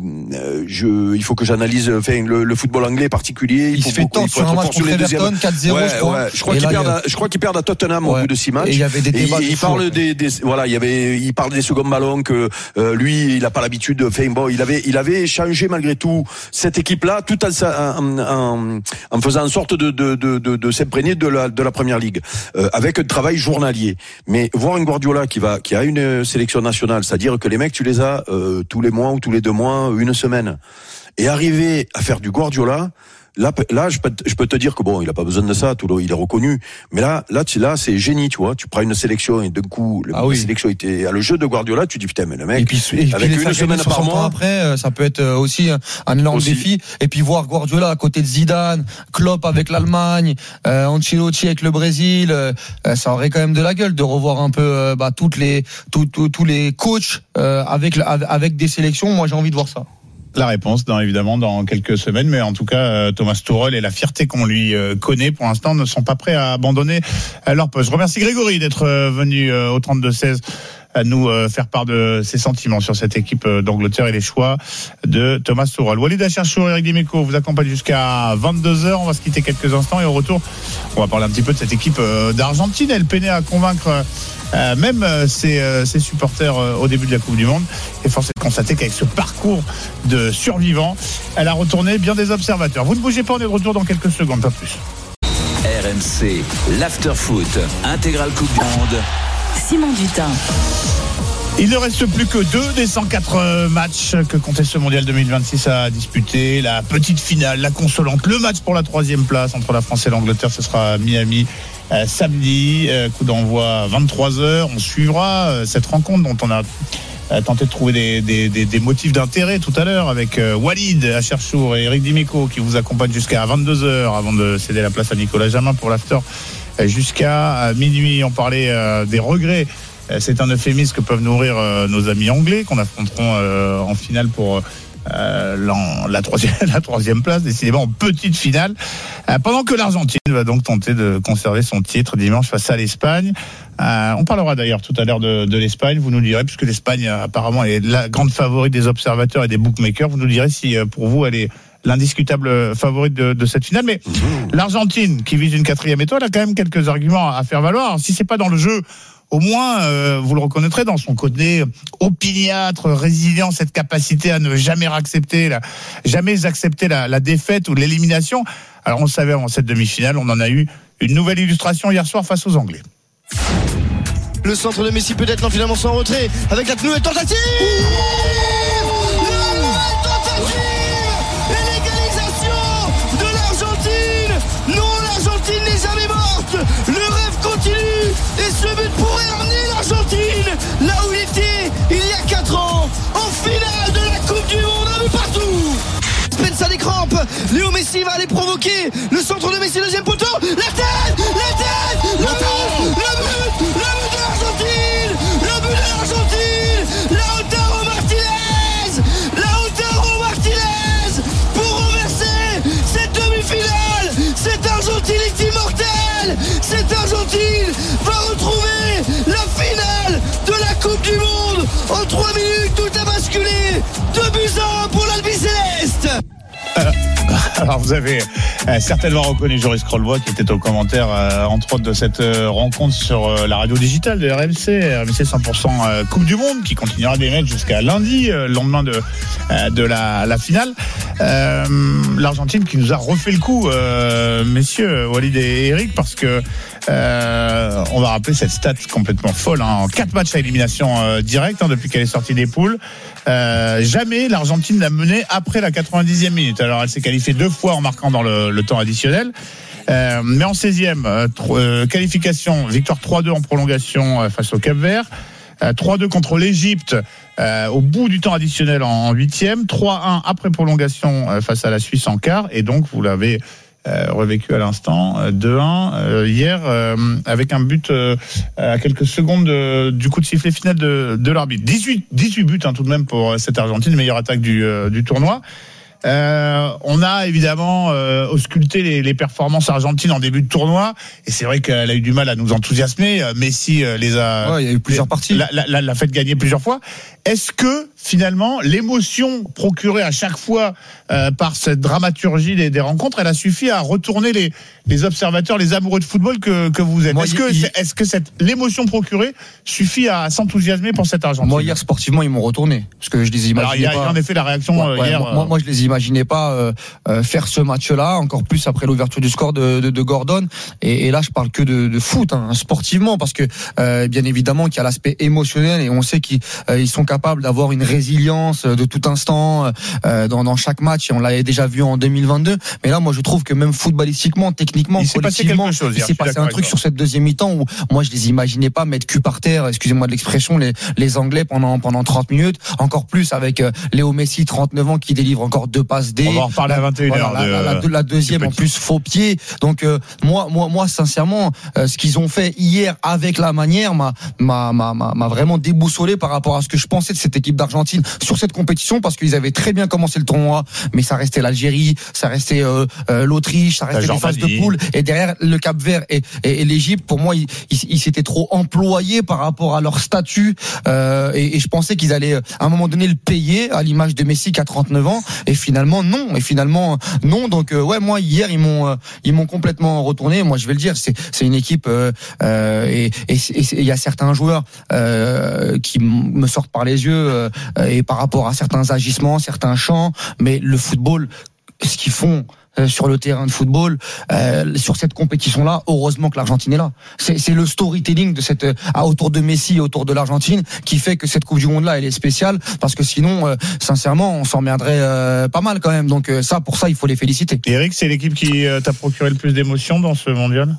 je, il faut que j'analyse, enfin le, le football anglais particulier. Il, il faut se fait tant sur un match contre Everton, quatre zéro, ouais, je crois. Ouais, je crois qu'il perd, à, je crois qu'il perd à Tottenham ouais. au bout de six matchs. Et il y avait des débats. Et il, il parle des, des, voilà, il y avait, il parle des seconds ballons que euh, lui, il a pas l'habitude. Enfin bon, il avait, il avait changé malgré tout cette équipe-là, tout en, en, en, en faisant en sorte de, de, de, de, de s'imprégner de la, de la première ligue, euh, avec un travail journalier. Mais voir un Guardiola qui va, qui a une sélection nationale, c'est-à-dire que les mecs, tu les as euh, tous les mois ou tous les deux mois, une semaine, et arriver à faire du Guardiola. Là, là, je peux, je peux te dire que bon, il a pas besoin de ça, tout le, il est reconnu. Mais là, là, tu, là, c'est génie, tu vois. Tu prends une sélection et d'un coup, ah la oui. sélection était à le jeu de Guardiola, tu dis putain, mais le mec, et puis, et avec puis une semaine par mois, après, ça peut être aussi un énorme aussi. défi. Et puis voir Guardiola à côté de Zidane, Klopp avec l'Allemagne, euh, Ancelotti avec le Brésil, euh, ça aurait quand même de la gueule de revoir un peu euh, bah, toutes les, tous, tous, tous les coachs euh, avec, avec des sélections. Moi, j'ai envie de voir ça. La réponse, dans, évidemment, dans quelques semaines. Mais en tout cas, Thomas Tuchel et la fierté qu'on lui connaît, pour l'instant, ne sont pas prêts à abandonner leur poste. Je remercie Grégory d'être venu au trente-deux seize à nous faire part de ses sentiments sur cette équipe d'Angleterre et les choix de Thomas Tuchel. Walid Acharchour, Eric Dimeco vous accompagne jusqu'à vingt-deux heures. On va se quitter quelques instants et au retour, on va parler un petit peu de cette équipe d'Argentine. Elle peinait à convaincre Euh, même euh, ses, euh, ses supporters euh, au début de la Coupe du Monde. Et force est de constater qu'avec ce parcours de survivants, elle a retourné bien des observateurs. Vous ne bougez pas, on est de retour dans quelques secondes, pas plus. R M C, l'Afterfoot, intégrale Coupe du Monde. Simon Dutin. Il ne reste plus que deux des cent quatre matchs que comptait ce mondial deux mille vingt-six à disputer. La petite finale, la consolante, le match pour la troisième place entre la France et l'Angleterre, ce sera à Miami euh, samedi, euh, coup d'envoi vingt-trois heures. On suivra euh, cette rencontre dont on a euh, tenté de trouver des, des, des, des motifs d'intérêt tout à l'heure avec euh, Walid Acharchour et Eric Dimeco qui vous accompagnent jusqu'à vingt-deux heures avant de céder la place à Nicolas Jamin pour l'after euh, jusqu'à minuit. On parlait euh, des regrets. C'est un euphémisme que peuvent nourrir euh, nos amis anglais qu'on affronteront euh, en finale pour euh, la, troisième, la troisième place, décidément en petite finale, euh, pendant que l'Argentine va donc tenter de conserver son titre dimanche face à l'Espagne. Euh, on parlera d'ailleurs tout à l'heure de, de l'Espagne, vous nous direz, puisque l'Espagne apparemment est la grande favorite des observateurs et des bookmakers, vous nous direz si pour vous elle est l'indiscutable favorite de, de cette finale. Mais mmh. l'Argentine, qui vise une quatrième étoile, a quand même quelques arguments à faire valoir. Alors, si c'est pas dans le jeu, au moins, euh, vous le reconnaîtrez dans son côté opiniâtre, résilient, cette capacité à ne jamais accepter la, jamais accepter la, la défaite ou l'élimination. Alors, on le savait avant cette demi-finale, on en a eu une nouvelle illustration hier soir face aux Anglais. Le centre de Messi peut-être, non, finalement sans retrait, avec la nouvelle tentative. La nouvelle tentative et l'égalisation de l'Argentine. Non, l'Argentine n'est jamais morte. Le rêve continue. Et ce but pourrait emmener l'Argentine là où il était il y a quatre ans, en finale de la Coupe du Monde, un but partout. Spencer des crampes, Léo Messi va aller provoquer le centre de Messi, deuxième poteau, la tête, la tête, le but, le but, le but de l'Argentine, le but de l'Argentine, Lautaro Martinez, Lautaro Martinez pour renverser cette trois minutes, tout a basculé. deux buts à un pour l'Albi Céleste. Euh, alors vous avez euh, certainement reconnu Joris Krolbois qui était au commentaire euh, entre autres de cette euh, rencontre sur euh, la radio digitale de R M C, R M C cent pour cent euh, Coupe du Monde qui continuera d'émettre jusqu'à lundi, euh, le lendemain de, euh, de la, la finale. Euh, L'Argentine qui nous a refait le coup, euh, messieurs Walid et Eric, parce que euh, on va rappeler cette stat complètement folle, hein, en quatre matchs à élimination euh, directe hein, depuis qu'elle est sortie des poules. Euh, jamais l'Argentine n'a mené après la quatre-vingt-dixième minute. Alors elle s'est qualifiée deux fois en marquant dans le, le temps additionnel. Euh, mais en seizième, euh, euh, qualification, victoire trois deux en prolongation euh, face au Cap-Vert. Euh, trois deux contre l'Égypte euh, au bout du temps additionnel en huitième. trois un après prolongation euh, face à la Suisse en quart. Et donc vous l'avez Euh, revécu à l'instant, euh, deux un euh, hier, euh, avec un but euh, à quelques secondes de, du coup de sifflet final de, de l'arbitre. dix-huit, dix-huit buts hein, tout de même pour cette Argentine, meilleure attaque du, euh, du tournoi. Euh, on a évidemment euh, ausculté les, les performances argentines en début de tournoi, et c'est vrai qu'elle a eu du mal à nous enthousiasmer. Messi euh, les a, ouais, il y a eu plusieurs les, parties, l'a, l'a, l'a fait gagner plusieurs fois. Est-ce que finalement l'émotion procurée à chaque fois euh, par cette dramaturgie des, des rencontres, elle a suffi à retourner les, les observateurs, les amoureux de football que, que vous êtes? Moi, est-ce, que, il... est-ce que cette, l'émotion procurée suffit à s'enthousiasmer pour cette Argentine? Moi hier sportivement ils m'ont retourné, parce que je les imaginais. Alors il y a, pas... il y a en effet la réaction ouais, ouais, hier. Moi, moi je les imaginais pas euh, euh, faire ce match-là, encore plus après l'ouverture du score de, de, de Gordon. Et, et là je parle que de, de foot, hein, sportivement, parce que euh, bien évidemment qu'il y a l'aspect émotionnel, et on sait qu'ils euh, ils sont capables d'avoir une résilience de tout instant euh, dans, dans chaque match, et on l'avait déjà vu en deux mille vingt-deux. Mais là moi je trouve que même footballistiquement, techniquement, il s'est passé quelque chose. Il s'est passé un truc sur cette deuxième mi-temps où moi je les imaginais pas mettre cul par terre, excusez-moi de l'expression, les, les Anglais pendant pendant trente minutes, encore plus avec euh, Léo Messi, trente-neuf ans, qui délivre encore deux passes D. On va en reparler à vingt et une heures. Voilà, de, la, la, la deuxième en plus faux pied. Donc euh, moi moi moi sincèrement euh, ce qu'ils ont fait hier avec la manière m'a m'a m'a m'a vraiment déboussolé par rapport à ce que je pensais de cette équipe d'Argentine sur cette compétition, parce qu'ils avaient très bien commencé le tournoi, mais ça restait l'Algérie, ça restait euh, euh, l'Autriche, ça restait les phases de poule, et derrière le Cap-Vert et, et, et l'Égypte, pour moi ils, ils, ils s'étaient trop employés par rapport à leur statut, euh, et, et je pensais qu'ils allaient à un moment donné le payer, à l'image de Messi qui a trente-neuf ans, et finalement non, et finalement non. Donc euh, ouais, moi hier ils m'ont euh, ils m'ont complètement retourné. Moi je vais le dire, c'est c'est une équipe euh, euh, et il y a certains joueurs euh, qui me sortent par les yeux euh, et par rapport à certains agissements, certains chants, mais le football, ce qu'ils font sur le terrain de football, euh, sur cette compétition-là, heureusement que l'Argentine est là. C'est, c'est le storytelling de cette, à, autour de Messi et autour de l'Argentine qui fait que cette Coupe du Monde-là, elle est spéciale, parce que sinon, euh, sincèrement, on s'emmerderait euh, pas mal quand même. Donc euh, ça, pour ça, il faut les féliciter. Eric, c'est l'équipe qui euh, t'a procuré le plus d'émotions dans ce mondial?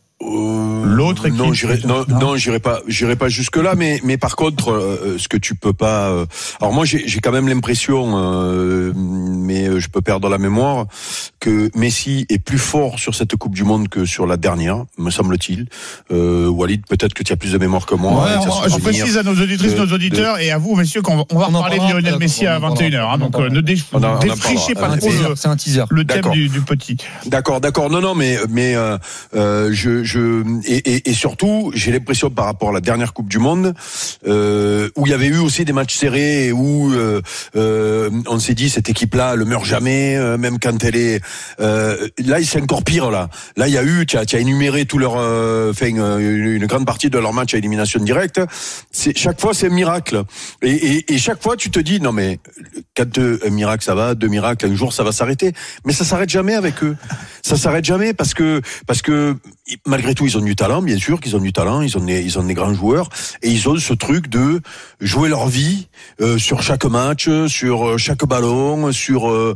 Euh, L'autre équipe. Non, j'irai, non, non, j'irai pas, j'irai pas jusque là. Mais, mais par contre, euh, ce que tu peux pas. Euh, alors moi, j'ai, j'ai quand même l'impression, euh, mais je peux perdre la mémoire, que Messi est plus fort sur cette Coupe du Monde que sur la dernière, me semble-t-il. Euh, Walid, peut-être que tu as plus de mémoire que moi. Ouais, on, je précise à nos auditrices, de, nos auditeurs, de... et à vous, messieurs, qu'on va, on va on reparler de Lionel Messi à vingt et une heures. Hein, donc, ne dé, défrichez pas trop le, c'est un teaser. le thème du, du petit. D'accord, d'accord. Non, non, mais, mais euh, euh, je, je et, et, et surtout, j'ai l'impression par rapport à la dernière Coupe du Monde, euh, où il y avait eu aussi des matchs serrés, et où euh, euh, on s'est dit cette équipe-là, elle ne meurt jamais, euh, même quand elle est. Euh, là, c'est encore pire. Là, là, il y a eu, tu as, tu as énuméré tout leur, enfin, euh, une, une grande partie de leur match à élimination directe. C'est chaque fois, c'est un miracle. Et, et, et chaque fois, tu te dis non mais quand deux, un miracle ça va, deux miracles un jour ça va s'arrêter. Mais ça s'arrête jamais avec eux. Ça s'arrête jamais parce que parce que malgré tout, ils ont du talent, bien sûr qu'ils ont du talent. Ils ont des, ils ont des grands joueurs et ils ont ce truc de jouer leur vie euh, sur chaque match, sur chaque ballon, sur euh,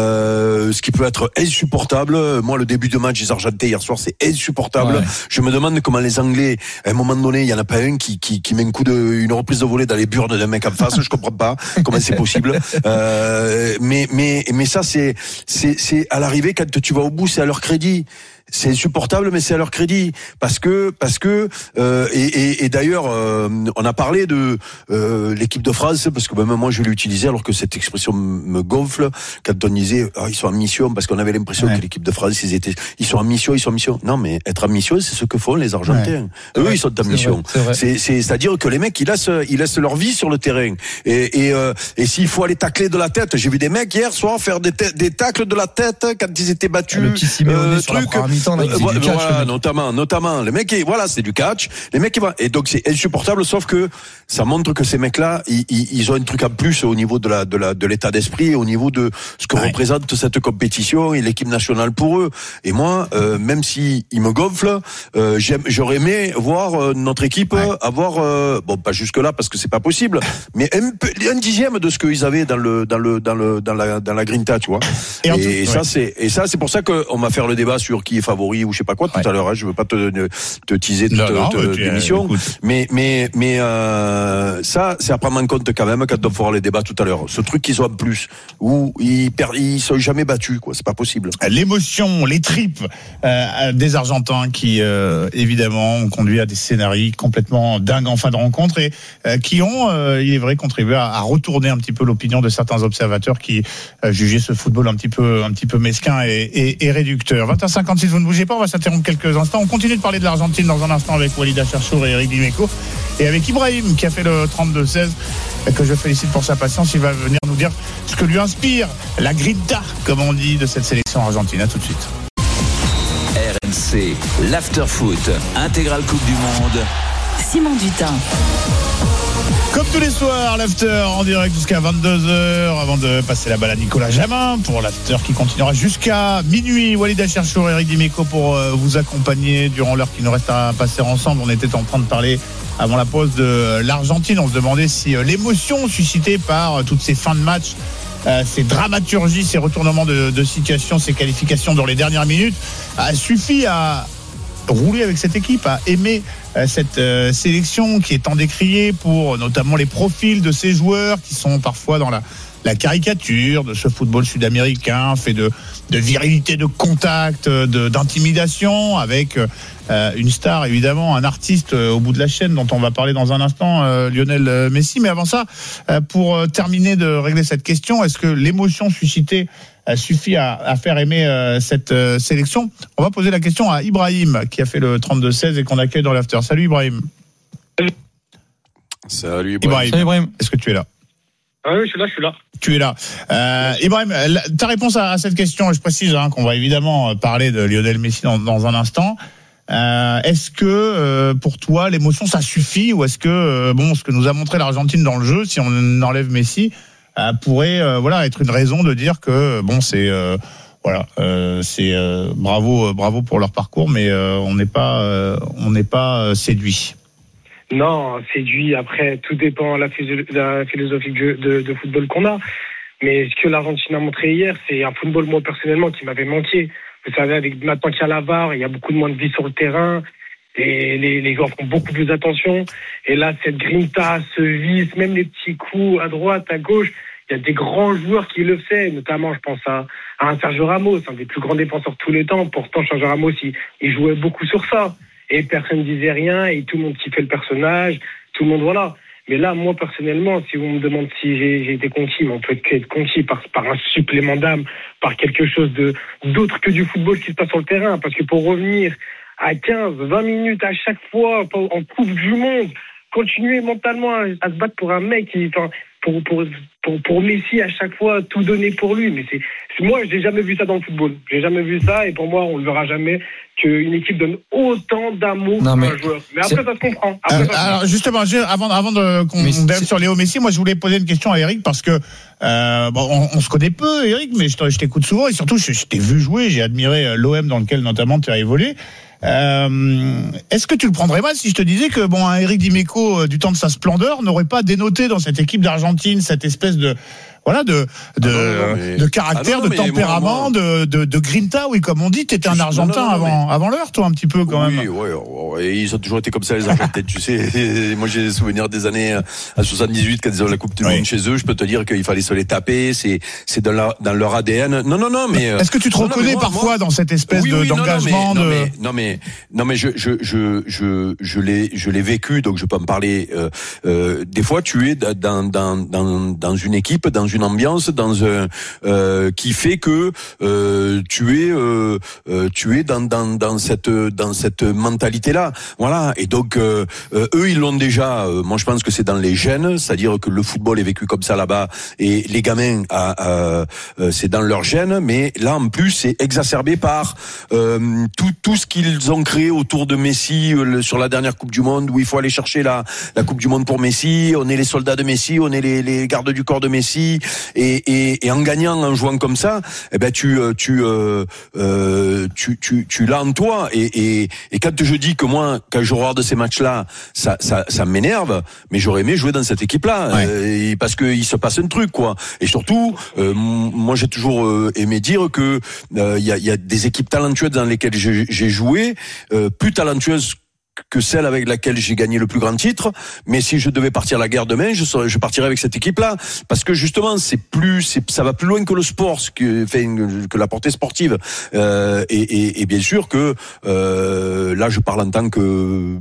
euh, ce qui peut être insupportable. Moi, le début de match des Argentais hier soir, c'est insupportable. Ouais. Je me demande comment les Anglais, à un moment donné, il y en a pas un qui qui, qui met un coup de, une reprise de volée dans les burnes d'un mec en face. Je comprends pas comment c'est possible. Euh, mais mais mais ça, c'est c'est c'est à l'arrivée quand tu vas au bout, c'est à leur crédit. c'est insupportable, mais c'est à leur crédit, parce que parce que euh, et, et, et d'ailleurs euh, on a parlé de euh, l'équipe de France, parce que même moi je l'ai utilisé alors que cette expression me gonfle quand on disait oh, ils sont en mission, parce qu'on avait l'impression ouais. que l'équipe de France ils étaient ils sont en mission, ils sont en mission. Non, mais être en mission, c'est ce que font les Argentins. Ouais. Eux ouais. ils sont en c'est mission. Vrai, c'est, vrai. C'est c'est c'est-à-dire que les mecs ils laissent ils laissent leur vie sur le terrain. Et et euh, et s'il faut aller tacler de la tête, j'ai vu des mecs hier soir faire des t- des tacles de la tête quand ils étaient battus. Le petit Simeone euh, sur truc, la mi-temps, là, euh, voilà, catch, voilà notamment, notamment les mecs, voilà, c'est du catch. Les mecs, et donc c'est insupportable. Sauf que ça montre que ces mecs-là, ils, ils ont un truc en plus au niveau de la, de la, de l'état d'esprit, au niveau de ce que ouais. représente cette compétition et l'équipe nationale pour eux. Et moi, euh, même si ils me gonflent, euh, j'aime, j'aurais aimé voir euh, notre équipe ouais. avoir, euh, bon, pas jusque là parce que c'est pas possible, mais un, peu, un dixième de ce qu'ils avaient dans le, dans le, dans le, dans la, dans la Grinta, tu vois. Et, et, tout, et ouais. ça, c'est, et ça, c'est pour ça qu'on va faire le débat sur qui est favori ou je sais pas quoi tout ouais. à l'heure. Hein, je veux pas te, te teaser toute non, non, te, tu l'émission, mais, mais, mais euh, ça, c'est à prendre en compte quand même quand on fera les débats tout à l'heure. Ce truc qu'ils ont en plus, où ils perdent, ils sont jamais battus, quoi. C'est pas possible. L'émotion, les tripes euh, des Argentins qui, euh, évidemment, ont conduit à des scénarios complètement dingues en fin de rencontre et euh, qui ont, euh, il est vrai, contribué à, à retourner un petit peu l'opinion de certains observateurs qui euh, jugeaient ce football un petit peu, un petit peu mesquin et, et, et réducteur. vingt heures cinquante-six, vous ne bougez pas, on va s'interrompre quelques instants. On continue de parler de l'Argentine dans un instant avec Walid Acharchour et Eric Dimeco et avec Ibrahim qui a fait le trente-deux seize, que je félicite pour sa patience. Il va venir nous dire ce que lui inspire la grinta, comme on dit, de cette sélection argentine. À tout de suite. R M C, l'afterfoot, intégrale Coupe du Monde. Simon Dutin. Comme tous les soirs, l'after en direct jusqu'à vingt-deux heures, avant de passer la balle à Nicolas Jamin pour l'after qui continuera jusqu'à minuit. Walid Acharchour et Eric Dimeco pour vous accompagner durant l'heure qui nous reste à passer ensemble. On était en train de parler avant la pause de l'Argentine. On se demandait si l'émotion suscitée par toutes ces fins de match, ces dramaturgies, ces retournements de, de situation, ces qualifications dans les dernières minutes a suffi à rouler avec cette équipe, à aimer cette euh, sélection qui est tant décriée pour notamment les profils de ces joueurs qui sont parfois dans la, la caricature de ce football sud-américain fait de, de virilité, de contact, de, d'intimidation, avec euh, une star évidemment, un artiste euh, au bout de la chaîne dont on va parler dans un instant, euh, Lionel Messi. Mais avant ça, euh, pour terminer de régler cette question, est-ce que l'émotion suscitée suffit à, à faire aimer euh, cette euh, sélection? On va poser la question à Ibrahim qui a fait le trente-deux seize et qu'on accueille dans l'after. Salut Ibrahim. Salut. Salut Ibrahim. Ibrahim. Salut Ibrahim. Est-ce que tu es là? Ah oui, je suis là, je suis là. Tu es là. Euh, Ibrahim, ta réponse à, à cette question, je précise hein, qu'on va évidemment parler de Lionel Messi dans, dans un instant. Euh, est-ce que euh, pour toi l'émotion ça suffit, ou est-ce que euh, bon, ce que nous a montré l'Argentine dans le jeu, si on enlève Messi, Euh, pourrait euh, voilà être une raison de dire que bon c'est euh, voilà euh, c'est euh, bravo euh, bravo pour leur parcours, mais euh, on n'est pas euh, on n'est pas euh, séduit. Non, séduit. Après, tout dépend de la, physio- la philosophie de, de, de football qu'on a. Mais ce que l'Argentine a montré hier, c'est un football, moi personnellement, qui m'avait manqué. Vous savez, avec maintenant qu'il y a la V A R, il y a beaucoup de moins de vie sur le terrain. Et les, les joueurs font beaucoup plus attention. Et là, cette grinta, ce vice, même les petits coups à droite, à gauche, il y a des grands joueurs qui le font. Notamment, je pense à, à un Sergio Ramos, un des plus grands défenseurs de tous les temps. Pourtant, Sergio Ramos, il, il jouait beaucoup sur ça. Et personne ne disait rien, et tout le monde kiffait le personnage. Tout le monde, voilà. Mais là, moi, personnellement, si on me demande si j'ai, j'ai été conquis, mais on peut être conquis par, par un supplément d'âme, par quelque chose de, d'autre que du football qui se passe sur le terrain. Parce que pour revenir à quinze, vingt minutes à chaque fois en Coupe du Monde, continuer mentalement à, à se battre pour un mec qui, enfin, pour, pour, pour, pour Messi à chaque fois, tout donner pour lui. Mais c'est, c'est moi, j'ai jamais vu ça dans le football. J'ai jamais vu ça, et pour moi, on le verra jamais, qu'une équipe donne autant d'amour à un joueur. Mais après, c'est... ça se comprend. Après, euh, ça se alors, justement, avant, avant de, qu'on dérive sur Léo Messi, moi, je voulais poser une question à Eric, parce que, euh, bon, on, on se connaît peu, Eric, mais je, je t'écoute souvent, et surtout, je, je t'ai vu jouer, j'ai admiré l'O M dans lequel, notamment, tu as évolué. Euh, est-ce que tu le prendrais mal si je te disais que bon, un Eric Dimeco euh, du temps de sa splendeur n'aurait pas dénoté dans cette équipe d'Argentine cette espèce de voilà, de de, ah non, non, mais... de caractère, ah non, non, de tempérament, moi, moi... de, de de grinta, oui, comme on dit. T'étais un Argentin non, non, non, avant mais... avant l'heure, toi, un petit peu quand oui, même. Oui, ouais, et ils ont toujours été comme ça, les Argentins. Tu sais, moi j'ai des souvenirs des années à soixante-dix-huit quand ils ont la Coupe du Monde oui. chez eux. Je peux te dire qu'il fallait se les taper. C'est c'est dans leur dans leur A D N. Non, non, non, mais est-ce que tu te non, reconnais moi, parfois moi... dans cette espèce oui, de, oui, d'engagement non, non, de... mais, non mais non mais je je je je je l'ai je l'ai vécu, donc je peux en parler. Euh, euh, des fois, tu es dans dans dans dans une équipe, dans une ambiance, dans un euh, qui fait que euh, tu es euh, euh, tu es dans dans dans cette dans cette mentalité là. Voilà. Et donc euh, euh, eux, ils l'ont déjà. Euh, moi, je pense que c'est dans les gènes, c'est-à-dire que le football est vécu comme ça là-bas, et les gamins, à, à, euh, c'est dans leurs gènes. Mais là, en plus, c'est exacerbé par euh, tout tout ce qu'ils ont créé autour de Messi euh, le, sur la dernière Coupe du Monde, où il faut aller chercher la la Coupe du Monde pour Messi. On est les soldats de Messi, on est les les gardes du corps de Messi, et et, et en gagnant, en jouant comme ça, eh ben tu tu euh, euh, tu tu tu l'as en toi. Et et et quand je dis que moi, quand je regarde ces matchs-là, ça ça ça m'énerve, mais j'aurais aimé jouer dans cette équipe-là, ouais. euh, parce que il se passe un truc, quoi. Et surtout, euh, moi j'ai toujours euh, aimé dire que il euh, y a il y a des équipes talentueuses dans lesquelles j'ai, j'ai joué, euh, plus talentueuses que celle avec laquelle j'ai gagné le plus grand titre. Mais si je devais partir à la guerre demain, je serais, je partirais avec cette équipe-là, parce que justement, c'est plus, c'est, ça va plus loin que le sport, ce que, fait, que la portée sportive. Euh, et, et, et bien sûr que euh, là, je parle en tant que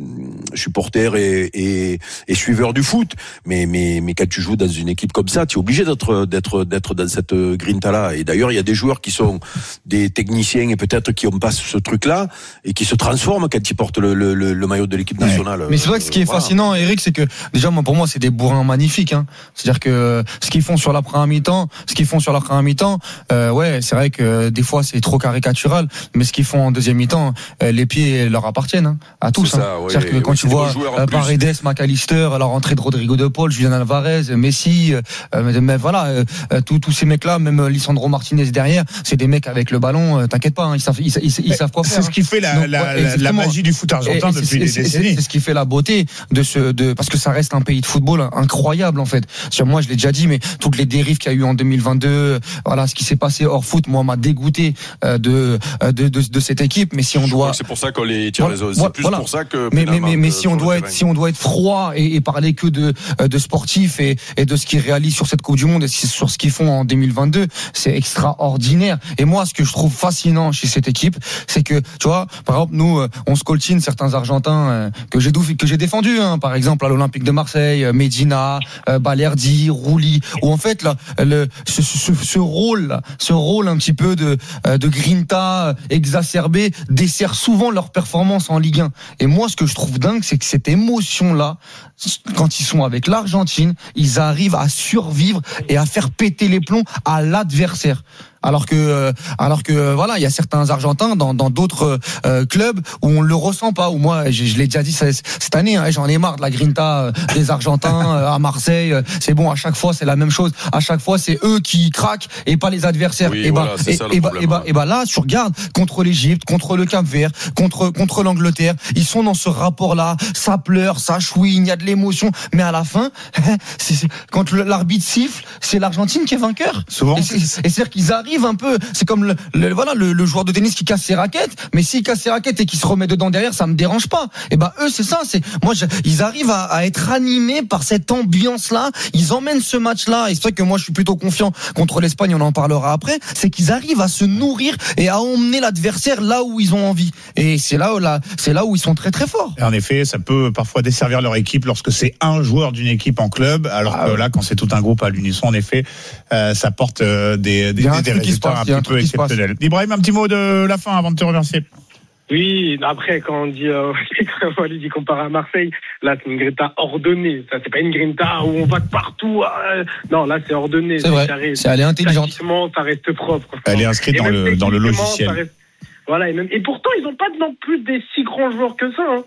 supporter et, et, et suiveur du foot. Mais, mais, mais quand tu joues dans une équipe comme ça, tu es obligé d'être, d'être, d'être dans cette grinta-là. Et d'ailleurs, il y a des joueurs qui sont des techniciens et peut-être qui ont pas ce truc-là et qui se transforment quand ils portent le, le Le, le maillot de l'équipe nationale. Ouais. Mais c'est vrai que ce qui est voilà. fascinant, Eric, c'est que déjà, moi, pour moi, c'est des bourrins magnifiques. Hein. C'est-à-dire que ce qu'ils font sur la première mi-temps, ce qu'ils font sur la première mi-temps, euh, ouais, c'est vrai que des fois c'est trop caricatural, mais ce qu'ils font en deuxième mi-temps, euh, les pieds leur appartiennent hein, à tous. C'est, hein. ça, ouais, c'est-à-dire que quand oui, tu vois euh, Paredes, McAllister, la rentrée de Rodrigo de Paul, Julian Alvarez, Messi, euh, mais voilà, euh, tous tous ces mecs-là, même Lisandro Martinez derrière, c'est des mecs avec le ballon. Euh, t'inquiète pas, hein, ils savent, ils, ils, ils savent quoi faire. C'est ce qui fait la, Donc, la, ouais, la magie du foot argentin. Et, C'est, c'est, c'est, c'est ce qui fait la beauté de ce, de, parce que ça reste un pays de football incroyable en fait. Sur moi, je l'ai déjà dit, mais toutes les dérives qu'il y a eu en deux mille vingt-deux, voilà, ce qui s'est passé hors foot, moi, m'a dégoûté de, de, de, de cette équipe. Mais si on je doit, c'est pour ça qu'on les tire les autres. C'est plus voilà. pour ça que. Mais, mais, mais, mais si on doit être, si on doit être froid et, et parler que de, de sportifs et, et de ce qu'ils réalisent sur cette Coupe du Monde et sur ce qu'ils font en deux mille vingt-deux, c'est extraordinaire. Et moi, ce que je trouve fascinant chez cette équipe, c'est que, tu vois, par exemple, nous, on se coltine certains Argentins euh, que j'ai que j'ai défendu, hein, par exemple à l'Olympique de Marseille, Medina, euh, Balerdi, Rouli, où en fait là, le, ce, ce, ce rôle, là, ce rôle un petit peu de de grinta exacerbé dessert souvent leur performance en Ligue un. Et moi, ce que je trouve dingue, c'est que cette émotion-là, quand ils sont avec l'Argentine, ils arrivent à survivre et à faire péter les plombs à l'adversaire. Alors que, alors que voilà, il y a certains Argentins dans, dans d'autres euh, clubs où on le ressent pas. Où moi, je, je l'ai déjà dit cette année, hein, j'en ai marre de la grinta des Argentins à Marseille. C'est bon, à chaque fois c'est la même chose. À chaque fois c'est eux qui craquent et pas les adversaires. Oui, et voilà, bah, c'est et, ça, et, le bah, problème, et bah, et bah là, tu regardes contre l'Égypte, contre le Cap-Vert, contre contre l'Angleterre. Ils sont dans ce rapport-là. Ça pleure, ça chouine, il y a de l'émotion. Mais à la fin, c'est, c'est, quand l'arbitre siffle, c'est l'Argentine qui est vainqueur. Souvent. Et c'est, et c'est-à-dire qu'ils arrivent un peu. C'est comme le, le voilà le, le joueur de tennis qui casse ses raquettes, mais s'il casse ses raquettes et qu'il se remet dedans derrière, ça me dérange pas. Et ben eux c'est ça, c'est moi je, ils arrivent à, à être animés par cette ambiance là, ils emmènent ce match là et c'est vrai que moi je suis plutôt confiant contre l'Espagne, on en parlera après, c'est qu'ils arrivent à se nourrir et à emmener l'adversaire là où ils ont envie. Et c'est là où là, c'est là où ils sont très très forts. Et en effet, ça peut parfois desservir leur équipe lorsque c'est un joueur d'une équipe en club, alors ah, que là quand c'est tout un groupe à l'unisson, en effet, euh, ça porte euh, des des, des résultats un, un petit peu exceptionnels. Ibrahim, un petit mot de la fin avant de te remercier. Oui, après, quand on dit, euh, quand on dit comparé à Marseille, là, c'est une grinta ordonnée. Ça, c'est pas une grinta où on va de partout. Euh, non, là, c'est ordonné. C'est, c'est vrai. Carré. C'est, elle est intelligente. Ça reste propre. Elle est inscrite dans le, dans le logiciel. Reste, voilà. Et, même, et pourtant, ils ont pas non plus des si grands joueurs que ça, hein.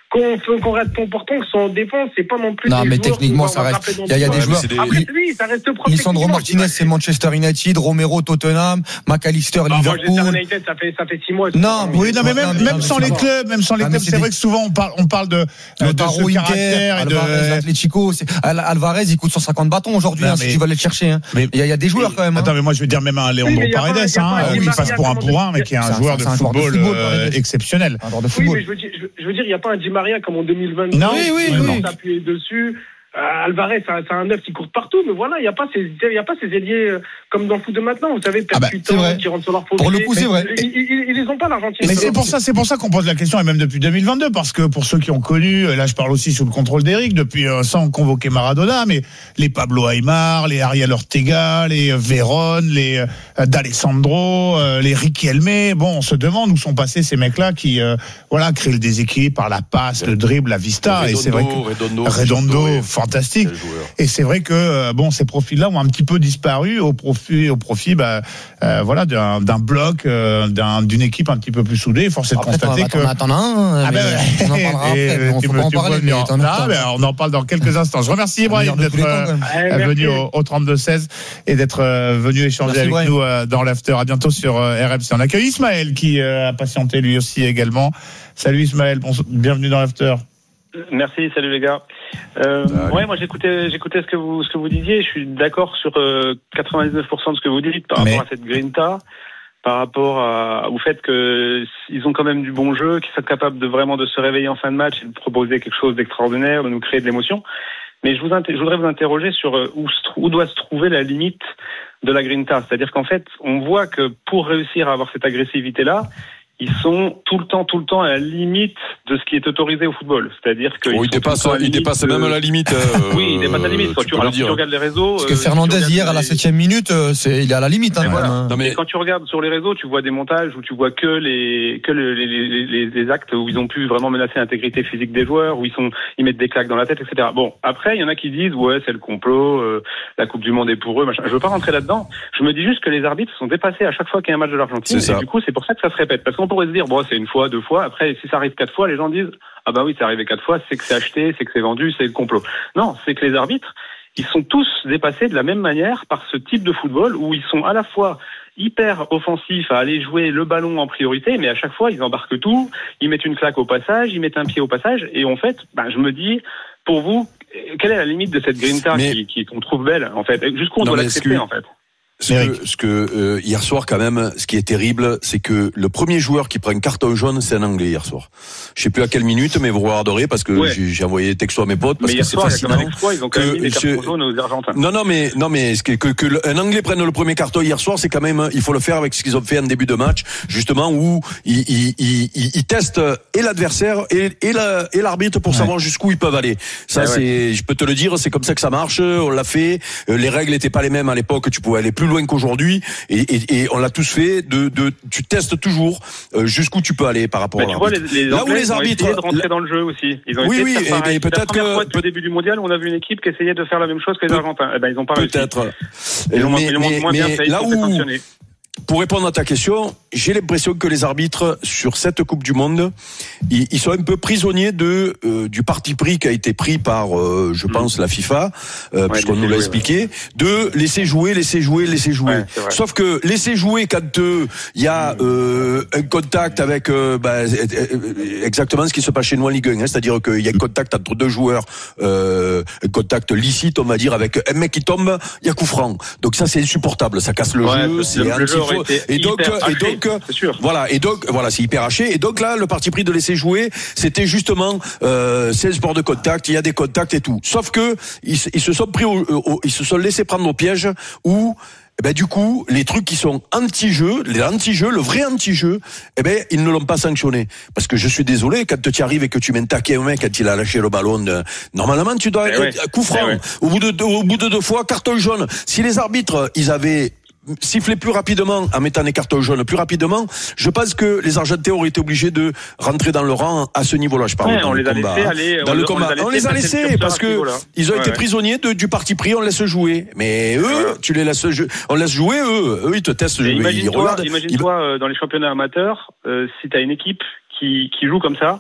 qu'on, qu'on reste comportant, que soit en défense, c'est pas non plus. Non, mais techniquement, ça reste. Il y a, y a des joueurs. Des... Après, oui, ça reste propre. Lisandro Martinez, c'est Manchester United, Romero, Tottenham, McAllister, ah, Liverpool. Manchester United, ça fait, ça fait six mois. Non, oui, non, mais même, même, même sans les clubs, même sans les clubs, c'est vrai que souvent on parle, on parle de, le de ce caractère et de. Alvarez, Atlético, Alvarez, il coûte cent cinquante bâtons aujourd'hui, hein, si tu vas aller le chercher, hein. Mais il y, y a des joueurs quand même. Attends, mais moi je veux dire même un Leandro Paredes, hein, qui passe pour un pour un, mais qui est un joueur de football exceptionnel. Oui, mais je veux dire, je veux dire, il n'y a pas un Di Maria comme en deux mille vingt-deux. Non, oui, oui, oui. S'appuyer dessus. Euh, Alvarez, c'est un neuf qui court partout, mais voilà, il n'y a pas ces, il y a pas ces ailiers euh, comme dans le foot de maintenant. Vous savez, percutants, ah bah, qui rentrent sur leur fauteuil. Pour le coup, c'est vrai. Ils, ils, ils les ont pas l'Argentine. Mais c'est pour ça, c'est pour ça qu'on pose la question, et même depuis deux mille vingt-deux, parce que pour ceux qui ont connu, là, je parle aussi sous le contrôle d'Eric, depuis euh, sans convoquer Maradona, mais les Pablo Aimar, les Ariel Ortega, les euh, Vérone, les euh, D'Alessandro, euh, les Riquelme. Bon, on se demande où sont passés ces mecs-là qui, euh, voilà, créent le déséquilibre par la passe, le dribble, la vista. Redondo, et c'est vrai que Redondo, Redondo, Redondo fantastique. Et c'est vrai que bon, ces profils-là ont un petit peu disparu au profit, au profit, bah, euh, voilà, d'un, d'un bloc, euh, d'un, d'une équipe un petit peu plus soudée. Force est de constater que. T'en as un. Ah ben, on en parlera après. On, faut pas en parler, mais t'en as ah ben, on en parle dans quelques instants. Je remercie Ibrahim d'être euh, venu au, au trente-deux seize et d'être euh, venu échanger Merci, avec Ibrahim. nous euh, dans l'after. À bientôt sur euh, R M C. On accueille Ismaël qui euh, a patienté lui aussi également. Salut Ismaël, bon, bienvenue dans l'after. Merci, salut les gars. Euh, ouais, moi j'écoutais, j'écoutais ce que vous, ce que vous disiez. Je suis d'accord sur euh, quatre-vingt-dix-neuf pour cent de ce que vous dites par Mais... rapport à cette grinta, par rapport à, au fait que ils ont quand même du bon jeu, qu'ils sont capables de vraiment de se réveiller en fin de match et de proposer quelque chose d'extraordinaire, de nous créer de l'émotion. Mais je, vous inter- je voudrais vous interroger sur où, où doit se trouver la limite de la grinta. C'est-à-dire qu'en fait, on voit que pour réussir à avoir cette agressivité-là, ils sont tout le temps, tout le temps à la limite de ce qui est autorisé au football. C'est-à-dire que oh, ils dépassent, ils dépassent de... même à la limite. Euh, oui, ils dépassent à la limite. Quand tu, tu, alors, si tu regardes les réseaux, parce que euh, Fernandez si hier à la septième les... minute, euh, c'est, il est à la limite. Hein, voilà. hein. Non, mais... Et quand tu regardes sur les réseaux, tu vois des montages où tu vois que les que le, les, les, les, les actes où ils ont pu vraiment menacer l'intégrité physique des joueurs, où ils sont, ils mettent des claques dans la tête, et cetera. Bon, après, il y en a qui disent ouais, c'est le complot, euh, la Coupe du Monde est pour eux. Machin. Je veux pas rentrer là-dedans. Je me dis juste que les arbitres sont dépassés à chaque fois qu'il y a un match de l'Argentine. Et du coup, c'est pour ça que ça se répète. Parce qu'on pourrait se dire bon, c'est une fois, deux fois. Après, si ça arrive quatre fois, les gens disent ah bah oui, c'est arrivé quatre fois, c'est que c'est acheté, c'est que c'est vendu, c'est le complot. Non, c'est que les arbitres, ils sont tous dépassés de la même manière par ce type de football où ils sont à la fois hyper offensifs à aller jouer le ballon en priorité, mais à chaque fois ils embarquent tout, ils mettent une claque au passage, ils mettent un pied au passage, et en fait, bah, je me dis, pour vous, quelle est la limite de cette grinta mais... qui, qui qu'on trouve belle en fait, jusqu'où on doit l'accepter que... en fait. Ce que, ce que euh, hier soir quand même, ce qui est terrible, c'est que le premier joueur qui prend un carton jaune, c'est un Anglais hier soir. Je sais plus à quelle minute, mais vous regarderez parce que ouais. j'ai, j'ai envoyé texto à mes potes parce mais que c'est soir, fascinant. Fois, ils ont quand même mis des cartons jaunes aux Argentins. Non, non, mais non, mais que, que, que un Anglais prenne le premier carton hier soir, c'est quand même, il faut le faire avec ce qu'ils ont fait en début de match, justement où ils, ils, ils, ils, ils testent et l'adversaire et, et, la, et l'arbitre pour ouais. savoir jusqu'où ils peuvent aller. Ça, ouais, c'est, ouais. je peux te le dire, c'est comme ça que ça marche. On l'a fait. Les règles n'étaient pas les mêmes à l'époque. Tu pouvais aller plus loin qu'aujourd'hui. Et, et, et on l'a tous fait. De, de, tu testes toujours euh, jusqu'où tu peux aller par rapport. Mais à tu vois, les, les là où les arbitres ont essayé de rentrer dans le jeu aussi. Ils ont oui, essayé oui. De faire et, et peut-être la première que fois depuis le début du mondial, on a vu une équipe qui essayait de faire la même chose que les Pe- Argentins. Eh ben, ils ont pas peut-être. réussi. Ils ont mais, ils mais, moins mais bien fait. Là où, pour répondre à ta question, j'ai l'impression que les arbitres sur cette Coupe du Monde, ils, ils sont un peu prisonniers de euh, du parti pris qui a été pris par, euh, je pense, mmh. la FIFA, euh, ouais, puisqu'on nous l'a jouer, expliqué, ouais. de laisser jouer, laisser jouer, laisser jouer. Ouais, sauf que laisser jouer quand il euh, y a euh, un contact avec euh, bah, exactement ce qui se passe chez nous en Ligue un, hein, c'est-à-dire qu'il y a un contact entre deux joueurs, euh, un contact licite, on va dire, avec un mec qui tombe, il y a coup franc. Donc ça, c'est insupportable, ça casse le ouais, jeu, c'est le, anti le et donc, et donc, voilà, et donc, voilà, c'est hyper haché. Et donc là, le parti pris de laisser jouer, c'était justement, euh, c'est le sport de contact, il y a des contacts et tout. Sauf que ils, ils se sont pris, au, au, ils se sont laissés prendre au piège où, eh ben du coup, les trucs qui sont anti-jeu, les anti-jeux, le vrai anti-jeu, eh ben ils ne l'ont pas sanctionné. Parce que je suis désolé, quand tu arrives et que tu mets un taquet un mec quand il a lâché le ballon, de, normalement tu dois, eh ouais. coup franc. Eh ouais. Au bout de deux, au bout de deux fois, carton jaune. Si les arbitres, ils avaient siffler plus rapidement en mettant des cartons jaunes plus rapidement, je pense que les Argentins auraient été obligés de rentrer dans le rang à ce niveau-là. Je parle ouais, dans on le les combat. A laissés aller, dans on le on combat. Les on les a laissés parce que ils ont ouais, été ouais. prisonniers de, du parti pris. On laisse jouer, mais eux, ouais. tu les laisses jouer. On laisse jouer eux. Eux, ils te testent. Jouer. Imagine-toi, ils imagine-toi ils... euh, dans les championnats amateurs, euh, si t'as une équipe qui qui joue comme ça.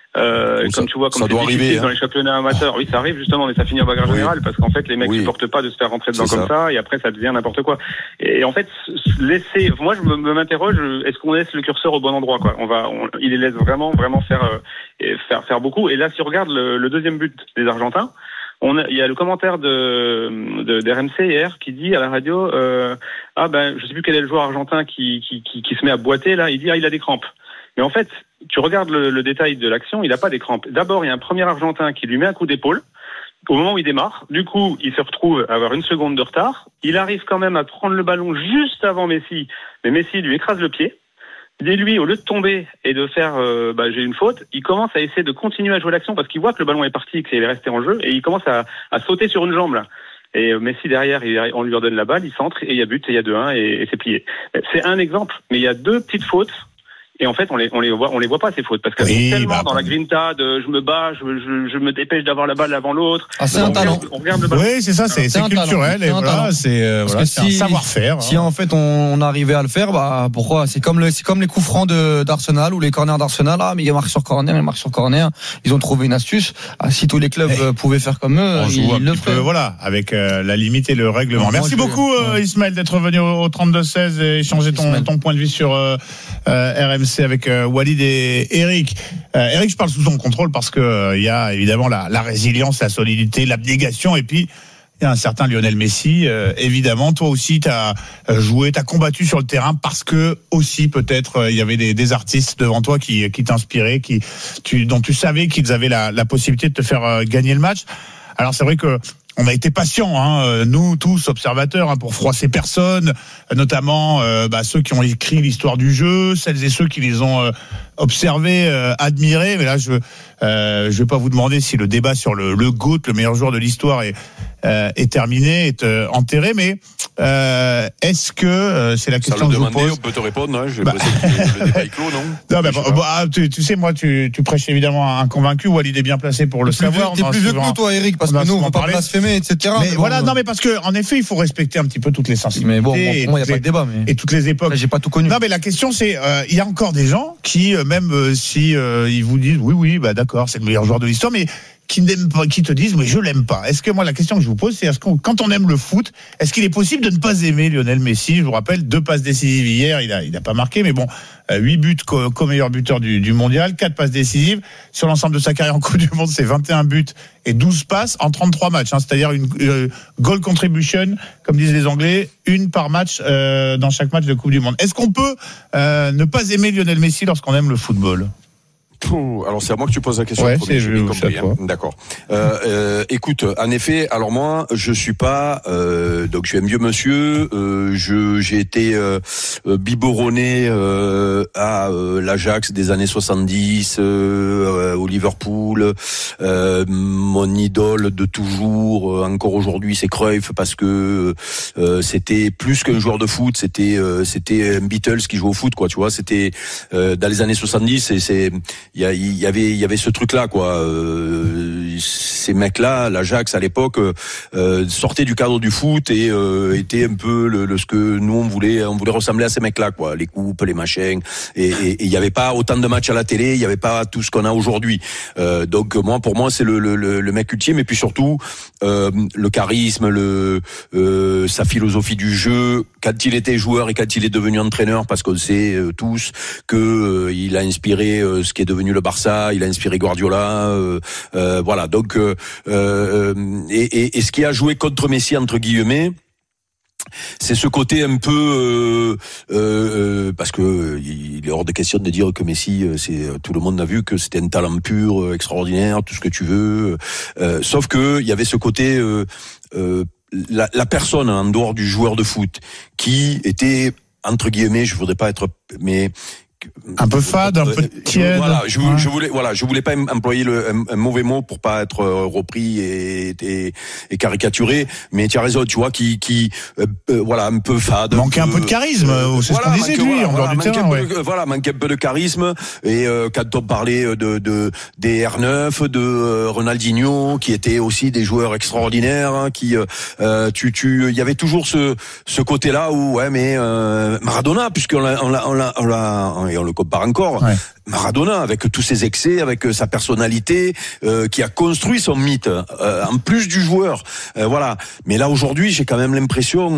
Euh, Donc comme ça, tu vois, comme ça c'est doit difficile arriver, hein. dans les championnats amateurs. Oui, ça arrive justement, mais ça finit en bagarre Oui. générale parce qu'en fait, les mecs Oui. supportent pas de se faire rentrer dedans C'est comme ça. ça, et après ça devient n'importe quoi. Et en fait, laisser, moi je me, me m'interroge, est-ce qu'on laisse le curseur au bon endroit, quoi? On va, on, il les laisse vraiment, vraiment faire, euh, faire, faire beaucoup. Et là, si on regarde le, le deuxième but des Argentins, on a, il y a le commentaire de, de, d'R M C hier qui dit à la radio, euh, ah ben, je sais plus quel est le joueur argentin qui, qui, qui, qui se met à boiter là, il dit, ah, il a des crampes. Mais en fait, tu regardes le, le détail de l'action, il n'a pas des crampes. D'abord, il y a un premier Argentin qui lui met un coup d'épaule au moment où il démarre. Du coup, il se retrouve à avoir une seconde de retard. Il arrive quand même à prendre le ballon juste avant Messi, mais Messi lui écrase le pied. Et lui, au lieu de tomber et de faire euh, bah, j'ai une faute, il commence à essayer de continuer à jouer l'action parce qu'il voit que le ballon est parti, qu'il est resté en jeu, et il commence à, à sauter sur une jambe là. Et euh, Messi derrière, il, on lui redonne la balle, il centre et il y a but, et il y a deux un et, et c'est plié. C'est un exemple, mais il y a deux petites fautes. Et en fait, on les, on les voit, on les voit pas ces fautes parce qu'elles Oui, sont tellement bah, dans la grinta de je me bats, je, je, je me dépêche d'avoir la balle avant l'autre. Ah, c'est un on talent. Regarde, on regarde le ballon. Oui, c'est ça, c'est, C'est c'est un talent. culturel C'est et un voilà, talent. c'est, euh, Parce voilà, que c'est si- un savoir-faire. Si hein. en fait on, on arrivait à le faire, bah pourquoi? C'est comme le, c'est comme les coups francs de, d'Arsenal ou les corners d'Arsenal. Ah mais il marque sur corner, il marque sur corner. Ils ont trouvé une astuce. Ah, si tous les clubs Eh, euh, pouvaient faire comme eux, On ils, joue un ils le petit peu, feraient. voilà, avec euh, la limite et le règlement. Non, Merci moi, je- beaucoup, euh, ouais. Ismaël, d'être venu au, au trente-deux seize et échanger ton, Ismaël. ton point de vue sur euh, euh, R M C avec euh, Walid et Eric. Euh, Eric, je parle sous son contrôle parce que euh, il y a évidemment la, la résilience, la solidité, l'abnégation, et puis il y a un certain Lionel Messi. Euh, évidemment, toi aussi, tu as joué, tu as combattu sur le terrain parce que aussi peut-être euh, il y avait des, des artistes devant toi qui, qui t'inspiraient, qui, tu, dont tu savais qu'ils avaient la, la possibilité de te faire euh, gagner le match. Alors c'est vrai que on a été patients, hein, nous tous observateurs, hein, pour froisser personne, notamment euh, bah, ceux qui ont écrit l'histoire du jeu, celles et ceux qui les ont euh, observés, euh, admirés. Mais là, je euh, je vais pas vous demander si le débat sur le, le GOAT, le meilleur joueur de l'histoire, est euh, est terminé, est euh, enterré. Mais euh, est-ce que euh, c'est la Ça question le que je vous demander, pose? on peut te répondre, hein, j'ai Bah. l'impression que le débat est clos, non? Non, mais Je sais bon, pas. bon, ah, tu, tu sais, moi, tu, tu prêches évidemment un convaincu. Walid est bien placé pour le T'es plus vieux, savoir. t'es On en a plus vieux que souvent- nous, toi, Eric, parce on en a que nous, on souvent va pas parlé. blasphémer, et cetera. Mais bon, voilà, euh, non, mais parce que en effet, il faut respecter un petit peu toutes les sensibilités. mais bon, bon, et pour moi, il n'y a toutes pas les- de débat. Mais et toutes les époques. là, j'ai pas tout connu. Non, mais la question, c'est, euh, il y a encore des gens qui, euh, même euh, si euh, ils vous disent, oui, oui, bah d'accord, c'est le meilleur joueur de l'histoire, mais qui n'aiment pas, qui te disent, mais je l'aime pas. Est-ce que moi, la question que je vous pose, c'est, est-ce qu'on, quand on aime le foot, est-ce qu'il est possible de ne pas aimer Lionel Messi? Je vous rappelle, deux passes décisives hier, il a, il a pas marqué, mais bon, euh, huit buts co- co-meilleur buteur du, du mondial, quatre passes décisives. Sur l'ensemble de sa carrière en Coupe du Monde, c'est vingt et un buts et douze passes en trente-trois matchs, hein, c'est-à-dire une euh, goal contribution, comme disent les Anglais, une par match euh, dans chaque match de Coupe du Monde. Est-ce qu'on peut euh, ne pas aimer Lionel Messi lorsqu'on aime le football? Pouh, alors c'est à moi que tu poses la question. Ouais, premier, c'est- j'ai bien c'est compris, à toi. hein. D'accord. Euh, euh, écoute, en effet, alors moi, je suis pas, euh, donc je suis un vieux monsieur. Euh, je j'ai été euh, euh, biberonné euh, à euh, l'Ajax des années soixante-dix, euh, euh, au Liverpool. Euh, mon idole de toujours, euh, encore aujourd'hui, c'est Cruyff parce que euh, c'était plus qu'un joueur de foot. C'était euh, c'était un Beatles qui jouait au foot, quoi. Tu vois, c'était euh, dans les années soixante-dix. Et c'est il y, a, il y avait il y avait ce truc là, quoi. Euh, ces mecs là, l'Ajax à l'époque, euh, sortaient du cadre du foot et euh, étaient un peu le, le ce que nous on voulait on voulait ressembler à ces mecs là, quoi. Les coupes, les machins, et il y avait pas autant de matchs à la télé, il y avait pas tout ce qu'on a aujourd'hui. Euh, donc moi pour moi c'est le, le, le, le mec ultime, et puis surtout euh, le charisme, le euh, sa philosophie du jeu quand il était joueur et quand il est devenu entraîneur, parce qu'on sait euh, tous que euh, il a inspiré euh, ce qui est devenu le Barça, il a inspiré Guardiola, euh, euh, voilà. Donc euh, euh, et, et, et ce qui a joué contre Messi entre guillemets, c'est ce côté un peu euh, euh, parce que il est hors de question de dire que Messi, c'est tout le monde a vu que c'était un talent pur, extraordinaire, tout ce que tu veux. Euh, sauf que il y avait ce côté euh, euh, la, la personne en dehors du joueur de foot qui était entre guillemets, je voudrais pas être mais un peu fade, un peu tiède. Voilà, je, ouais. je voulais, voilà, je voulais pas employer le, un, un mauvais mot pour pas être repris et, et, et caricaturé, mais tu as raison, tu vois, qui, qui, euh, euh, voilà, un peu fade. Manquait un peu de charisme, euh, c'est voilà, ce qu'on disait, manque, lui, voilà, en dehors voilà, du terrain, un ouais. peu, voilà, manquait un peu de charisme, et euh, quand on parlait de, de, des R neuf, de euh, Ronaldinho, qui étaient aussi des joueurs extraordinaires, hein, qui, euh, tu, tu, il y avait toujours ce, ce côté-là où, ouais, mais, euh, Maradona, puisqu'on l'a, on l'a, on l'a, on l'a et on le compare encore. Ouais. Maradona, avec tous ses excès, avec sa personnalité, euh, qui a construit son mythe, euh, en plus du joueur. Euh, voilà. Mais là, aujourd'hui, j'ai quand même l'impression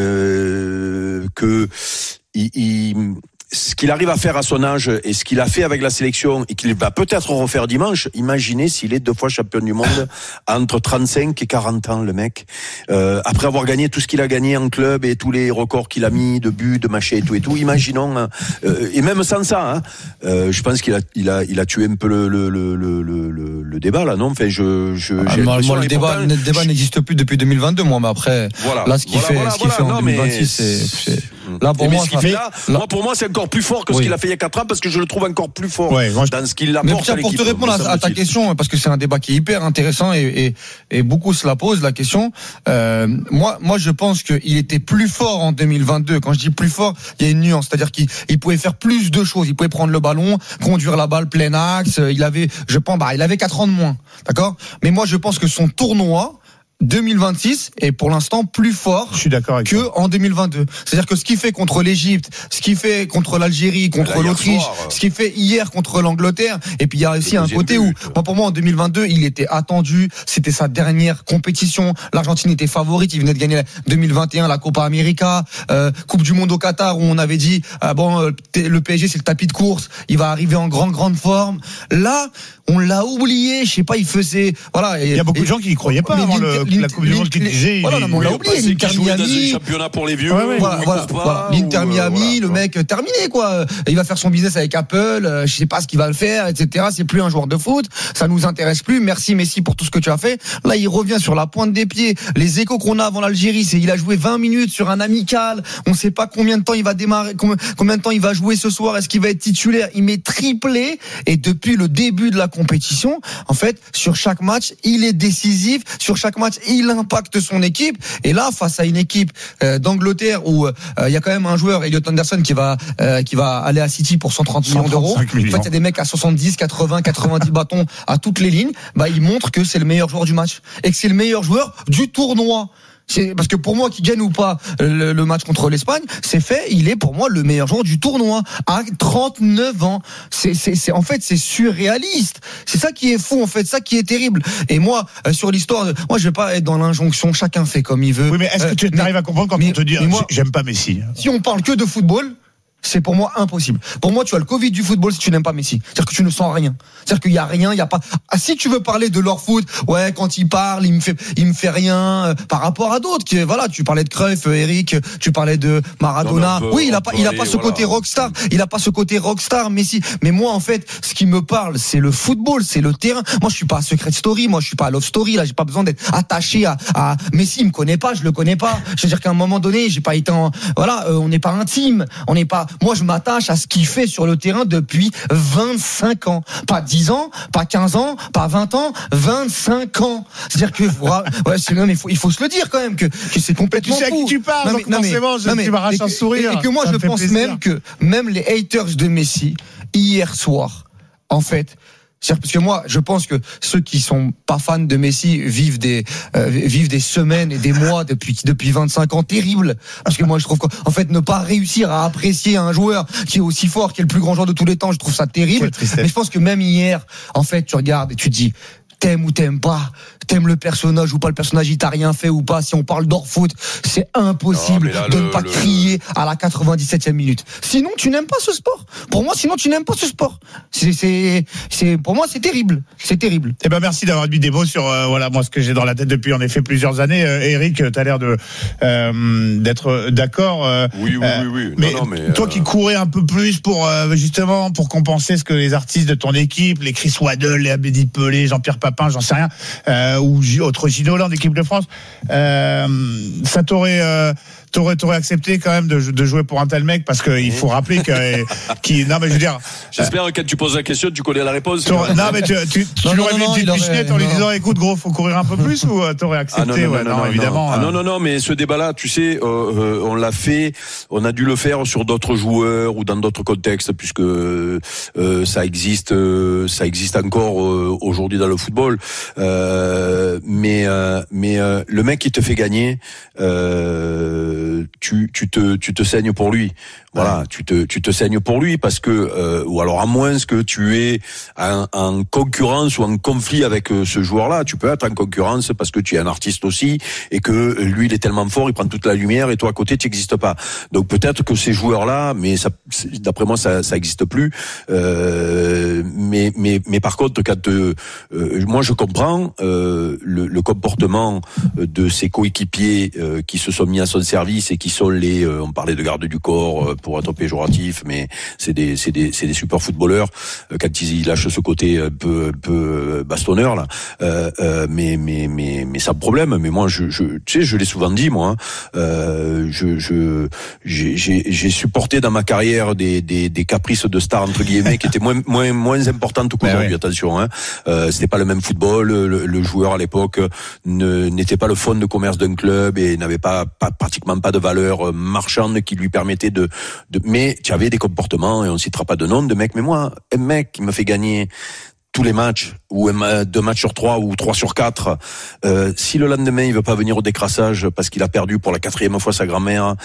euh, que il, il ce qu'il arrive à faire à son âge et ce qu'il a fait avec la sélection et qu'il va peut-être refaire dimanche, imaginez s'il est deux fois champion du monde entre trente-cinq et quarante ans, le mec. Euh, après avoir gagné tout ce qu'il a gagné en club et tous les records qu'il a mis de buts, de machins et tout et tout, imaginons, euh, et même sans ça, hein, euh, je pense qu'il a, il a, il a tué un peu le, le, le, le, le, le débat là, non? Enfin, je, je, ah, j'ai moi, moi, le débat, le débat je... n'existe plus depuis deux mille vingt-deux, moi, mais après, voilà, là, ce qu'il voilà, fait, voilà, ce qu'il voilà, fait en non, deux mille vingt-six, c'est, c'est, là, pour moi, ce qu'il fait là, là, moi, pour moi, c'est encore plus fort que oui. ce qu'il a fait il y a quatre ans, parce que je le trouve encore plus fort ouais, moi, je... dans ce qu'il apporte à l'équipe. Pour te répondre à, à ta question, parce que c'est un débat qui est hyper intéressant et, et, et beaucoup se la posent, la question, euh, moi, moi, je pense qu'il était plus fort en deux mille vingt-deux. Quand je dis plus fort, il y a une nuance. C'est-à-dire qu'il il pouvait faire plus de choses. Il pouvait prendre le ballon, conduire la balle plein axe. Il avait, je pense, bah, il avait quatre ans de moins. D'accord? Mais moi, je pense que son tournoi, deux mille vingt-six est pour l'instant plus fort Je suis d'accord avec que toi. en deux mille vingt-deux. C'est-à-dire que ce qu'il fait contre l'Égypte, ce qu'il fait contre l'Algérie, contre l'Autriche, soir, ce qu'il fait hier contre l'Angleterre, et puis il y a aussi un côté but. où, moi, pour moi en deux mille vingt-deux, il était attendu, c'était sa dernière compétition, l'Argentine était favorite, il venait de gagner deux mille vingt et un la Copa América, euh, Coupe du Monde au Qatar où on avait dit ah bon le P S G c'est le tapis de course, il va arriver en grande grande forme. Là, on l'a oublié, je sais pas, il faisait voilà. Et, il y a beaucoup et, de gens qui y croyaient pas avant le la Coupe du Monde qui disait. Voilà, non, on l'a oublié. L'Inter Miami. Championnat pour les vieux. Ouais, ouais, voilà, voilà, voilà. L'Inter Miami, le mec terminé, quoi. Il va faire son business avec Apple. Je sais pas ce qu'il va le faire, et cetera. C'est plus un joueur de foot. Ça nous intéresse plus. Merci Messi pour tout ce que tu as fait. Là, il revient sur la pointe des pieds. Les échos qu'on a avant l'Algérie, c'est il a joué vingt minutes sur un amical. On sait pas combien de temps il va démarrer, combien de temps il va jouer ce soir. Est-ce qu'il va être titulaire? Il met triplé. Et depuis le début de la compétition, en fait, sur chaque match, il est décisif. Sur chaque match, il impacte son équipe. Et là, face à une équipe euh, d'Angleterre où il euh, y a quand même un joueur, Elliot Anderson, qui va euh, qui va aller à City pour cent trente millions d'euros. millions. En fait, il y a des mecs à soixante-dix, quatre-vingts, quatre-vingt-dix bâtons à toutes les lignes. Bah, il montre que c'est le meilleur joueur du match et que c'est le meilleur joueur du tournoi. C'est parce que pour moi, qu'il gagne ou pas le, le match contre l'Espagne, c'est fait. Il est pour moi le meilleur joueur du tournoi à trente-neuf ans. C'est, c'est, c'est en fait, c'est surréaliste. C'est ça qui est fou, en fait, ça qui est terrible. Et moi, euh, sur l'histoire, de, moi, je vais pas être dans l'injonction. Chacun fait comme il veut. Oui, mais est-ce que tu euh, arrives à comprendre quand mais, on te dit, moi, j'aime pas Messi? Si on parle que de football, c'est pour moi impossible. Pour moi, tu as le Covid du football si tu n'aimes pas Messi. C'est-à-dire que tu ne sens rien. C'est-à-dire qu'il y a rien, il y a pas. Ah, si tu veux parler de leur foot, ouais, quand il parle, il me fait, il me fait rien euh, par rapport à d'autres. Qui, voilà, tu parlais de Cruyff, Eric, tu parlais de Maradona. Non, peu, oui, il a pas, il a pas ce voilà. côté rockstar. Il a pas ce côté rockstar, Messi. Mais moi, en fait, ce qui me parle, c'est le football, c'est le terrain. Moi, je suis pas à Secret Story, moi, je suis pas à Love Story. Là, j'ai pas besoin d'être attaché à, à Messi. Il me connaît pas, je le connais pas. Je veux dire qu'à un moment donné, j'ai pas été en, voilà, euh, on n'est pas intime, on n'est pas. Moi, je m'attache à ce qu'il fait sur le terrain depuis vingt-cinq ans. Pas dix ans, pas quinze ans, pas vingt ans, vingt-cinq ans. C'est-à-dire que, ouais, c'est, non, mais faut, il faut se le dire quand même que, que c'est complètement fou. Tu sais à qui tu parles, non, mais, donc forcément, non, mais, tu m'arraches un sourire. Et, et que moi, je pense plaisir. même que, même les haters de Messi, hier soir, en fait, c'est-à-dire parce que moi, je pense que ceux qui sont pas fans de Messi vivent des euh, vivent des semaines et des mois depuis depuis vingt-cinq ans terribles. Parce que moi, je trouve qu'en fait, ne pas réussir à apprécier un joueur qui est aussi fort, qui est le plus grand joueur de tous les temps, je trouve ça terrible. Mais je pense que même hier, en fait, tu regardes et tu te dis, t'aimes ou t'aimes pas, t'aimes le personnage ou pas le personnage, il t'a rien fait ou pas. Si on parle d'hors-foot, c'est impossible non, là, de le, ne pas le... crier à la quatre-vingt-dix-septième minute. Sinon, tu n'aimes pas ce sport. Pour moi, sinon, tu n'aimes pas ce sport. C'est, c'est, c'est, pour moi, c'est terrible. C'est terrible. Eh ben, merci d'avoir mis des mots sur, euh, voilà, moi, ce que j'ai dans la tête depuis, en effet, plusieurs années. Euh, Eric, t'as l'air de, euh, d'être d'accord. Euh, oui, oui, euh, oui, oui. Mais, non, non, mais toi euh... qui courais un peu plus pour, euh, justement, pour compenser ce que les artistes de ton équipe, les Chris Waddle, les Abedi Pelé, Jean-Pierre Papin, j'en sais rien, euh, ou autre Ginola en équipe de France, euh, ça t'aurait, euh, t'aurais, t'aurais accepté quand même de, de jouer pour un tel mec, parce qu'il faut rappeler que, qui, non mais je veux dire. J'espère que quand tu poses la question, tu connais la réponse. Non mais tu, tu, tu non, l'aurais non, mis une petite pichenette en lui disant, écoute gros, faut courir un peu plus, ou t'aurais accepté? Ah non, non, ouais, non, non, non, évidemment. Non. Ah non, non, non, mais ce débat-là, tu sais, euh, euh, on l'a fait, on a dû le faire sur d'autres joueurs ou dans d'autres contextes, puisque euh, ça existe, euh, ça existe encore euh, aujourd'hui dans le football. Euh, mais euh, mais euh, le mec qui te fait gagner, euh, euh, tu, tu te, tu te saignes pour lui. Voilà, ouais. tu te, tu te saignes pour lui parce que, euh, ou alors à moins que tu es en, en concurrence ou en conflit avec euh, ce joueur-là, tu peux être en concurrence parce que tu es un artiste aussi et que lui il est tellement fort, il prend toute la lumière et toi à côté tu n'existes pas. Donc peut-être que ces joueurs-là, mais ça, d'après moi ça, ça existe plus. Euh, mais, mais, mais par contre, quand euh, euh, moi je comprends euh, le, le comportement de ses coéquipiers euh, qui se sont mis à son service et qui sont les, euh, on parlait de garde du corps. Euh, pour être péjoratif, mais c'est des, c'est des, c'est des super footballeurs quand ils, ils lâchent ce côté un peu, un peu bastonneur là. Euh, euh, mais, mais, mais, mais sans problème. Mais moi, je, je, tu sais, je l'ai souvent dit, moi. Hein, euh, je, je, j'ai, j'ai, j'ai supporté dans ma carrière des, des, des caprices de stars entre guillemets qui étaient moins, moins, moins importantes qu'aujourd'hui. Ouais. Attention, hein. Euh, c'était pas le même football. Le, le joueur à l'époque ne, n'était pas le fonds de commerce d'un club et n'avait pas, pas pratiquement pas de valeur marchande qui lui permettait de De, mais tu avais des comportements, et on citera pas de nom de mecs, mais moi, un mec qui me fait gagner tous les matchs, ou deux matchs sur trois, ou trois sur quatre, euh, si le lendemain il veut pas venir au décrassage parce qu'il a perdu pour la quatrième fois sa grand-mère,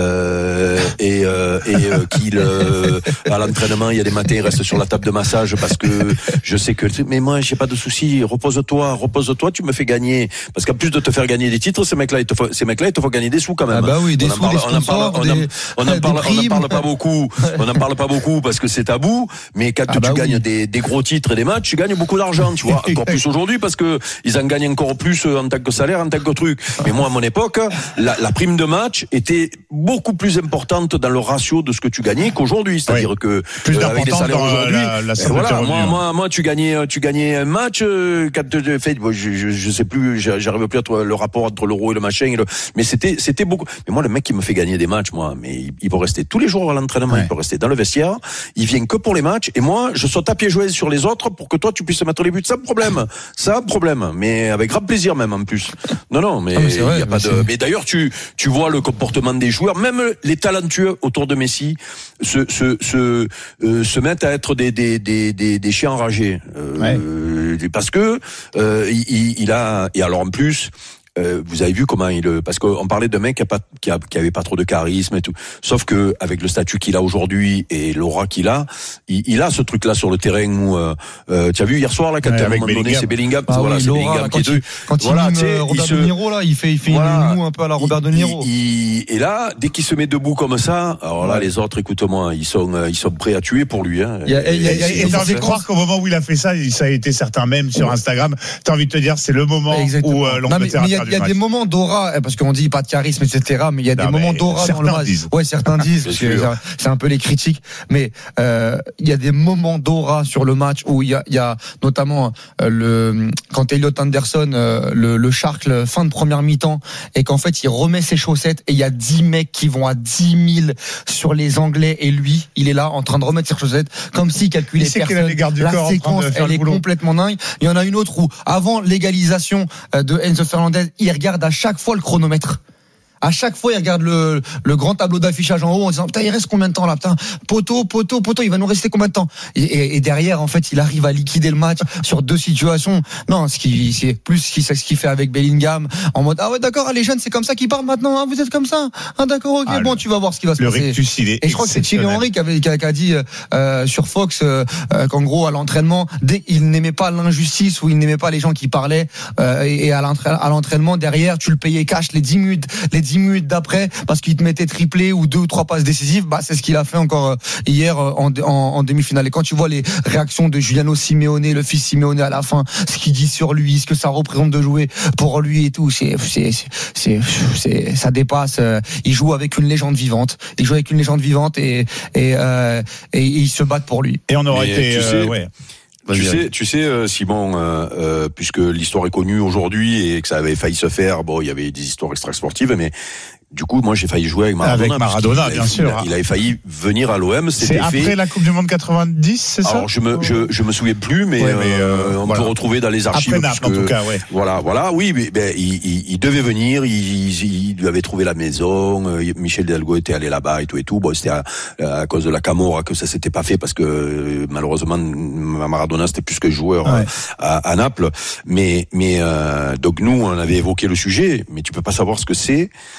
euh, et, euh, et euh, qu'il euh, à l'entraînement il y a des matins il reste sur la table de massage parce que je sais que, mais moi j'ai pas de souci, repose-toi, repose-toi, tu me fais gagner, parce qu'en plus de te faire gagner des titres, ces mecs-là, ils te font, ces mecs-là, ils te font gagner des sous quand même. Ah bah oui, des on sous, en parle, des sponsors, on en parle, des, on en parle, on en parle pas beaucoup, on en parle pas beaucoup parce que c'est tabou, mais quand ah tu bah gagnes oui. des, des gros titres et des matchs, tu gagnes beaucoup d'argent, tu vois, encore plus aujourd'hui parce que ils en gagnent encore plus en tant que salaire, en tant que truc. Mais moi, à mon époque, la, la prime de match était beaucoup plus importante dans le ratio de ce que tu gagnais qu'aujourd'hui. C'est-à-dire oui. que plus euh, avec les salaires aujourd'hui, la, la voilà, moi, moi, moi, tu gagnais, tu gagnais un match euh, quand tu fait, bon, je, je, je sais plus, j'arrive plus à trouver le rapport entre l'euro et le machin. Et le, mais c'était, c'était beaucoup. Mais moi, le mec qui me fait gagner des matchs, moi, mais il, il peut rester tous les jours à l'entraînement, ouais. il peut rester dans le vestiaire. Il vient que pour les matchs. Et moi, je saute à pieds joints sur les autres pour que toi, tu puisses mettre les buts sans problème. Ça, problème, mais avec grand plaisir même en plus. Non, non, mais, ah, mais, vrai, y a pas de... mais d'ailleurs, tu, tu vois le comportement des joueurs, même les talentueux autour de Messi se, se, se, euh, se mettent à être des, des, des, des, des chiens enragés. Euh, ouais. Parce que euh, il, il a, et alors en plus, Euh, vous avez vu comment il, parce qu'on parlait d'un mec qui a pas, qui, a, qui avait pas trop de charisme et tout. Sauf que avec le statut qu'il a aujourd'hui et l'aura qu'il a, il, il a ce truc-là sur le terrain où, euh, euh, tu as vu hier soir là quand ouais, à un moment donné c'est Bellingham, ah voilà, oui, c'est Laura, Bellingham qui est il, quand voilà, il mime Robert il se, De Niro là, il fait, il fait voilà, une moue un peu à la Robert il, De Niro. Il, il, et là, dès qu'il se met debout comme ça, alors là, ouais. les autres, écoute-moi, ils sont, ils sont prêts à tuer pour lui. Hein. Il y a, il y a, il y a, et t'as envie de croire qu'au moment où il a fait ça, ça a été certain même sur Instagram. T'as envie de te dire, c'est le moment Exactement. où euh, l'Angleterre a perdu le match. Il y a des moments d'aura, parce qu'on dit pas de charisme, et cetera. Mais il y a non, des moments d'aura dans le match. Disent. Ouais, certains disent, parce que c'est un peu les critiques. Mais euh, il y a des moments d'aura sur le match où il y a, il y a notamment euh, le quand Elliot Anderson, euh, le, le Shark, fin de première mi-temps, et qu'en fait il remet ses chaussettes et il y a dix mecs qui vont à dix mille sur les Anglais et lui, il est là en train de remettre ses chaussettes comme s'il calculait personne. La corps séquence, elle est complètement dingue. Il y en a une autre où, avant l'égalisation de Enzo Fernandez, il regarde à chaque fois le chronomètre. À chaque fois, il regarde le, le grand tableau d'affichage en haut en disant putain, il reste combien de temps là, putain, poteau, poteau, poteau, il va nous rester combien de temps? Et, et, et derrière, en fait, il arrive à liquider le match sur deux situations. Non, ce qui, c'est plus ce qu'il, ce qu'il fait avec Bellingham en mode ah ouais d'accord, les jeunes c'est comme ça qu'ils parlent maintenant, hein, vous êtes comme ça, ah d'accord, ok, ah, bon, le, tu vas voir ce qui va se passer. Rictus, il est et je crois que c'est Thierry Henry qui avait qui a, qui a dit euh, sur Fox euh, qu'en gros à l'entraînement, dès il n'aimait pas l'injustice ou il n'aimait pas les gens qui parlaient euh, et, et à, l'entraînement, à l'entraînement derrière, tu le payais cash les dix minutes, les dix minutes d'après parce qu'il te mettait triplé ou deux ou trois passes décisives. Bah c'est ce qu'il a fait encore hier en, en, en demi-finale. Et quand tu vois les réactions de Giuliano Simeone, le fils Simeone à la fin, ce qu'il dit sur lui, ce que ça représente de jouer pour lui et tout, c'est c'est c'est, c'est ça dépasse. Il joue avec une légende vivante. Il joue avec une légende vivante et et euh, et, et ils se battent pour lui. Et on aurait été tu sais, euh, ouais. Tu sais, tu sais, Simon, euh, euh, puisque l'histoire est connue aujourd'hui et que ça avait failli se faire, bon, il y avait des histoires extra-sportives, mais du coup, moi, j'ai failli jouer avec Maradona. Avec Maradona, bien sûr. Il avait failli venir à l'O M. C'était c'est après fait... la Coupe du Monde quatre-vingt-dix, c'est ça? Alors, je me, je, je me souviens plus, mais, ouais, mais euh, on voilà. peut retrouver dans les archives. Après Naples, en tout cas, ouais. Voilà, voilà, oui, mais ben, il, il, il devait venir. Il, il, il lui avait trouvé la maison. Michel Hidalgo était allé là-bas et tout et tout. Bon, c'était à, à cause de la Camorra que ça s'était pas fait parce que malheureusement, Maradona c'était plus que joueur ouais. à, à Naples. Mais, mais euh, donc nous, on avait évoqué le sujet, mais tu peux pas savoir ce que c'est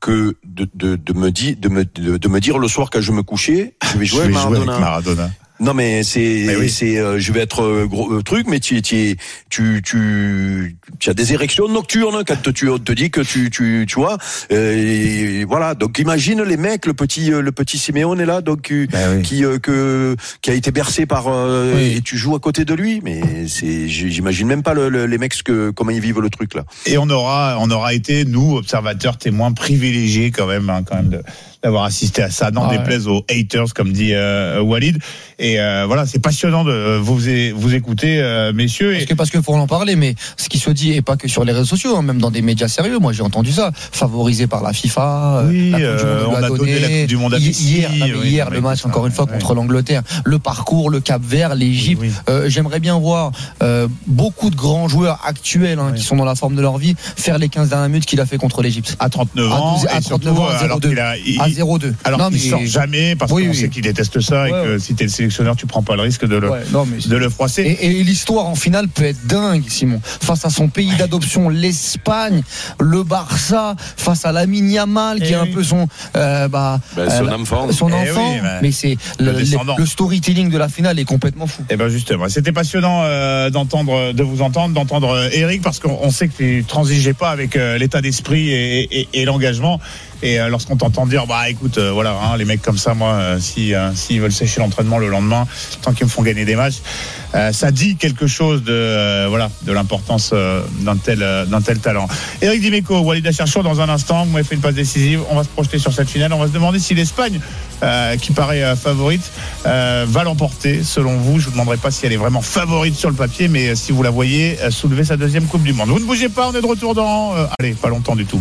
que de, de, de me dire, de me, de, de me dire le soir quand je me couchais, je vais jouer, je vais Maradona. jouer avec Maradona. Non mais c'est mais oui. c'est euh, je vais être euh, gros euh, truc mais tu tu tu tu tu as des érections nocturnes quand tu on te dit que tu tu tu vois euh, et voilà donc imagine les mecs le petit euh, le petit Simeone est là donc euh, ben oui. qui euh, que qui a été bercé par euh, oui. et tu joues à côté de lui mais c'est j'imagine même pas le, le, les mecs que comment ils vivent le truc là. Et on aura on aura été nous observateurs témoins privilégiés quand même hein, quand même de d'avoir assisté à ça, n'en ah déplaise ouais. aux haters, comme dit euh, Walid. Et euh, voilà, c'est passionnant de vous vous écouter, euh, messieurs. Parce et... que parce que faut en parler, mais ce qui se dit et pas que sur les réseaux sociaux, hein, même dans des médias sérieux. Moi, j'ai entendu ça, favorisé par la FIFA. Oui, la euh, on a donné, donné la Coupe du Monde à Messi. Hier, non, oui, hier le match ça, encore une fois ouais. contre l'Angleterre, le parcours, le Cap-Vert, l'Égypte. Oui, oui. euh, j'aimerais bien voir euh, beaucoup de grands joueurs actuels hein, oui. qui sont dans la forme de leur vie faire les quinze dernières minutes qu'il a fait contre l'Égypte. À trente-neuf ans, à trente-neuf ans, à zéro deux. À zéro deux. Alors non, qu'il mais... sort jamais parce oui, qu'on oui. sait qu'il déteste ça ouais, et que ouais. si t'es le sélectionneur, tu prends pas le risque de le, ouais, non, mais de le froisser. Et, et l'histoire en finale peut être dingue, Simon. Face à son pays d'adoption, l'Espagne, le Barça, face à Lamine Yamal, qui et est oui. un peu son, euh, bah, ben, son euh, enfant. Son enfant. Oui, ben, mais c'est le, le, le storytelling de la finale est complètement fou. Et ben justement, c'était passionnant euh, d'entendre, de vous entendre, d'entendre euh, Eric, parce qu'on sait que tu transigeais pas avec euh, l'état d'esprit et, et, et l'engagement. Et euh, lorsqu'on t'entend dire, bah écoute, euh, voilà, hein, les mecs comme ça, moi, euh, si euh, s'ils veulent sécher l'entraînement le lendemain, tant qu'ils me font gagner des matchs, euh, ça dit quelque chose de euh, voilà, de l'importance euh, d'un tel euh, d'un tel talent. Eric Dimeco, Walid Acharchour, dans un instant, vous m'avez fait une passe décisive. On va se projeter sur cette finale. On va se demander si l'Espagne, euh, qui paraît euh, favorite, euh, va l'emporter. Selon vous, je vous demanderai pas si elle est vraiment favorite sur le papier, mais euh, si vous la voyez euh, soulever sa deuxième Coupe du Monde. Vous ne bougez pas, on est de retour dans, euh, allez, pas longtemps du tout.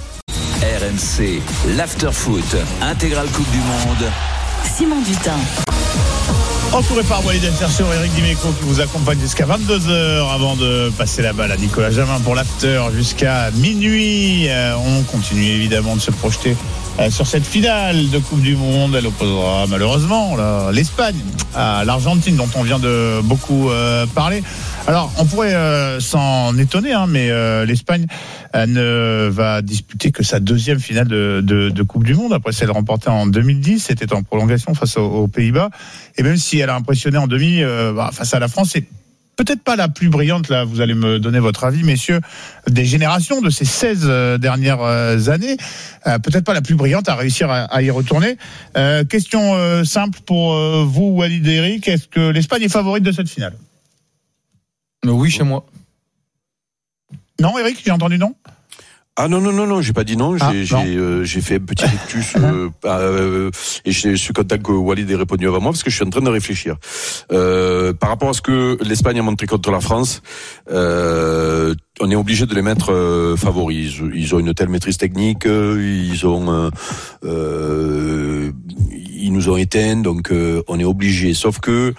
R M C, l'Afterfoot, intégrale Coupe du Monde. Simon Dutin. Entouré par Walid Acharchour, Eric Dimeco qui vous accompagne jusqu'à vingt-deux heures avant de passer la balle à Nicolas Jamin pour l'after jusqu'à minuit. Euh, on continue évidemment de se projeter euh, sur cette finale de Coupe du Monde. Elle opposera malheureusement là, l'Espagne à l'Argentine dont on vient de beaucoup euh, parler. Alors on pourrait euh, s'en étonner, hein, mais euh, l'Espagne euh, ne va disputer que sa deuxième finale de, de, de Coupe du Monde après celle remportée en deux mille dix. C'était en prolongation face aux, aux Pays-Bas. Et même si elle a impressionné en demi euh, bah, face à la France, c'est peut-être pas la plus brillante, là, vous allez me donner votre avis, messieurs, des générations de ces seize euh, dernières euh, années, euh, peut-être pas la plus brillante à réussir à, à y retourner. Euh, question euh, simple pour euh, vous, Walid et Eric, est-ce que l'Espagne est favorite de cette finale ? Oui, chez moi. Non, Eric, j'ai entendu non ? Ah non non non non, j'ai pas dit non, j'ai ah, j'ai, euh, j'ai fait un petit rictus euh, euh, et je suis content que Walid ait répondu avant moi parce que je suis en train de réfléchir. Euh, par rapport à ce que l'Espagne a montré contre la France, euh, on est obligé de les mettre euh, favoris. Ils, ils ont une telle maîtrise technique, ils ont euh, euh, ils nous ont éteints, donc euh, on est obligé. Sauf que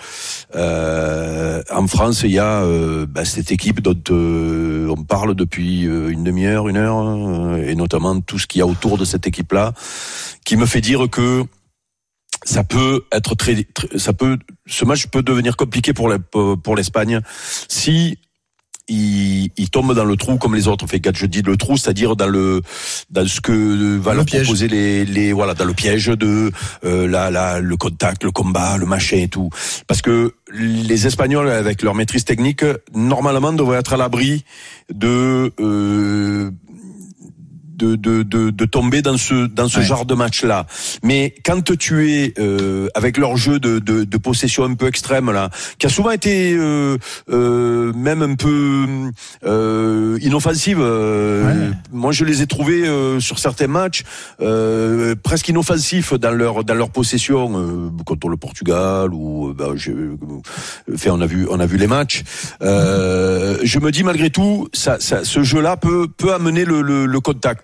euh, en France, il y a euh, bah, cette équipe dont euh, on parle depuis euh, une demi-heure, une heure, euh, et notamment tout ce qu'il y a autour de cette équipe-là, qui me fait dire que ça peut être très, très ça peut, ce match peut devenir compliqué pour la, pour l'Espagne si il, il tombe dans le trou comme les autres. Fait, quand je dis le trou, c'est-à-dire dans le dans ce que va leur proposer les les voilà dans le piège de euh, la la le contact, le combat, le machin et tout. Parce que les Espagnols avec leur maîtrise technique normalement devraient être à l'abri de euh, De, de, de, de tomber dans ce, dans ce ouais. genre de match-là. Mais quand tu es euh, avec leur jeu de, de, de possession un peu extrême, là, qui a souvent été euh, euh, même un peu euh, inoffensive, euh, ouais. moi je les ai trouvés euh, sur certains matchs euh, presque inoffensifs dans leur, dans leur possession, euh, contre le Portugal, ou bah, je, enfin, on a vu, on a vu les matchs. Euh, je me dis malgré tout, ça, ça, ce jeu-là peut, peut amener le, le, le contact.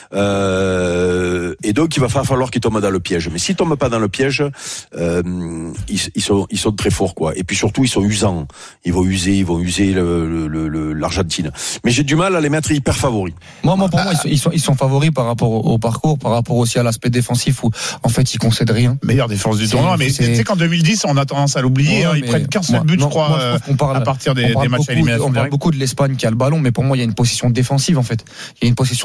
Euh, et donc il va falloir qu'ils tombent dans le piège. Mais s'ils tombent pas dans le piège, euh, ils, ils sont ils sont très forts quoi. Et puis surtout ils sont usants. Ils vont user, ils vont user le, le, le, l'Argentine. Mais j'ai du mal à les mettre hyper favoris. Moi, moi pour moi ils sont, ils sont ils sont favoris par rapport au, au parcours, par rapport aussi à l'aspect défensif où en fait ils concèdent rien. Meilleure défense du tournoi. Mais tu sais qu'en deux mille dix on a tendance à l'oublier. Ouais, hein, ils prennent quinze seul buts je crois. Moi, je qu'on parle, à partir des, des matchs à élimination. On parle beaucoup de l'Espagne qui a le ballon, mais pour moi il y a une possession défensive en fait. Il y a une possession défensive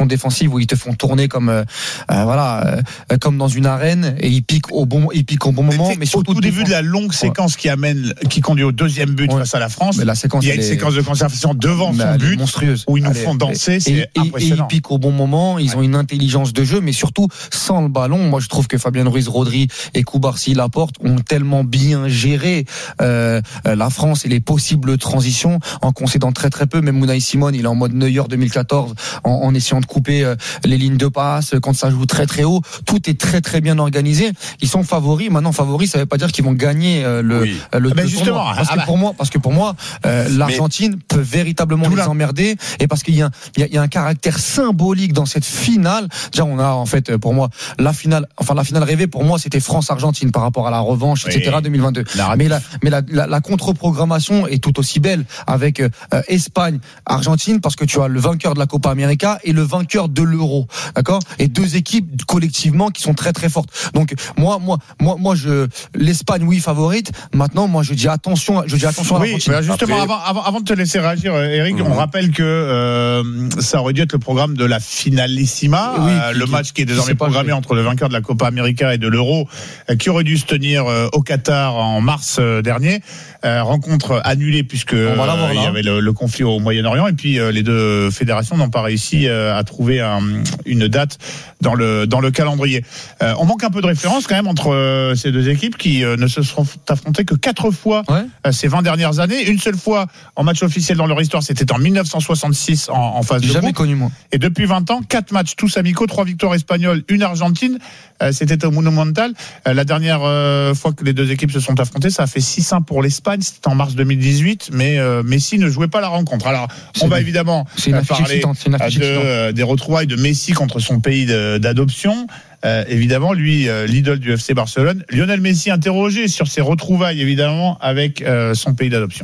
offensive où ils te font tourner comme euh, euh, voilà euh, comme dans une arène et ils piquent au bon ils piquent au bon moment. Mais surtout au tout début de la longue séquence ouais. qui amène qui conduit au deuxième but ouais. face à la France. Mais la séquence, il y a une est... séquence de conservation devant son but monstrueuse où ils nous Allez, font danser. Et, c'est et, impressionnant. Et ils piquent au bon moment. Ils ouais. ont une intelligence de jeu, mais surtout sans le ballon. Moi, je trouve que Fabien Ruiz, Rodri et Koubarsi, Laporte ont tellement bien géré euh, la France et les possibles transitions en concédant très très peu. Même Unai Simon, il est en mode Neuer deux mille quatorze en, en essayant de couper euh, les lignes de passe quand ça joue très très haut. Tout est très très bien organisé. Ils sont favoris. Maintenant, favoris, ça veut pas dire qu'ils vont gagner euh, le, oui. euh, le ah ben justement, parce ah que bah. pour moi, parce que pour moi, euh, l'Argentine Mais peut véritablement les la... emmerder et parce qu'il y a, il y, a, il y a un caractère symbolique dans cette finale. Déjà, on a en fait pour moi la finale, enfin la finale rêvée pour moi, c'était France-Argentine par rapport à la revanche, oui. et cetera deux mille vingt-deux. La mais la, mais la, la, la contre-programmation est tout aussi belle avec euh, Espagne-Argentine parce que tu as le vainqueur de la Copa América et le vainqueur de l'Euro, d'accord, et deux équipes collectivement qui sont très très fortes. Donc moi, moi, moi, moi, je l'Espagne oui favorite. Maintenant, moi je dis attention, je dis attention à oui, l'Argentine. Bah justement, Après... avant, avant, avant de te laisser réagir, Eric, mmh. on rappelle que euh, ça aurait dû être le programme de la finalissima, oui, euh, le match qui est désormais programmé entre le vainqueur de la Copa América et de l'Euro, euh, qui aurait dû se tenir euh, au Qatar en mars euh, dernier. Euh, rencontre annulée puisque euh, il y avait le, le conflit au Moyen-Orient et puis euh, les deux fédérations n'ont pas réussi euh, à trouver un, une date dans le dans le calendrier. Euh, on manque un peu de référence quand même entre euh, ces deux équipes qui euh, ne se seront affrontées que quatre fois ouais. euh, ces vingt dernières années. Une seule fois en match officiel dans leur histoire, c'était en dix-neuf cent soixante-six en, en phase de groupe. Jamais connu moi. Et depuis vingt ans, quatre matchs tous amicaux, trois victoires espagnoles, une argentine. Euh, c'était au Monumental. Euh, la dernière euh, fois que les deux équipes se sont affrontées, ça a fait six un pour l'Espagne. C'était en mars deux mille dix-huit, mais euh, Messi ne jouait pas la rencontre. Alors, c'est on va évidemment euh, parler de, euh, des retrouvailles de Messi contre son pays de, d'adoption. Euh, évidemment, lui, euh, l'idole du F C Barcelone, Lionel Messi, interrogé sur ses retrouvailles, évidemment, avec euh, son pays d'adoption.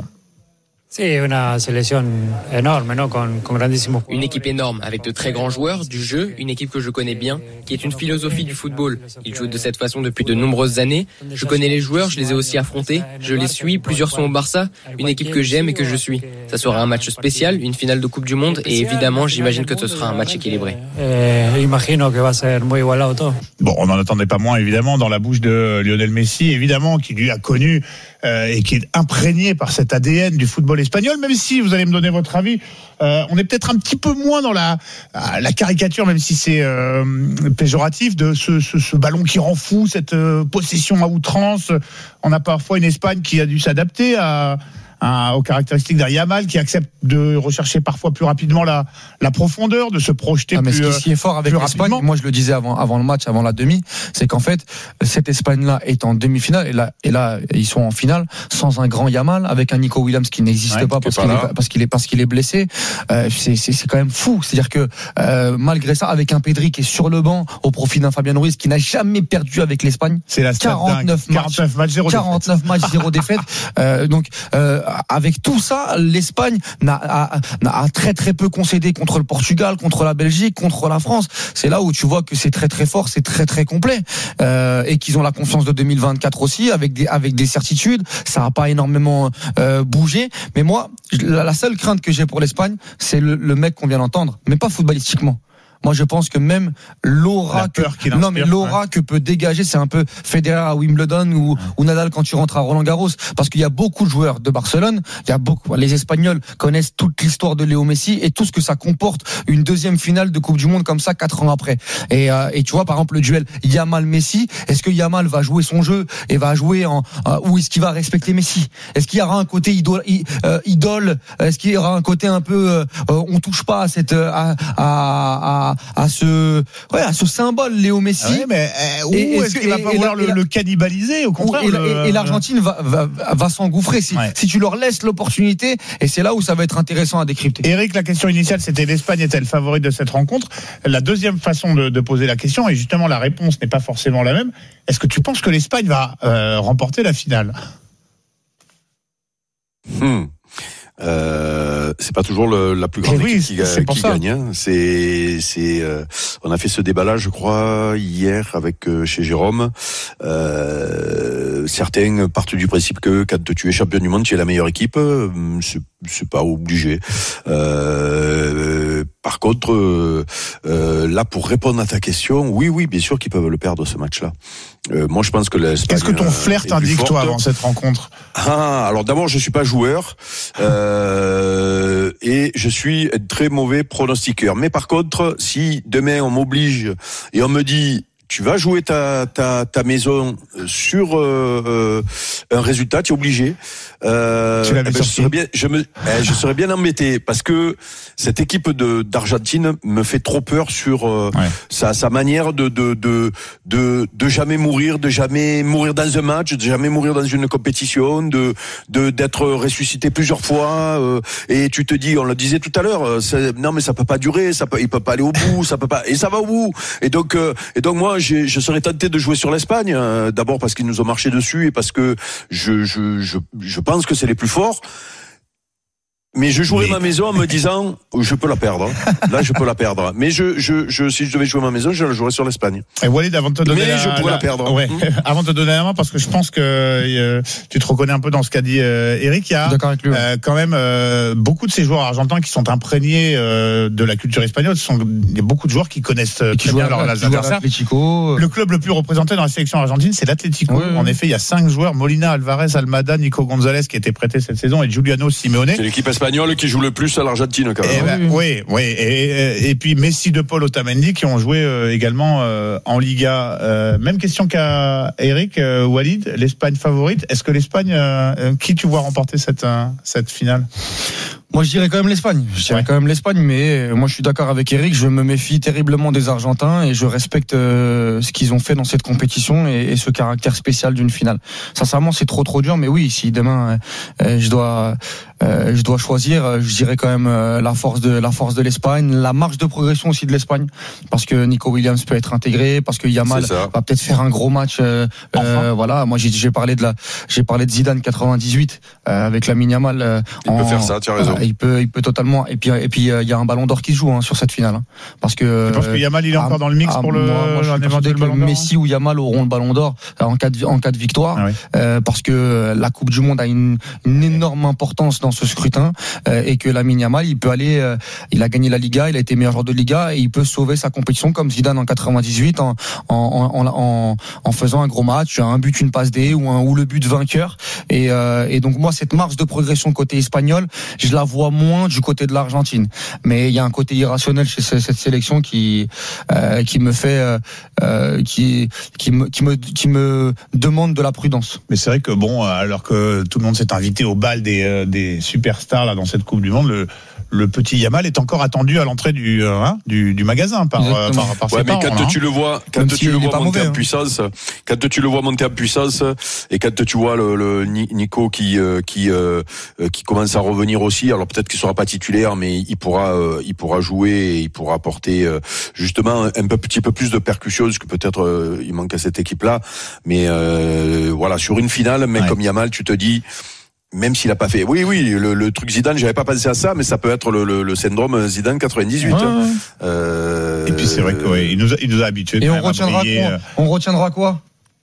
Une équipe énorme avec de très grands joueurs, du jeu, une équipe que je connais bien, qui est une philosophie du football. Ils jouent de cette façon depuis de nombreuses années. Je connais les joueurs, je les ai aussi affrontés, je les suis, plusieurs sont au Barça, une équipe que j'aime et que je suis. Ça sera un match spécial, une finale de Coupe du Monde et évidemment, j'imagine que ce sera un match équilibré. Bon, on n'en attendait pas moins évidemment dans la bouche de Lionel Messi, évidemment, qui lui a connu euh, et qui est imprégné par cet A D N du football espagnol, même si vous allez me donner votre avis, euh, on est peut-être un petit peu moins dans la, la caricature, même si c'est euh, péjoratif, de ce, ce, ce ballon qui rend fou, cette euh, possession à outrance. On a parfois une Espagne qui a dû s'adapter à... Un, aux caractéristiques d'un Yamal qui accepte de rechercher parfois plus rapidement la, la profondeur, de se projeter ah, mais plus rapidement. Ce qui est fort avec l'Espagne, moi je le disais avant, avant le match, avant la demi, c'est qu'en fait, cette Espagne-là est en demi-finale et là, et là, ils sont en finale sans un grand Yamal, avec un Nico Williams qui n'existe ouais, pas, parce, pas qu'il est, parce qu'il est parce qu'il est blessé. Euh, c'est, c'est, c'est quand même fou. C'est-à-dire que euh, malgré ça, avec un Pedri qui est sur le banc au profit d'un Fabien Ruiz qui n'a jamais perdu avec l'Espagne. C'est la quarante-neuf matchs, quarante-neuf matchs, zéro quarante-neuf matchs, zéro défaite. Euh, donc euh, avec tout ça, l'Espagne n'a a, a, a très très peu concédé contre le Portugal, contre la Belgique, contre la France. C'est là où tu vois que c'est très très fort, c'est très très complet euh, et qu'ils ont la confiance de deux mille vingt-quatre aussi, avec des avec des certitudes. Ça n'a pas énormément euh, bougé, mais moi, la, la seule crainte que j'ai pour l'Espagne, c'est le, le mec qu'on vient d'entendre, mais pas footballistiquement. Moi, je pense que même l'aura que non mais l'aura ouais. que peut dégager, c'est un peu Federer à Wimbledon ou, ouais. ou Nadal quand tu rentres à Roland-Garros, parce qu'il y a beaucoup de joueurs de Barcelone, il y a beaucoup. Les Espagnols connaissent toute l'histoire de Léo Messi et tout ce que ça comporte, une deuxième finale de Coupe du Monde comme ça quatre ans après. Et, euh, et tu vois, par exemple, le duel Yamal-Messi, est-ce que Yamal va jouer son jeu et va jouer en euh, ou est-ce qu'il va respecter Messi? Est-ce qu'il y aura un côté idole, euh, idole Est-ce qu'il y aura un côté un peu euh, on touche pas à cette à, à, à à ce ouais à ce symbole Léo Messi ah ouais, mais euh, où et, est-ce qu'il va pas vouloir le, le cannibaliser au contraire et, le... et, et l'Argentine va, va, va s'engouffrer si, ouais. si tu leur laisses l'opportunité et c'est là où ça va être intéressant à décrypter. Eric, la question initiale c'était l'Espagne est-elle favorite de cette rencontre? La deuxième façon de, de poser la question, et justement la réponse n'est pas forcément la même, est-ce que tu penses que l'Espagne va euh, remporter la finale? hmm. Euh, c'est pas toujours le, la plus grande oui, équipe qui, qui gagne. Hein. C'est, c'est, euh, on a fait ce débat-là, je crois, hier avec euh, chez Jérôme. Euh, certains partent du principe que quand tu es champion du monde, tu es la meilleure équipe. C'est, c'est pas obligé. Euh, Par contre, euh, euh, là, pour répondre à ta question, oui, oui, bien sûr qu'ils peuvent le perdre ce match-là. Euh, moi, je pense que l'Espagne. Qu'est-ce que ton flair t'indique, toi, avant cette rencontre? Ah, alors d'abord, je suis pas joueur euh, et je suis un très mauvais pronostiqueur. Mais par contre, si demain on m'oblige et on me dit tu vas jouer ta ta ta maison sur euh, un résultat, tu es obligé. Euh, tu l'avais eh ben, je serais bien, je me, eh, je serais bien embêté parce que cette équipe de d'Argentine me fait trop peur sur euh, ouais. sa sa manière de de de de de jamais mourir, de jamais mourir dans un match, de jamais mourir dans une compétition, de de d'être ressuscité plusieurs fois. Euh, et tu te dis, on le disait tout à l'heure, non mais ça peut pas durer, ça peut, il peut pas aller au bout, ça peut pas, et ça va au bout. Et donc euh, et donc moi j'ai, je serais tenté de jouer sur l'Espagne, euh, d'abord parce qu'ils nous ont marché dessus et parce que je je je je pense que c'est les plus forts. Mais je jouerai mais... ma maison en me disant, je peux la perdre. Là, je peux la perdre. Mais je, je, je, si je devais jouer ma maison, je la jouerais sur l'Espagne. Et Walid, avant de te donner mais la, je pourrais la, la perdre. Ouais. Mmh. Avant de te donner la main, parce que je pense que euh, tu te reconnais un peu dans ce qu'a dit euh, Eric. Il y a lui, ouais. euh, quand même euh, beaucoup de ces joueurs argentins qui sont imprégnés euh, de la culture espagnole. Ce sont, il y a beaucoup de joueurs qui connaissent euh, très bien leurs adversaires. Le club le plus représenté dans la sélection argentine, c'est l'Atlético. Oui, oui. En effet, il y a cinq joueurs: Molina, Alvarez, Almada, Nico Gonzalez, qui étaient prêtés cette saison, et Giuliano Simeone. C'est l'équipe espagnole qui joue le plus à l'Argentine quand même. Et ben, oui, oui. Et, et puis Messi, De Paul, Otamendi qui ont joué euh, également euh, en Liga. Euh, même question qu'à Eric, euh, Walid, l'Espagne favorite. Est-ce que l'Espagne, euh, qui tu vois remporter cette euh, cette finale? Moi, je dirais quand même l'Espagne. Je dirais ouais. quand même l'Espagne, mais moi, je suis d'accord avec Eric. Je me méfie terriblement des Argentins et je respecte euh, ce qu'ils ont fait dans cette compétition et, et ce caractère spécial d'une finale. Sincèrement, c'est trop trop dur, mais oui, si demain euh, je dois euh, je dois choisir, je dirais quand même euh, la force de la force de l'Espagne, la marge de progression aussi de l'Espagne, parce que Nico Williams peut être intégré, parce que Yamal va peut-être faire un gros match. Euh, enfin. euh, voilà, moi j'ai, j'ai parlé de la, j'ai parlé de Zidane quatre-vingt-dix-huit euh, avec Lamine Yamal. Euh, il en, peut faire ça, tu as raison. Il peut, il peut totalement. Et puis, et puis, il euh, y a un Ballon d'Or qui se joue hein, sur cette finale, hein, parce que. Je pense que Yamal il est encore ah, dans le mix ah, pour le. Moi, moi je suis persuadé que Messi ou Yamal auront le Ballon d'Or en cas de, en cas de victoire, ah oui. euh, parce que la Coupe du Monde a une, une énorme importance dans ce scrutin euh, et que Lamine Yamal, il peut aller, euh, il a gagné la Liga, il a été meilleur joueur de Liga et il peut sauver sa compétition comme Zidane en quatre-vingt-dix-huit en en en en, en faisant un gros match, un but, une passe D ou un ou le but vainqueur. Et, euh, et donc moi cette marge de progression côté espagnol, je la vois moins du côté de l'Argentine, mais il y a un côté irrationnel chez cette sélection qui euh, qui me fait euh, qui qui me qui me qui me demande de la prudence. Mais c'est vrai que bon, alors que tout le monde s'est invité au bal des euh, des superstars là dans cette Coupe du Monde, le le petit Yamal est encore attendu à l'entrée du hein, du, du magasin par euh, par, par ouais, ses mais parents, quand hein. tu le vois quand Même tu si le vois monter mauvais, en hein. puissance, quand tu le vois monter en puissance et quand tu vois le, le Nico qui euh, qui euh, qui commence à revenir aussi, alors peut-être qu'il sera pas titulaire, mais il pourra euh, il pourra jouer et il pourra apporter euh, justement un peu petit peu plus de percussion, ce que peut-être euh, il manque à cette équipe là, mais euh, voilà, sur une finale, mais ouais. comme Yamal, tu te dis, même s'il a pas fait, oui, oui, le, le truc Zidane, j'avais pas pensé à ça, mais ça peut être le, le, le syndrome Zidane quatre-vingt-dix-huit. Ouais. Euh... Et puis c'est vrai qu'il ouais, nous a, il nous a habitués. Et on retiendra quoi On retiendra quoi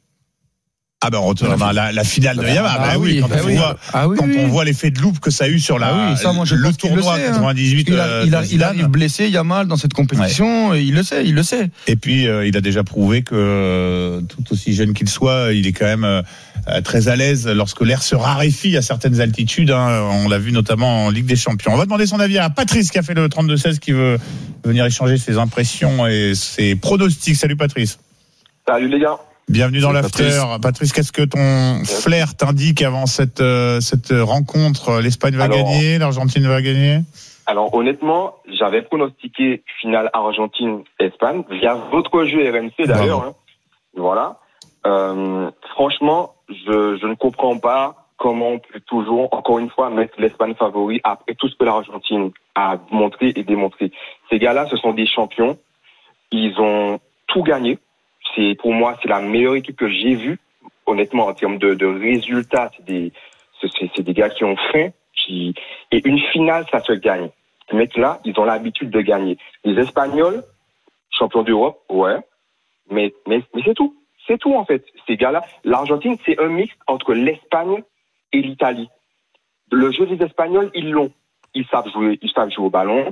Ah ben on retiendra bah, la, la finale de Yamal. Ah, bah oui, quand, bah on, oui. Voit, ah oui, quand oui. on voit l'effet de loupe que ça a eu sur la ah oui, ça, moi, je le tournoi le sait, quatre-vingt-dix-huit. Il, a, il, a, il arrive blessé Yamal dans cette compétition, ouais. et il le sait, il le sait. Et puis euh, il a déjà prouvé que euh, tout aussi jeune qu'il soit, il est quand même euh, très à l'aise lorsque l'air se raréfie à certaines altitudes. Hein. On l'a vu notamment en Ligue des Champions. On va demander son avis à Patrice qui a fait le trente-deux seize, qui veut venir échanger ses impressions et ses pronostics. Salut Patrice. Salut les gars. Bienvenue dans l'after. Patrice. Patrice, qu'est-ce que ton flair t'indique avant cette, euh, cette rencontre? L'Espagne va alors, gagner, l'Argentine va gagner? Alors honnêtement, j'avais pronostiqué finale Argentine-Espagne via votre jeu R M C d'ailleurs. Hein. Voilà. Euh, franchement, je, je ne comprends pas comment on peut toujours, encore une fois, mettre l'Espagne favori après tout ce que l'Argentine a montré et démontré. Ces gars-là, ce sont des champions. Ils ont tout gagné. C'est, pour moi, c'est la meilleure équipe que j'ai vue. Honnêtement, en termes de, de résultats, c'est des, c'est, c'est des gars qui ont faim, qui, et une finale, ça se gagne. Ces mecs-là, ils ont l'habitude de gagner. Les Espagnols, champions d'Europe, ouais. Mais, mais, mais c'est tout. C'est tout, en fait. Ces gars-là, l'Argentine, c'est un mix entre l'Espagne et l'Italie. Le jeu des Espagnols, ils l'ont. Ils savent jouer, ils savent jouer au ballon.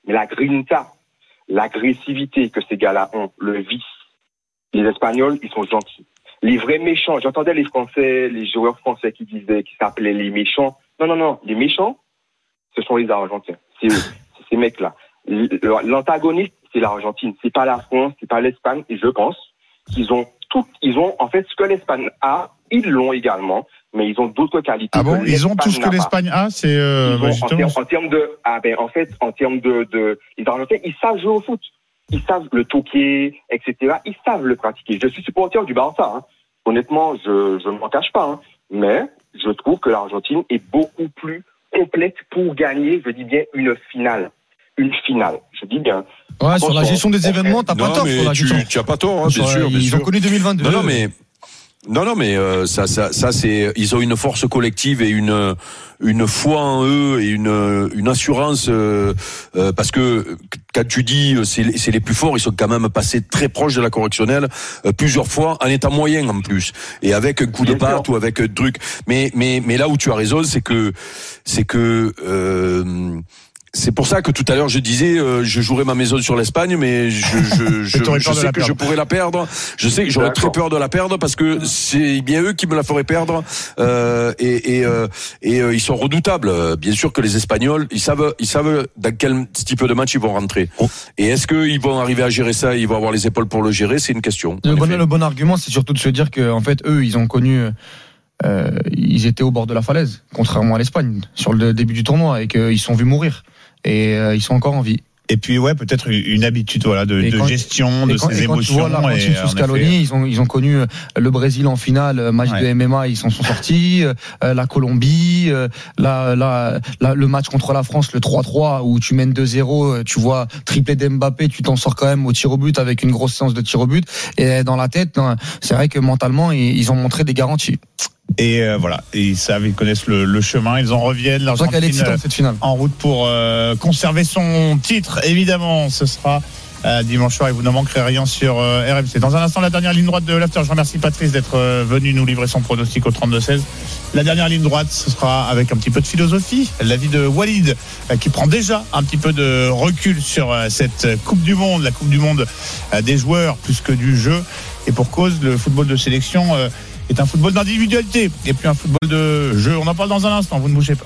Mais la grinta, l'agressivité que ces gars-là ont, le vice, les Espagnols, ils sont gentils. Les vrais méchants, j'entendais les Français, les joueurs français qui disaient, qui s'appelaient les méchants. Non, non, non, les méchants, ce sont les Argentins. C'est eux, c'est ces mecs-là. L'antagoniste, c'est l'Argentine. C'est pas la France, c'est pas l'Espagne. Et je pense qu'ils ont tout, ils ont, en fait, ce que l'Espagne a, ils l'ont également, mais ils ont d'autres qualités. Ah bon, ils ont tout ce que l'Espagne a, c'est, euh, bah, justement. En, ter- en termes de, ah ben, en fait, en termes de, de, les Argentins, ils savent jouer au foot. Ils savent le toquer, et cetera. Ils savent le pratiquer. Je suis supporter du Barça, hein. Honnêtement, je, je ne m'en cache pas, hein. Mais je trouve que l'Argentine est beaucoup plus complète pour gagner, je dis bien, une finale. Une finale, je dis bien. Ouais, sur la gestion des événements, t'as pas tort. Mais sur la tu, gestion. tu as pas tort, hein, bien sûr. Bien ils sûr. ont connu deux mille vingt-deux. Non, non, mais non, non, mais euh, ça, ça, ça, c'est, ils ont une force collective et une une foi en eux et une une assurance euh, euh, parce que quand tu dis c'est c'est les plus forts, ils sont quand même passés très proches de la correctionnelle euh, plusieurs fois en étant moyen en plus et avec un coup de patte ou avec un truc. Mais mais mais là où tu as raison, c'est que c'est que euh, c'est pour ça que tout à l'heure je disais euh, je jouerai ma maison sur l'Espagne, mais je je je, je sais que je pourrais la perdre. Je sais que j'aurais très peur de la perdre parce que c'est bien eux qui me la feraient perdre euh, et et euh, et euh, ils sont redoutables. Bien sûr que les Espagnols, ils savent ils savent dans quel type de match ils vont rentrer. Et est-ce qu'ils vont arriver à gérer ça? Ils vont avoir les épaules pour le gérer? C'est une question. Le bon, le bon argument, c'est surtout de se dire que en fait eux, ils ont connu. Euh, ils étaient au bord de la falaise, contrairement à l'Espagne, sur le début du tournoi, et qu'ils se sont vus mourir. Et euh, ils sont encore en vie. Et puis ouais, peut-être une habitude voilà de, de quand, gestion de quand, ces émotions. Tu vois l'Argentine sous Scaloni, ils ont ils ont connu le Brésil en finale, match ouais. de M M A, ils s'en sont sortis. Euh, la Colombie, euh, la, la, la, le match contre la France, le trois trois où tu mènes deux zéro, tu vois triplé d'Mbappé, tu t'en sors quand même au tir au but avec une grosse séance de tir au but. Et dans la tête, c'est vrai que mentalement, ils, ils ont montré des garanties. Et euh, voilà, et ils savent, ils connaissent le, le chemin, ils en reviennent. L'Argentine excitante, cette finale. En route pour euh, conserver son titre. Évidemment, ce sera euh, dimanche soir et vous ne manquerez rien sur euh, R M C. Dans un instant, la dernière ligne droite de l'After. Je remercie Patrice d'être euh, venu nous livrer son pronostic au trente-deux seize. La dernière ligne droite, ce sera avec un petit peu de philosophie. L'avis de Walid, euh, qui prend déjà un petit peu de recul sur euh, cette Coupe du Monde, la Coupe du Monde euh, des joueurs plus que du jeu. Et pour cause, le football de sélection euh, est un football d'individualité et puis un football de jeu. On en parle dans un instant, vous ne bougez pas.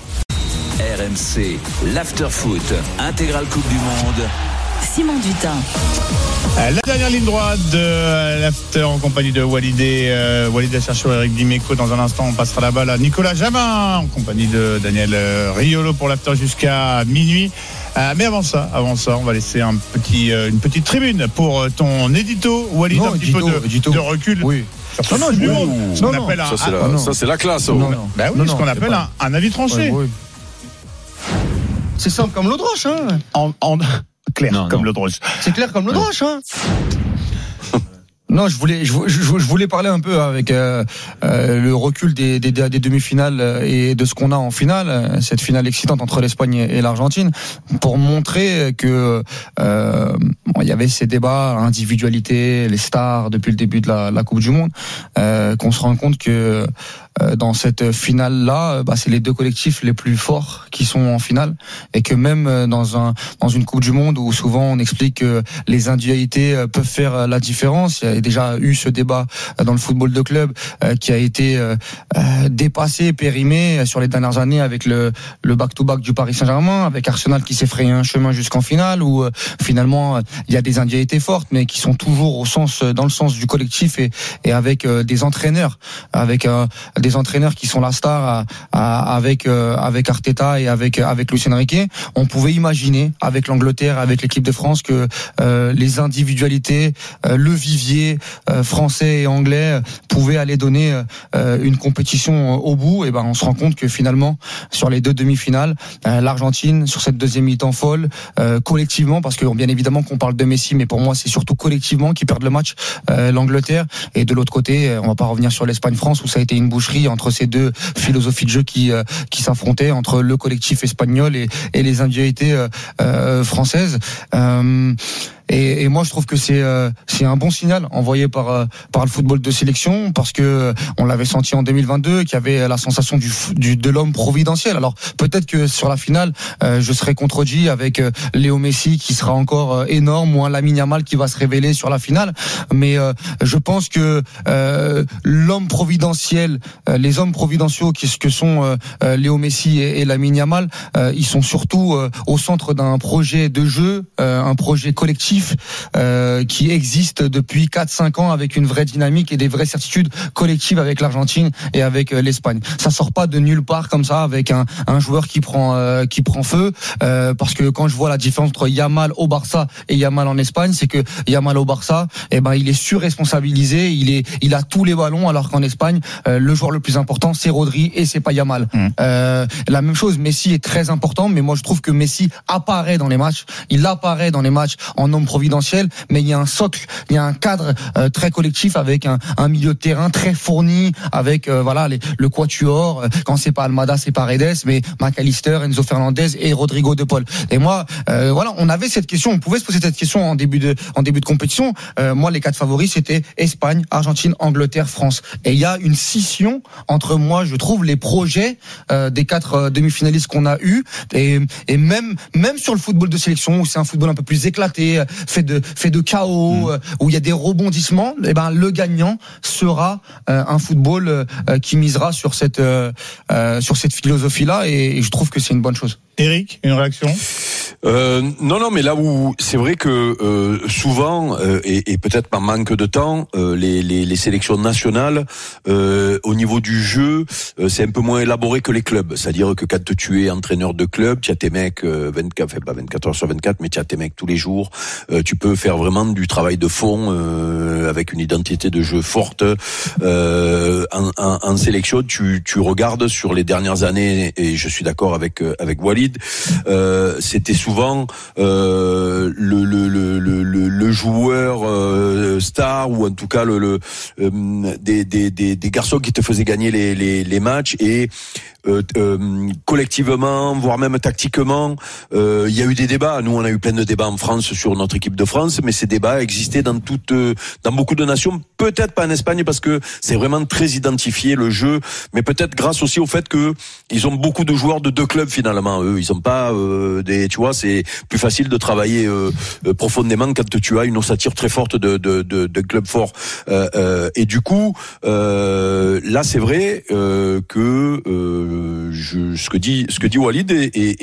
R M C, l'Afterfoot, intégrale Coupe du Monde. Simon Dutin. La dernière ligne droite de l'After en compagnie de Walidé, euh, Walid Acharchour et Eric Dimeco. Dans un instant, on passera la balle à Nicolas Jamin en compagnie de Daniel Riolo pour l'After jusqu'à minuit. Euh, mais avant ça, avant ça, on va laisser un petit, euh, une petite tribune pour ton édito, Walid, non, un petit édito, peu de, de recul. Oui. Non, non, du monde. Ce qu'on appelle un, ça, c'est la, ça, c'est la classe. Non, non. Ben oui, non, ce qu'on appelle pas... un, un avis tranché. Ouais, ouais. C'est simple comme l'eau de roche, hein. En, en... Clair non, comme non. l'eau de roche. C'est clair comme l'eau de roche, hein. Non, je voulais, je, je, je voulais parler un peu avec euh, euh, le recul des, des, des demi-finales et de ce qu'on a en finale, cette finale excitante entre l'Espagne et l'Argentine, pour montrer que euh, bon, il y avait ces débats, individualité, les stars depuis le début de la, la Coupe du Monde, euh, qu'on se rend compte que euh, dans cette finale-là, bah, c'est les deux collectifs les plus forts qui sont en finale, et que même dans un dans une Coupe du Monde où souvent on explique que les individualités peuvent faire la différence, il y a déjà eu ce débat dans le football de club euh, qui a été euh, dépassé, périmé sur les dernières années avec le, le back-to-back du Paris Saint-Germain, avec Arsenal qui s'est frayé un chemin jusqu'en finale, où euh, finalement il y a des individualités fortes mais qui sont toujours au sens, dans le sens du collectif, et, et avec euh, des entraîneurs, avec euh, des entraîneurs qui sont la star à, à, avec euh, avec Arteta et avec avec Luis Enrique. On pouvait imaginer avec l'Angleterre, avec l'équipe de France, que euh, les individualités, euh, le vivier Euh, français et anglais pouvaient aller donner euh, une compétition au bout. Et ben on se rend compte que finalement sur les deux demi-finales, euh, l'Argentine sur cette deuxième mi-temps folle, euh, collectivement, parce que bien évidemment qu'on parle de Messi, mais pour moi c'est surtout collectivement qui perdent le match, euh, l'Angleterre. Et de l'autre côté, on va pas revenir sur l'Espagne-France où ça a été une boucherie entre ces deux philosophies de jeu qui euh, qui s'affrontaient, entre le collectif espagnol et, et les individualités euh, euh, françaises. Euh, et, et moi je trouve que c'est euh, c'est un bon signal envoyé par euh, par le football de sélection, parce que euh, on l'avait senti en deux mille vingt-deux qu'il y avait la sensation du, du de l'homme providentiel. Alors peut-être que sur la finale euh, je serai contredit avec euh, Léo Messi qui sera encore euh, énorme, ou un Lamine Yamal qui va se révéler sur la finale, mais euh, je pense que euh, l'homme providentiel, euh, les hommes providentiaux qui que sont euh, euh, Léo Messi et, et Lamine Yamal, euh, ils sont surtout euh, au centre d'un projet de jeu, euh, un projet collectif euh, qui existe depuis quatre cinq ans avec une vraie dynamique et des vraies certitudes collectives avec l'Argentine et avec euh, l'Espagne. Ça sort pas de nulle part comme ça avec un, un joueur qui prend euh, qui prend feu, euh, parce que quand je vois la différence entre Yamal au Barça et Yamal en Espagne, c'est que Yamal au Barça, eh ben il est surresponsabilisé, il est il a tous les ballons, alors qu'en Espagne euh, le joueur le plus important c'est Rodri et c'est pas Yamal. Mmh. Euh, la même chose, Messi est très important, mais moi je trouve que Messi apparaît dans les matchs, il apparaît dans les matchs en homme providentiel, mais il y a un socle, il y a un cadre euh, très collectif avec un, un milieu de terrain très fourni, avec euh, voilà les, le quatuor, euh, quand c'est pas Almada c'est Paredes, mais McAllister, Enzo Fernandez et Rodrigo de Paul. Et moi euh, voilà, on avait cette question, on pouvait se poser cette question en début de en début de compétition. Euh, moi les quatre favoris c'était Espagne, Argentine, Angleterre, France. Et il y a une scission entre, moi je trouve, les projets euh, des quatre euh, demi-finalistes qu'on a eu, et, et même même sur le football de sélection où c'est un football un peu plus éclaté, fait de fait de chaos, mmh. euh, où il y a des rebondissements, et ben le gagnant sera euh, un football euh, qui misera sur cette euh, euh, sur cette philosophie là, et, et je trouve que c'est une bonne chose. Eric, une réaction? Euh, non, non, mais là où c'est vrai que euh, souvent euh, et, et peut-être par manque de temps, euh, les, les, les sélections nationales euh, au niveau du jeu, euh, c'est un peu moins élaboré que les clubs. C'est-à-dire que quand tu es entraîneur de club, tu as tes mecs euh, vingt-quatre, enfin pas vingt-quatre heures sur vingt-quatre, mais tu as tes mecs tous les jours. Euh, tu peux faire vraiment du travail de fond euh, avec une identité de jeu forte. Euh, en, en, en sélection, tu, tu regardes sur les dernières années, et je suis d'accord avec avec Walid. Euh, c'était souvent euh, le, le, le, le, le joueur euh, star, ou en tout cas le, le euh, des, des, des, des garçons qui te faisaient gagner les, les, les matchs, et Euh, euh, collectivement, voire même tactiquement, euh, il y a eu des débats. Nous, on a eu plein de débats en France sur notre équipe de France, mais ces débats existaient dans toutes, euh, dans beaucoup de nations. Peut-être pas en Espagne parce que c'est vraiment très identifié le jeu, mais peut-être grâce aussi au fait que ils ont beaucoup de joueurs de deux clubs finalement. Eux, ils ont pas euh, des, tu vois, c'est plus facile de travailler euh, euh, profondément quand tu as une ossature très forte de de de, de clubs forts. Euh, euh, et du coup, euh, là, c'est vrai euh, que euh, Je, ce que dit ce que dit Walid est, est,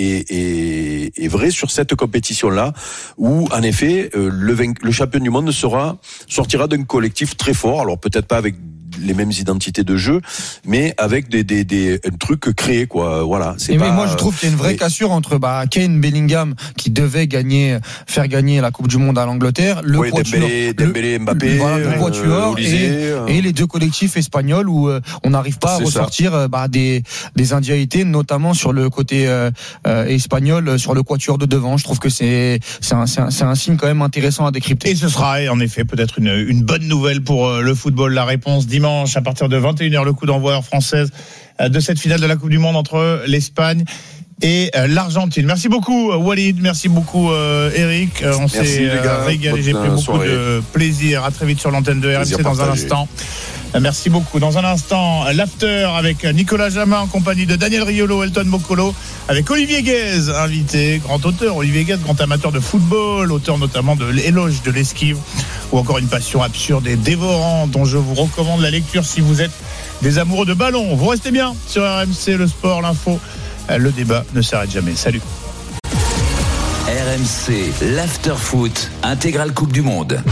est, est vrai sur cette compétition-là, où en effet euh, le, vain, le champion du monde sera sortira d'un collectif très fort. Alors peut-être pas avec les mêmes identités de jeu, mais avec des des des un truc créé quoi. Voilà. C'est et pas, mais moi je trouve qu'il y a une vraie mais... cassure entre bah Kane, Bellingham qui devait gagner, faire gagner la Coupe du Monde à l'Angleterre, le oui, quatuor, Dembélé, Dembélé, Mbappé, voilà, le quatuor, euh, et, euh... et les deux collectifs espagnols où euh, on n'arrive pas c'est à ressortir euh, bah, des des individualités, notamment sur le côté euh, euh, espagnol, sur le quatuor de devant. Je trouve que c'est c'est un, c'est un c'est un signe quand même intéressant à décrypter. Et ce sera en effet peut-être une une bonne nouvelle pour le football. La réponse dimanche à partir de vingt et une heures, le coup d'envoi heure française de cette finale de la Coupe du Monde entre l'Espagne et l'Argentine. Merci beaucoup Walid, merci beaucoup euh, Eric. On merci s'est euh, régalé, j'ai pris beaucoup soirée. de plaisir. À très vite sur l'antenne de R M C dans un instant. Merci beaucoup. Dans un instant, l'after avec Nicolas Jamin en compagnie de Daniel Riolo, Elton Mokolo, avec Olivier Guez, invité, grand auteur. Olivier Guez, grand amateur de football, auteur notamment de L'éloge de l'esquive, ou encore une passion absurde et dévorante dont je vous recommande la lecture si vous êtes des amoureux de ballon. Vous restez bien sur R M C, le sport, l'info, le débat ne s'arrête jamais. Salut. R M C, l'after foot, intégrale Coupe du Monde.